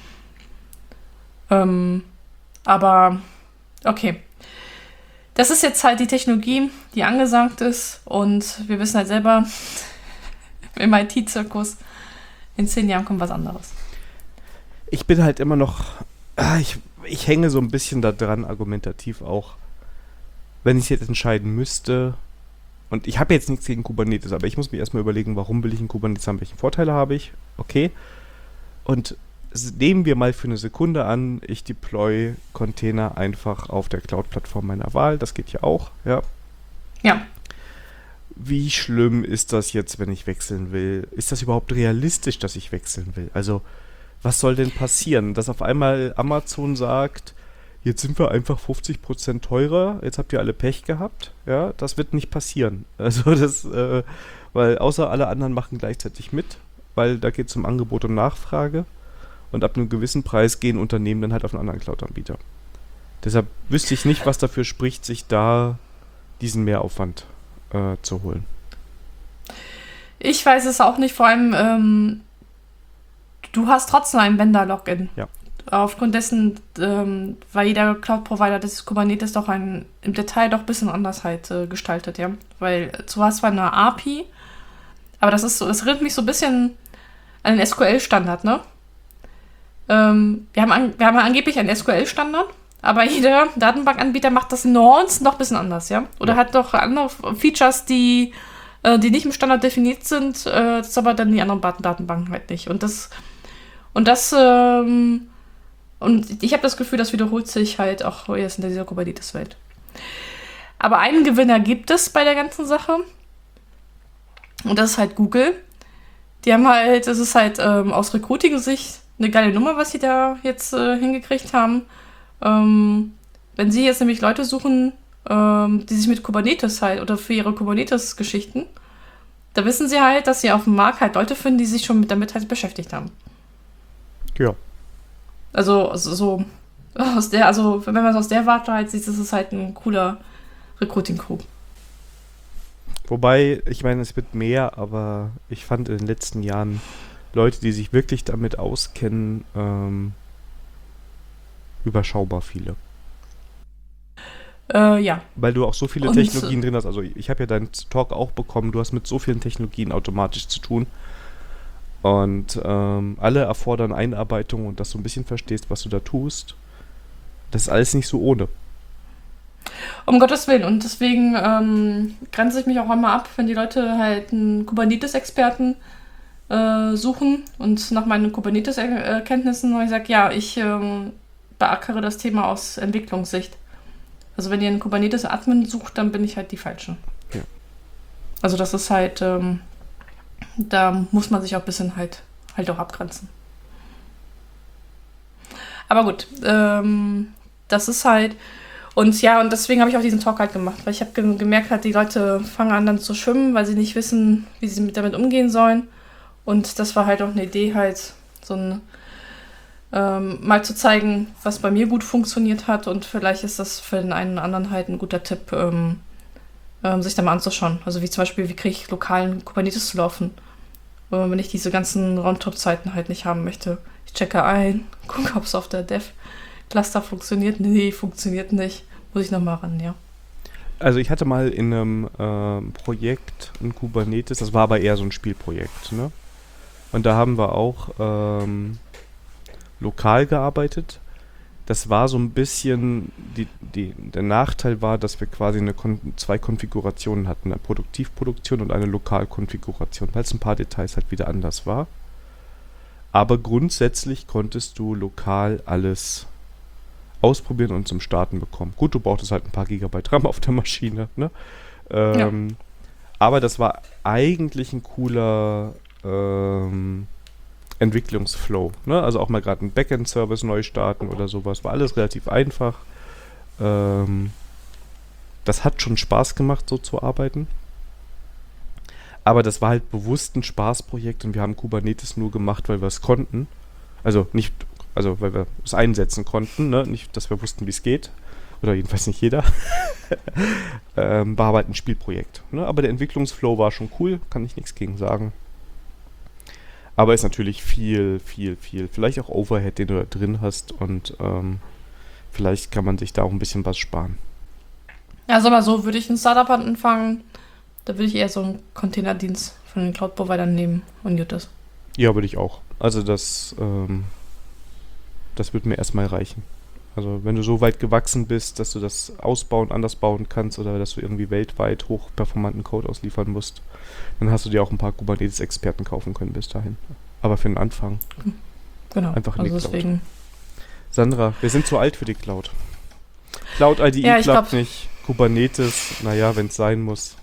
Ähm, aber okay. Das ist jetzt halt die Technologie, die angesagt ist und wir wissen halt selber, im I T-Zirkus, in zehn Jahren kommt was anderes. Ich bin halt immer noch, ah, ich, ich hänge so ein bisschen da dran, argumentativ auch. Wenn ich jetzt entscheiden müsste, und ich habe jetzt nichts gegen Kubernetes, aber ich muss mir erstmal überlegen, warum will ich ein Kubernetes haben, welche Vorteile habe ich, okay. Und nehmen wir mal für eine Sekunde an, ich deploy Container einfach auf der Cloud-Plattform meiner Wahl, das geht ja auch, ja. Ja. Wie schlimm ist das jetzt, wenn ich wechseln will? Ist das überhaupt realistisch, dass ich wechseln will? Also, was soll denn passieren? Dass auf einmal Amazon sagt, jetzt sind wir einfach fünfzig Prozent teurer, jetzt habt ihr alle Pech gehabt. Ja, das wird nicht passieren. Also das, äh, weil außer alle anderen machen gleichzeitig mit, weil da geht es um Angebot und Nachfrage und ab einem gewissen Preis gehen Unternehmen dann halt auf einen anderen Cloud-Anbieter. Deshalb wüsste ich nicht, was dafür spricht, sich da diesen Mehraufwand äh, zu holen. Ich weiß es auch nicht, vor allem, ähm, du hast trotzdem ein Vendor-Login. Ja. Aufgrund dessen, ähm, weil jeder Cloud-Provider das Kubernetes doch ein, im Detail doch ein bisschen anders halt äh, gestaltet, ja. Weil du hast zwar eine A P I, aber das ist so, das erinnert mich so ein bisschen an den S Q L-Standard, ne? Ähm, wir haben, an, wir haben angeblich einen S Q L-Standard, aber jeder Datenbankanbieter macht das Nuance noch ein bisschen anders, ja? Oder Ja. hat doch andere Features, die, äh, die nicht im Standard definiert sind, äh, das aber dann die anderen Datenbanken halt nicht. Und das, und das, ähm, und ich habe das Gefühl, das wiederholt sich halt auch jetzt in dieser Kubernetes-Welt. Aber einen Gewinner gibt es bei der ganzen Sache. Und das ist halt Google. Die haben halt, das ist halt ähm, aus Recruiting-Sicht eine geile Nummer, was sie da jetzt äh, hingekriegt haben. Ähm, wenn sie jetzt nämlich Leute suchen, ähm, die sich mit Kubernetes halt oder für ihre Kubernetes-Geschichten, da wissen sie halt, dass sie auf dem Markt halt Leute finden, die sich schon mit damit halt beschäftigt haben. Ja. Also, also so aus der, also wenn man es aus der Warte halt sieht, ist es halt ein cooler Recruiting-Crew. Wobei, ich meine, es wird mehr, aber ich fand in den letzten Jahren Leute, die sich wirklich damit auskennen, ähm, überschaubar viele. Äh, ja. Weil du auch so viele Und, Technologien drin hast. Also ich habe ja deinen Talk auch bekommen. Du hast mit so vielen Technologien automatisch zu tun. Und ähm, alle erfordern Einarbeitung und dass du ein bisschen verstehst, was du da tust. Das ist alles nicht so ohne. Um Gottes Willen. Und deswegen ähm, grenze ich mich auch immer ab, wenn die Leute halt einen Kubernetes-Experten äh, suchen und nach meinen Kubernetes-Kenntnissen, weil ich sage, ja, ich ähm, beackere das Thema aus Entwicklungssicht. Also wenn ihr einen Kubernetes-Admin sucht, dann bin ich halt die Falsche. Ja. Also das ist halt, ähm, da muss man sich auch ein bisschen halt, halt auch abgrenzen. Aber gut, ähm, das ist halt, und ja, und deswegen habe ich auch diesen Talk halt gemacht, weil ich habe ge- gemerkt, halt, die Leute fangen an dann zu schwimmen, weil sie nicht wissen, wie sie mit damit umgehen sollen. Und das war halt auch eine Idee, halt so ein, ähm, mal zu zeigen, was bei mir gut funktioniert hat, und vielleicht ist das für den einen oder anderen halt ein guter Tipp, ähm, ähm, sich da mal anzuschauen. Also wie zum Beispiel, wie kriege ich lokalen Kubernetes zu laufen, äh, wenn ich diese ganzen Roundtop-Zeiten halt nicht haben möchte. Ich checke ein, gucke, ob es auf der Dev-Cluster funktioniert. Nee, funktioniert nicht. Muss ich nochmal ran, ja. Also ich hatte mal in einem ähm, Projekt ein Kubernetes, das war aber eher so ein Spielprojekt, ne? Und da haben wir auch ähm, lokal gearbeitet. Das war so ein bisschen, die, die, der Nachteil war, dass wir quasi eine Kon- zwei Konfigurationen hatten, eine Produktivproduktion und eine Lokalkonfiguration, weil es ein paar Details halt wieder anders war. Aber grundsätzlich konntest du lokal alles ausprobieren und zum Starten bekommen. Gut, du brauchtest halt ein paar Gigabyte RAM auf der Maschine, ne? Ähm, ja. Aber das war eigentlich ein cooler ähm, Entwicklungsflow, ne? Also auch mal gerade einen Backend-Service neu starten oder sowas. War alles relativ einfach. Ähm, das hat schon Spaß gemacht, so zu arbeiten. Aber das war halt bewusst ein Spaßprojekt und wir haben Kubernetes nur gemacht, weil wir es konnten. Also nicht, also weil wir es einsetzen konnten, ne? Nicht, dass wir wussten, wie es geht. Oder jedenfalls nicht jeder. ähm, war halt ein Spielprojekt. Ne? Aber der Entwicklungsflow war schon cool, kann ich nichts gegen sagen. Aber ist natürlich viel, viel, viel. Vielleicht auch Overhead, den du da drin hast. Und ähm, vielleicht kann man sich da auch ein bisschen was sparen. Ja, sag mal so, würde ich ein Startup anfangen, da würde ich eher so einen Containerdienst von den Cloud-Providern nehmen und gut ist. Ja, würde ich auch. Also das, ähm, das wird mir erstmal reichen. Also wenn du so weit gewachsen bist, dass du das ausbauen, anders bauen kannst oder dass du irgendwie weltweit hochperformanten Code ausliefern musst, dann hast du dir auch ein paar Kubernetes-Experten kaufen können bis dahin. Aber für den Anfang genau. Einfach in also die Cloud. Deswegen. Sandra, wir sind zu alt für die Cloud. Cloud I D E ja, klappt glaub, nicht. Kubernetes, naja, wenn es sein muss.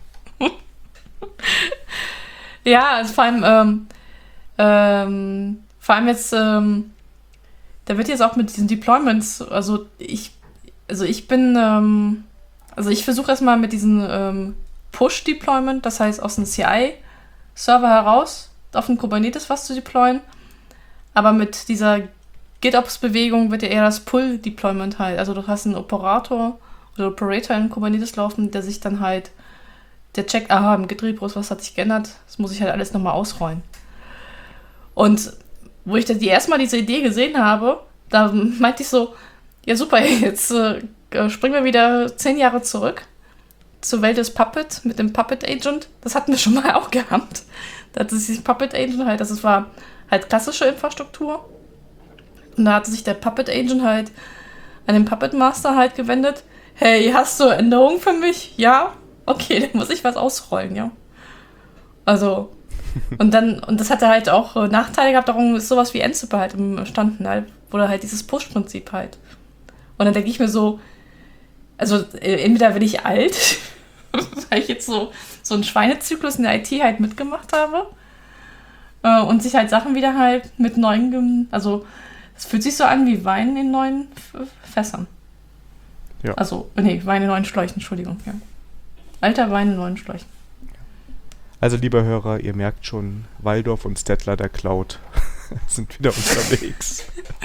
Ja, also vor allem, ähm, ähm, vor allem jetzt, ähm, da wird jetzt auch mit diesen Deployments, also ich, also ich bin, ähm, also ich versuche erstmal mit diesem ähm, Push-Deployment, das heißt aus dem C I-Server heraus auf den Kubernetes was zu deployen, aber mit dieser GitOps-Bewegung wird ja eher das Pull-Deployment halt, also du hast einen Operator oder Operator in Kubernetes laufen, der sich dann halt der checkt, aha, im Git-Repos, was hat sich geändert? Das muss ich halt alles nochmal ausrollen. Und wo ich dann die erstmal diese Idee gesehen habe, da meinte ich so, ja super, jetzt äh, springen wir wieder zehn Jahre zurück zur Welt des Puppet mit dem Puppet Agent. Das hatten wir schon mal auch gehabt. Das ist dieses Puppet Agent halt, das war halt klassische Infrastruktur. Und da hatte sich der Puppet Agent halt an den Puppet Master halt gewendet. Hey, hast du Änderungen für mich? Ja? Okay, dann muss ich was ausrollen, ja. Also, und dann, und das hatte halt auch äh, Nachteile gehabt, darum ist sowas wie Ansible halt entstanden, halt, oder halt dieses Push-Prinzip halt. Und dann denke ich mir so, also äh, entweder bin ich alt, weil ich jetzt so, so einen Schweinezyklus in der I T halt mitgemacht habe äh, und sich halt Sachen wieder halt mit neuen, also es fühlt sich so an wie Wein in neuen F- Fässern. Ja. Also, nee, Wein in neuen Schläuchen, Entschuldigung, ja. Alter Wein in neuen Schläuchen. Also, lieber Hörer, ihr merkt schon, Waldorf und Stettler der Cloud sind wieder unterwegs.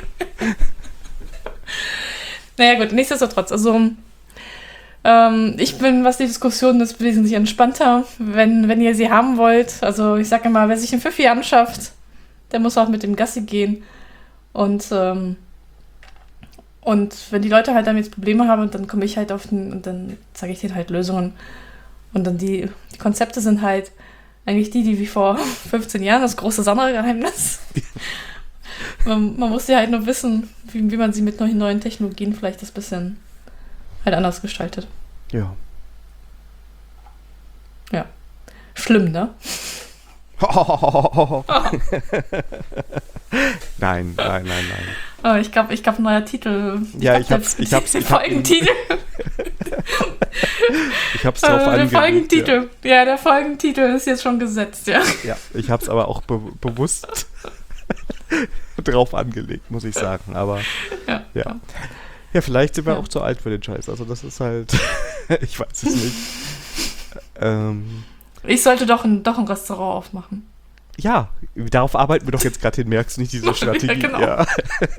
Naja gut, nichtsdestotrotz, also ähm, ich bin, was die Diskussion ist, wesentlich entspannter, wenn, wenn ihr sie haben wollt. Also ich sage immer, wer sich ein Pfiffi anschafft, der muss auch mit dem Gassi gehen. Und, ähm, Und wenn die Leute halt damit jetzt Probleme haben, dann komme ich halt auf den, und dann zeige ich denen halt Lösungen. Und dann die, die Konzepte sind halt eigentlich die, die wie vor fünfzehn Jahren, das große Sandra-Geheimnis. man, man muss ja halt nur wissen, wie, wie man sie mit neuen, neuen Technologien vielleicht das bisschen halt anders gestaltet. Ja. Ja. Schlimm, ne? Nein, nein, nein, nein. Oh, ich glaube, ich glaube, ein neuer Titel. Ja, ich hab's, ich hab's. Den Ich hab Folgentitel. Ich hab's drauf äh, Der angelegt. Folgentitel. Ja. ja, der Folgentitel ist jetzt schon gesetzt, ja. Ja, ich hab's aber auch be- bewusst drauf angelegt, muss ich sagen. Aber Ja. ja. Ja, vielleicht sind wir Ja. auch zu alt für den Scheiß. Also das ist halt, ich weiß es nicht. ähm, Ich sollte doch ein, doch ein Restaurant aufmachen. ja, darauf arbeiten wir doch jetzt gerade hin, merkst du nicht, diese Strategie. Ja, genau. Ja.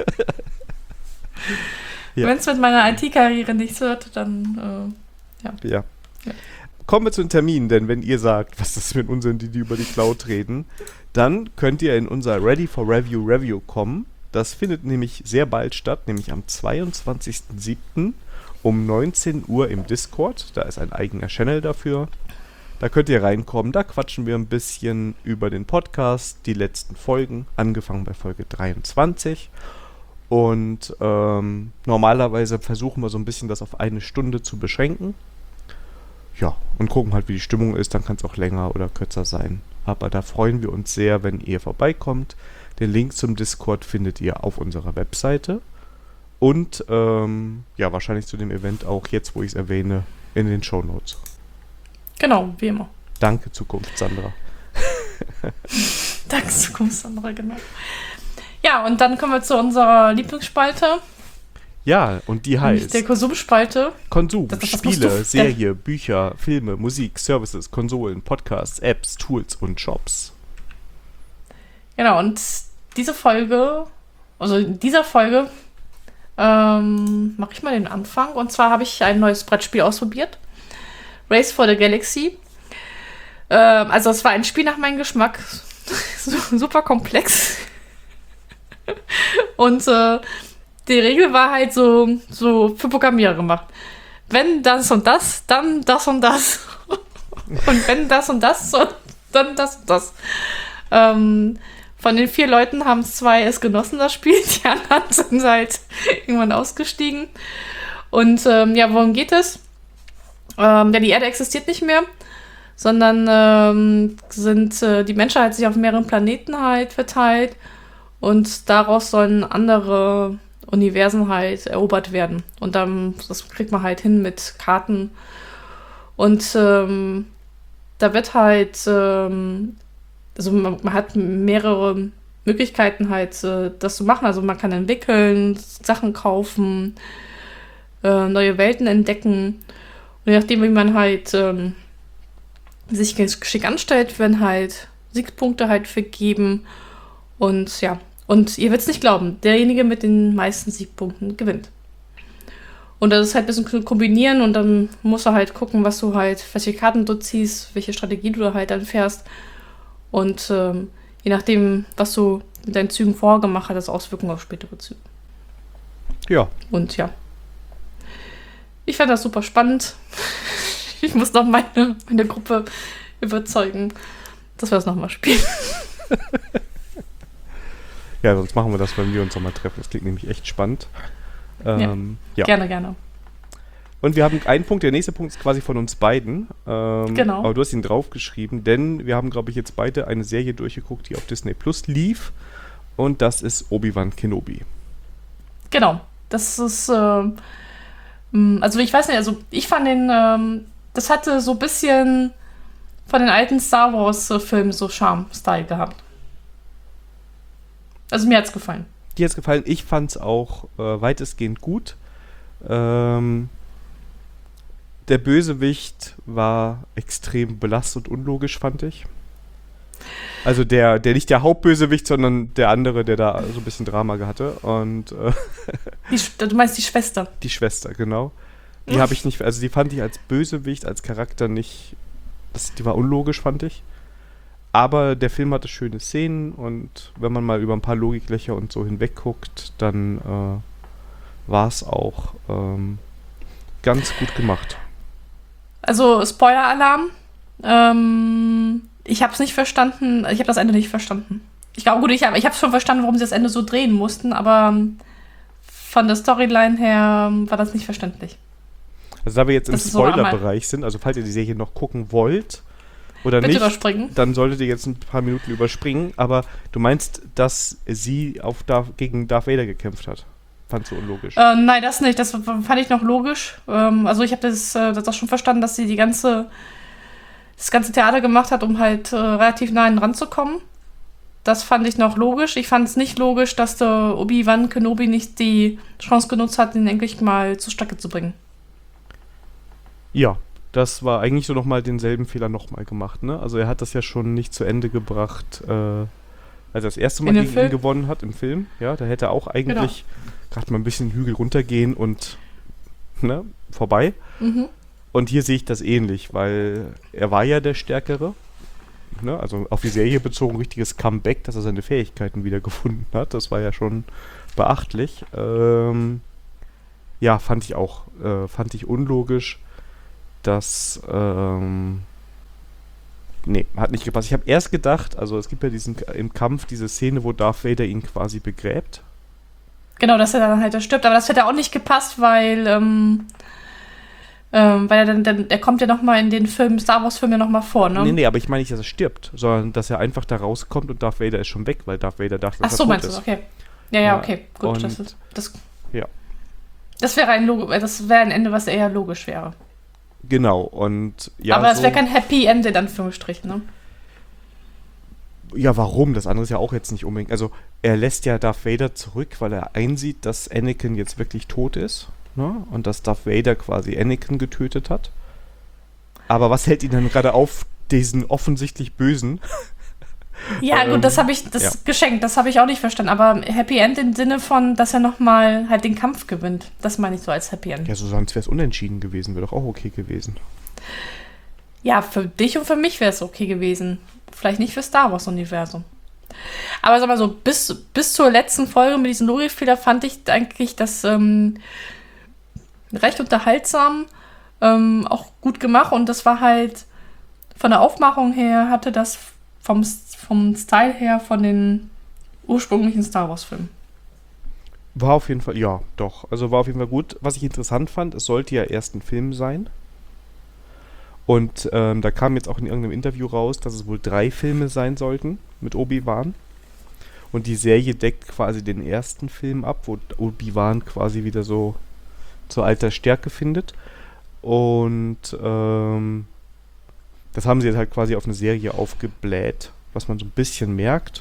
Ja. Wenn es mit meiner I T-Karriere nichts wird, dann äh, ja. Ja. Ja. Kommen wir zu den Terminen, denn wenn ihr sagt, was ist für ein Unsinn, die, die über die Cloud reden, dann könnt ihr in unser Ready for Review Review kommen. Das findet nämlich sehr bald statt, nämlich am zweiundzwanzigsten siebten um neunzehn Uhr im Discord. Da ist ein eigener Channel dafür. Da könnt ihr reinkommen, da quatschen wir ein bisschen über den Podcast, die letzten Folgen, angefangen bei Folge dreiundzwanzig. Und ähm, normalerweise versuchen wir so ein bisschen das auf eine Stunde zu beschränken. Ja, und gucken halt, wie die Stimmung ist, dann kann es auch länger oder kürzer sein. Aber da freuen wir uns sehr, wenn ihr vorbeikommt. Den Link zum Discord findet ihr auf unserer Webseite. Und ähm, ja, wahrscheinlich zu dem Event auch jetzt, wo ich es erwähne, in den Shownotes. Genau, wie immer. Danke, Zukunft, Sandra. Danke, Zukunftssandra, genau. Ja, und dann kommen wir zu unserer Lieblingsspalte. Ja, und die Nämlich heißt der Konsumspalte. Konsum, Das- das musst Spiele, du- Serie, Bücher, Filme, Musik, Services, Konsolen, Podcasts, Apps, Tools und Shops. Genau, und diese Folge, also in dieser Folge, ähm, mache ich mal den Anfang. Und zwar habe ich ein neues Brettspiel ausprobiert. Race for the Galaxy. Ähm, also es war ein Spiel nach meinem Geschmack. Super komplex. Und äh, die Regel war halt so, so für Programmierer gemacht. Wenn das und das, dann das und das. Und wenn das und das, so, dann das und das. Ähm, von den vier Leuten haben es zwei es genossen, das Spiel. Die anderen sind halt irgendwann ausgestiegen. Und ähm, ja, worum geht es? Ähm, ja, die Erde existiert nicht mehr, sondern ähm, sind äh, die Menschheit hat sich auf mehreren Planeten halt verteilt und daraus sollen andere Universen halt erobert werden. Und dann, das kriegt man halt hin mit Karten. Und ähm, da wird halt, ähm, also man, man hat mehrere Möglichkeiten halt, äh, das zu machen. Also man kann entwickeln, Sachen kaufen, äh, neue Welten entdecken. Und je nachdem, wie man halt ähm, sich geschickt anstellt, werden halt Siegpunkte halt vergeben. Und ja, und ihr werdet es nicht glauben, derjenige mit den meisten Siegpunkten gewinnt. Und das ist halt ein bisschen kombinieren und dann musst du halt gucken, was du halt, welche Karten du ziehst, welche Strategie du halt dann fährst. Und ähm, je nachdem, was du mit deinen Zügen vorher gemacht hast, das Auswirkungen auf spätere Züge. Ja. Und ja. Ich fand das super spannend. Ich muss noch meine, meine Gruppe überzeugen, dass wir das nochmal spielen. Ja, sonst machen wir das, wenn wir uns nochmal treffen. Das klingt nämlich echt spannend. Ähm, ja. ja. Gerne, gerne. Und wir haben einen Punkt, der nächste Punkt ist quasi von uns beiden. Ähm, Genau. Aber du hast ihn draufgeschrieben, denn wir haben, glaube ich, jetzt beide eine Serie durchgeguckt, die auf Disney Plus lief. Und das ist Obi-Wan Kenobi. Genau. Das ist, ähm, also ich weiß nicht, also ich fand den, ähm, das hatte so ein bisschen von den alten Star Wars-Filmen so Charme-Style gehabt. Also mir hat's gefallen. Dir hat's gefallen. Ich fand's auch äh, weitestgehend gut. Ähm, der Bösewicht war extrem belastet und unlogisch, fand ich. Also der, der nicht der Hauptbösewicht, sondern der andere, der da so ein bisschen Drama hatte. Und äh, die, du meinst die Schwester? Die Schwester, genau. Die habe ich nicht, also die fand ich als Bösewicht, als Charakter nicht, das, die war unlogisch, fand ich. Aber der Film hatte schöne Szenen und wenn man mal über ein paar Logiklöcher und so hinweg guckt, dann war es auch ähm, ganz gut gemacht. Also Spoiler-Alarm. Ähm, ich habe es nicht verstanden. Ich habe das Ende nicht verstanden. Ich glaube, gut, ich habe ich habe schon verstanden, warum sie das Ende so drehen mussten, aber ähm, von der Storyline her ähm, war das nicht verständlich. Also da wir jetzt im Das ist so einmal- Spoilerbereich sind, also falls ihr die Serie noch gucken wollt oder Bitte nicht, überspringen. dann solltet ihr jetzt ein paar Minuten überspringen. Aber du meinst, dass sie auf Darth, gegen Darth Vader gekämpft hat? Fandst du unlogisch? Äh, nein, das nicht. Das fand ich noch logisch. Ähm, also ich habe das, äh, das auch schon verstanden, dass sie die ganze, das ganze Theater gemacht hat, um halt äh, relativ nah an ihn ranzukommen. Das fand ich noch logisch. Ich fand es nicht logisch, dass der Obi-Wan Kenobi nicht die Chance genutzt hat, ihn endlich mal zur Strecke zu bringen. Ja, das war eigentlich so nochmal denselben Fehler nochmal gemacht, ne? Also er hat das ja schon nicht zu Ende gebracht, äh, als er das erste Mal In dem gegen ihn Film? gewonnen hat im Film. Ja, da hätte er auch eigentlich gerade mal ein bisschen den Hügel runtergehen und ne, vorbei. Mhm. Und hier sehe ich das ähnlich, weil er war ja der Stärkere. Ne? Also auf die Serie bezogen richtiges Comeback, dass er seine Fähigkeiten wieder gefunden hat. Das war ja schon beachtlich. Ähm, ja, fand ich auch. Äh, fand ich unlogisch, dass ähm, nee, hat nicht gepasst. Ich habe erst gedacht, also es gibt ja diesen im Kampf diese Szene, wo Darth Vader ihn quasi begräbt. Genau, dass er dann halt stirbt. Aber das hätte auch nicht gepasst, weil, ähm, ähm, weil er dann, dann, der kommt ja noch mal in den Film, Star Wars Film ja noch mal vor, ne? Nee, nee, aber ich meine nicht, dass er stirbt, sondern dass er einfach da rauskommt und Darth Vader ist schon weg, weil Darth Vader dachte, Ach dass so, er tot meinst ist. du, okay. Ja, ja, Ja, okay, gut. und- Das, ist, das, Ja. das wäre ein, Log- das wäre ein Ende, was eher logisch wäre. Genau, und ja, Aber es so, wäre kein Happy End in Anführungsstrichen, ne? ja, warum? Das andere ist ja auch jetzt nicht unbedingt. Also, er lässt ja Darth Vader zurück, weil er einsieht, dass Anakin jetzt wirklich tot ist, ne? Und dass Darth Vader quasi Anakin getötet hat. Aber was hält ihn dann gerade auf, diesen offensichtlich Bösen? Ja, Ähm, gut, das habe ich, das ja. geschenkt, das habe ich auch nicht verstanden. Aber Happy End im Sinne von, dass er nochmal halt den Kampf gewinnt. Das meine ich so als Happy End. Ja, so sonst wäre es unentschieden gewesen, wäre doch auch okay gewesen. Ja, für dich und für mich wäre es okay gewesen. Vielleicht nicht für Star Wars-Universum. Aber sag mal so, bis, bis zur letzten Folge mit diesem Logikfehler fand ich eigentlich das ähm, recht unterhaltsam, ähm, auch gut gemacht. Und das war halt von der Aufmachung her, hatte das vom, vom Style her von den ursprünglichen Star Wars-Filmen. War auf jeden Fall, ja, doch. Also war auf jeden Fall gut. Was ich interessant fand, es sollte ja erst ein Film sein. Und ähm, da kam jetzt auch in irgendeinem Interview raus, dass es wohl drei Filme sein sollten mit Obi-Wan. Und die Serie deckt quasi den ersten Film ab, wo Obi-Wan quasi wieder so zur alter Stärke findet. Und ähm, das haben sie jetzt halt quasi auf eine Serie aufgebläht, was man so ein bisschen merkt.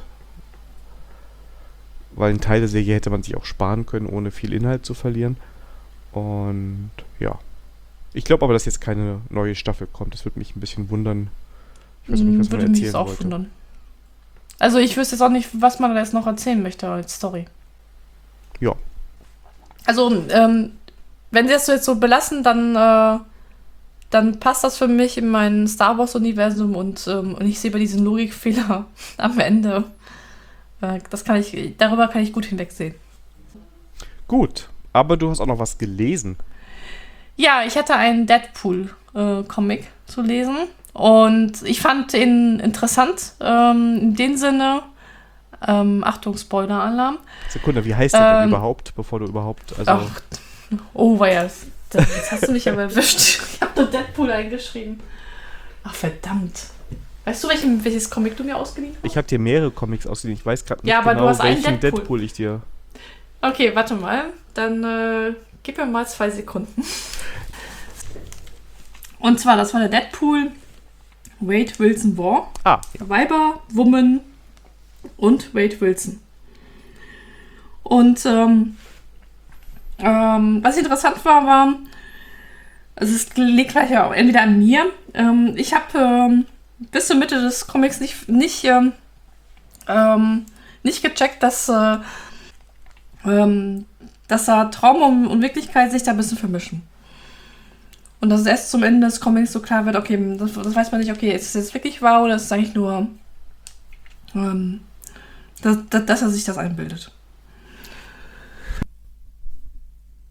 Weil ein Teil der Serie hätte man sich auch sparen können, ohne viel Inhalt zu verlieren. Und ja. Ich glaube aber, dass jetzt keine neue Staffel kommt. Das würde mich ein bisschen wundern. Ich weiß auch nicht, was man Würde mich erzählen das auch wollte. wundern. Also ich wüsste jetzt auch nicht, was man da jetzt noch erzählen möchte als Story. Ja. Also, ähm, wenn sie das so jetzt so belassen, dann, äh, dann passt das für mich in mein Star Wars-Universum und, ähm, und ich sehe bei diesem Logikfehler am Ende. Äh, das kann ich, darüber kann ich gut hinwegsehen. Gut. Aber du hast auch noch was gelesen. Ja, ich hatte einen Deadpool-Comic äh, zu lesen und ich fand ihn interessant. Ähm, in dem Sinne, ähm, Achtung, Spoiler-Alarm. Sekunde, wie heißt der denn Ähm, überhaupt, bevor du überhaupt. Also, Ach, oh, war ja. das- Jetzt hast du mich aber erwischt. Ich habe nur Deadpool eingeschrieben. Ach, verdammt. Weißt du, welchen, welches Comic du mir ausgeliehen hast? ich habe dir mehrere Comics ausgeliehen. Ich weiß gerade nicht Ja, aber du genau, hast einen welchen Deadpool. Deadpool. ich dir. Okay, warte mal. Dann äh, gib mir mal zwei Sekunden. Und zwar, das war der Deadpool Wade Wilson War. Ah, Weiber, Woman und Wade Wilson. Und ähm, ähm, was interessant war, war, also es liegt gleich ja auch entweder an mir. Ähm, ich habe ähm, bis zur Mitte des Comics nicht, nicht, ähm, ähm, nicht gecheckt, dass, äh, ähm, dass da Traum und, und Wirklichkeit sich da ein bisschen vermischen. Und dass es erst zum Ende des Comics so klar wird, okay, das, das weiß man nicht, okay, ist es jetzt wirklich wahr oder ist es eigentlich nur, ähm, dass, dass, dass er sich das einbildet.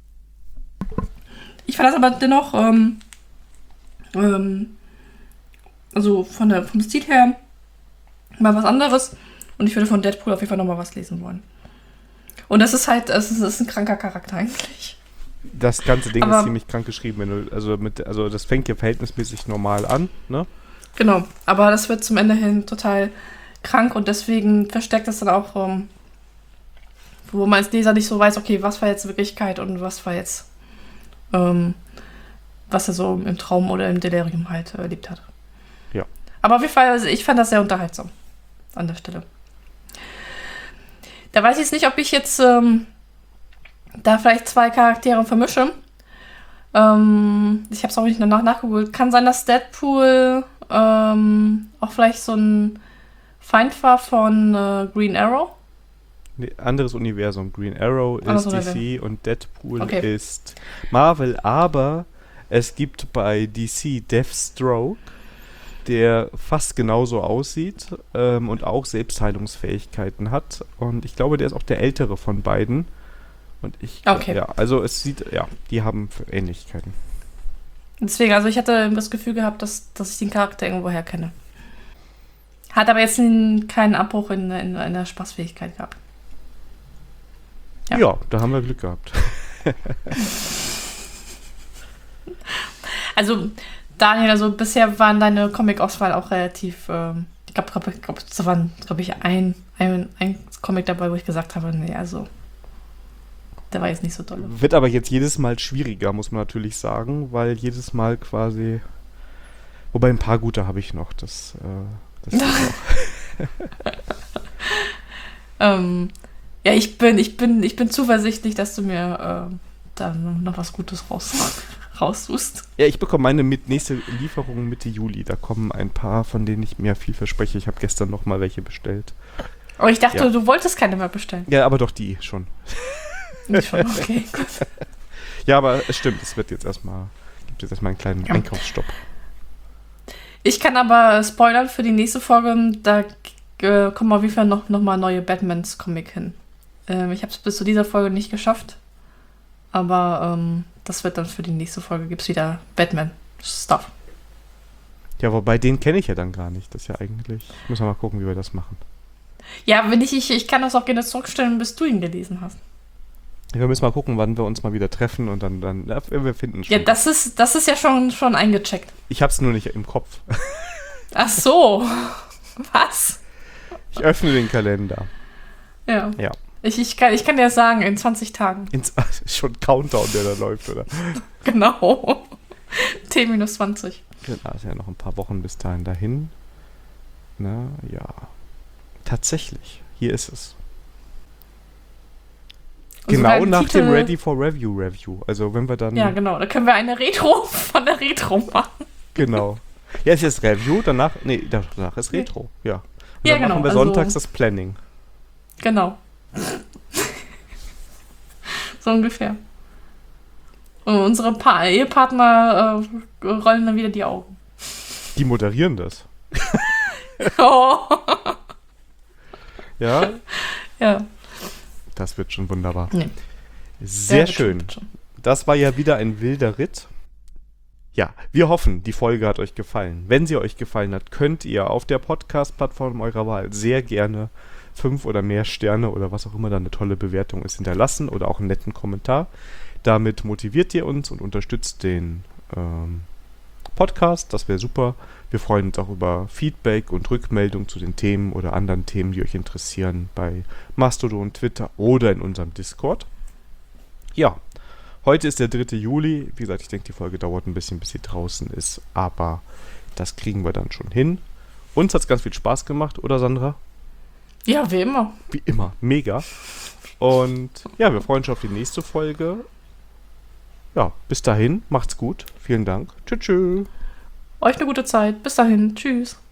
Ich fand das aber dennoch, ähm, ähm, also von der, vom Stil her mal was anderes. Und ich würde von Deadpool auf jeden Fall nochmal was lesen wollen. Und das ist halt, es ist, es ist ein kranker Charakter eigentlich. Das ganze Ding aber, ist ziemlich krank geschrieben. Wenn du, also, mit, also das fängt ja verhältnismäßig normal an, ne? Genau, aber das wird zum Ende hin total krank und deswegen verstärkt es dann auch, ähm, wo man als Leser nicht so weiß, okay, was war jetzt Wirklichkeit und was war jetzt, ähm, was er so im Traum oder im Delirium halt erlebt hat. Ja. Aber auf jeden Fall, also ich fand das sehr unterhaltsam an der Stelle. Da weiß ich jetzt nicht, ob ich jetzt ähm, da vielleicht zwei Charaktere vermische. Ähm, ich habe es auch nicht danach nachgegoogelt. Kann sein, dass Deadpool ähm, auch vielleicht so ein Feind war von äh, Green Arrow. Nee, anderes Universum. Green Arrow ist D C und Deadpool okay. ist Marvel, aber es gibt bei D C Deathstroke, der fast genauso aussieht ähm, und auch Selbstheilungsfähigkeiten hat. Und ich glaube, der ist auch der ältere von beiden. Und ich, okay. ja, also es sieht, ja, die haben Ähnlichkeiten. Deswegen, also ich hatte das Gefühl gehabt, dass, dass ich den Charakter irgendwoher kenne. Hat aber jetzt keinen Abbruch in, in, in der Spaßfähigkeit gehabt. Ja. ja, da haben wir Glück gehabt. Also, Daniel, also bisher waren deine Comic-Auswahl auch relativ, ähm, ich glaube, glaub, glaub, da waren, glaube ich, ein, ein, ein Comic dabei, wo ich gesagt habe, nee, also, der war jetzt nicht so doll. Wird aber jetzt jedes Mal schwieriger, muss man natürlich sagen, weil jedes Mal quasi, wobei ein paar gute habe ich noch, das, äh, das ist auch. ähm, ja, ich bin, ich bin, ich bin zuversichtlich, dass du mir äh, dann noch was Gutes raus, raussuchst. Ja, ich bekomme meine mit nächste Lieferung Mitte Juli. Da kommen ein paar, von denen ich mir viel verspreche. Ich habe gestern noch mal welche bestellt. Aber ich dachte, ja. du wolltest keine mehr bestellen. Ja, aber doch die schon. Die schon, okay, gut. Ja, aber es stimmt, es wird jetzt erstmal, gibt jetzt erstmal einen kleinen ja. Einkaufsstopp. Ich kann aber spoilern für die nächste Folge, da äh, kommen auf jeden Fall noch, noch mal neue Batmans Comic hin. Ähm, ich habe es bis zu dieser Folge nicht geschafft, aber ähm, das wird dann für die nächste Folge, gibt es wieder Batman-Stuff. Ja, wobei den kenne ich ja dann gar nicht, das ist ja eigentlich, müssen wir mal gucken, wie wir das machen. Ja, wenn ich, ich, ich kann das auch gerne zurückstellen, bis du ihn gelesen hast. Wir müssen mal gucken, wann wir uns mal wieder treffen und dann, dann ja, wir finden schon. Ja, das ist, das ist ja schon, schon eingecheckt. Ich hab's nur nicht im Kopf. Ach so. Was? Ich öffne den Kalender. Ja. Ja. Ich, ich, kann, ich kann dir sagen, in zwanzig Tagen. Ins, schon ein Countdown, der da läuft, oder? Genau. T minus zwanzig. Genau, ist ja noch ein paar Wochen bis dahin dahin. Na, ja. Tatsächlich. Hier ist es. Also genau nach Titel, dem Ready for Review Review. Also wenn wir dann... Ja, genau. Da können wir eine Retro von der Retro machen. Genau. Ja, es ist Review, danach... Nee, danach ist Retro. Ja. Und ja, dann genau. machen wir also, sonntags das Planning. Genau. So ungefähr. Und unsere pa- Ehepartner äh, rollen dann wieder die Augen. Die moderieren das. Oh. Ja? Ja. Das wird schon wunderbar. Nee. Sehr ja, schön. Schon. Das war ja wieder ein wilder Ritt. Ja, wir hoffen, die Folge hat euch gefallen. Wenn sie euch gefallen hat, könnt ihr auf der Podcast-Plattform eurer Wahl sehr gerne fünf oder mehr Sterne oder was auch immer da eine tolle Bewertung ist hinterlassen oder auch einen netten Kommentar. Damit motiviert ihr uns und unterstützt den ähm, Podcast. Das wäre super. Wir freuen uns auch über Feedback und Rückmeldung zu den Themen oder anderen Themen, die euch interessieren, bei Mastodon, Twitter oder in unserem Discord. Ja, heute ist der dritte Juli. Wie gesagt, ich denke, die Folge dauert ein bisschen, bis sie draußen ist, aber das kriegen wir dann schon hin. Uns hat es ganz viel Spaß gemacht, oder Sandra? Ja, wie immer. Wie immer, mega. Und ja, wir freuen uns schon auf die nächste Folge. Ja, bis dahin, macht's gut. Vielen Dank. Tschüss. Tschüss. Euch eine gute Zeit. Bis dahin. Tschüss.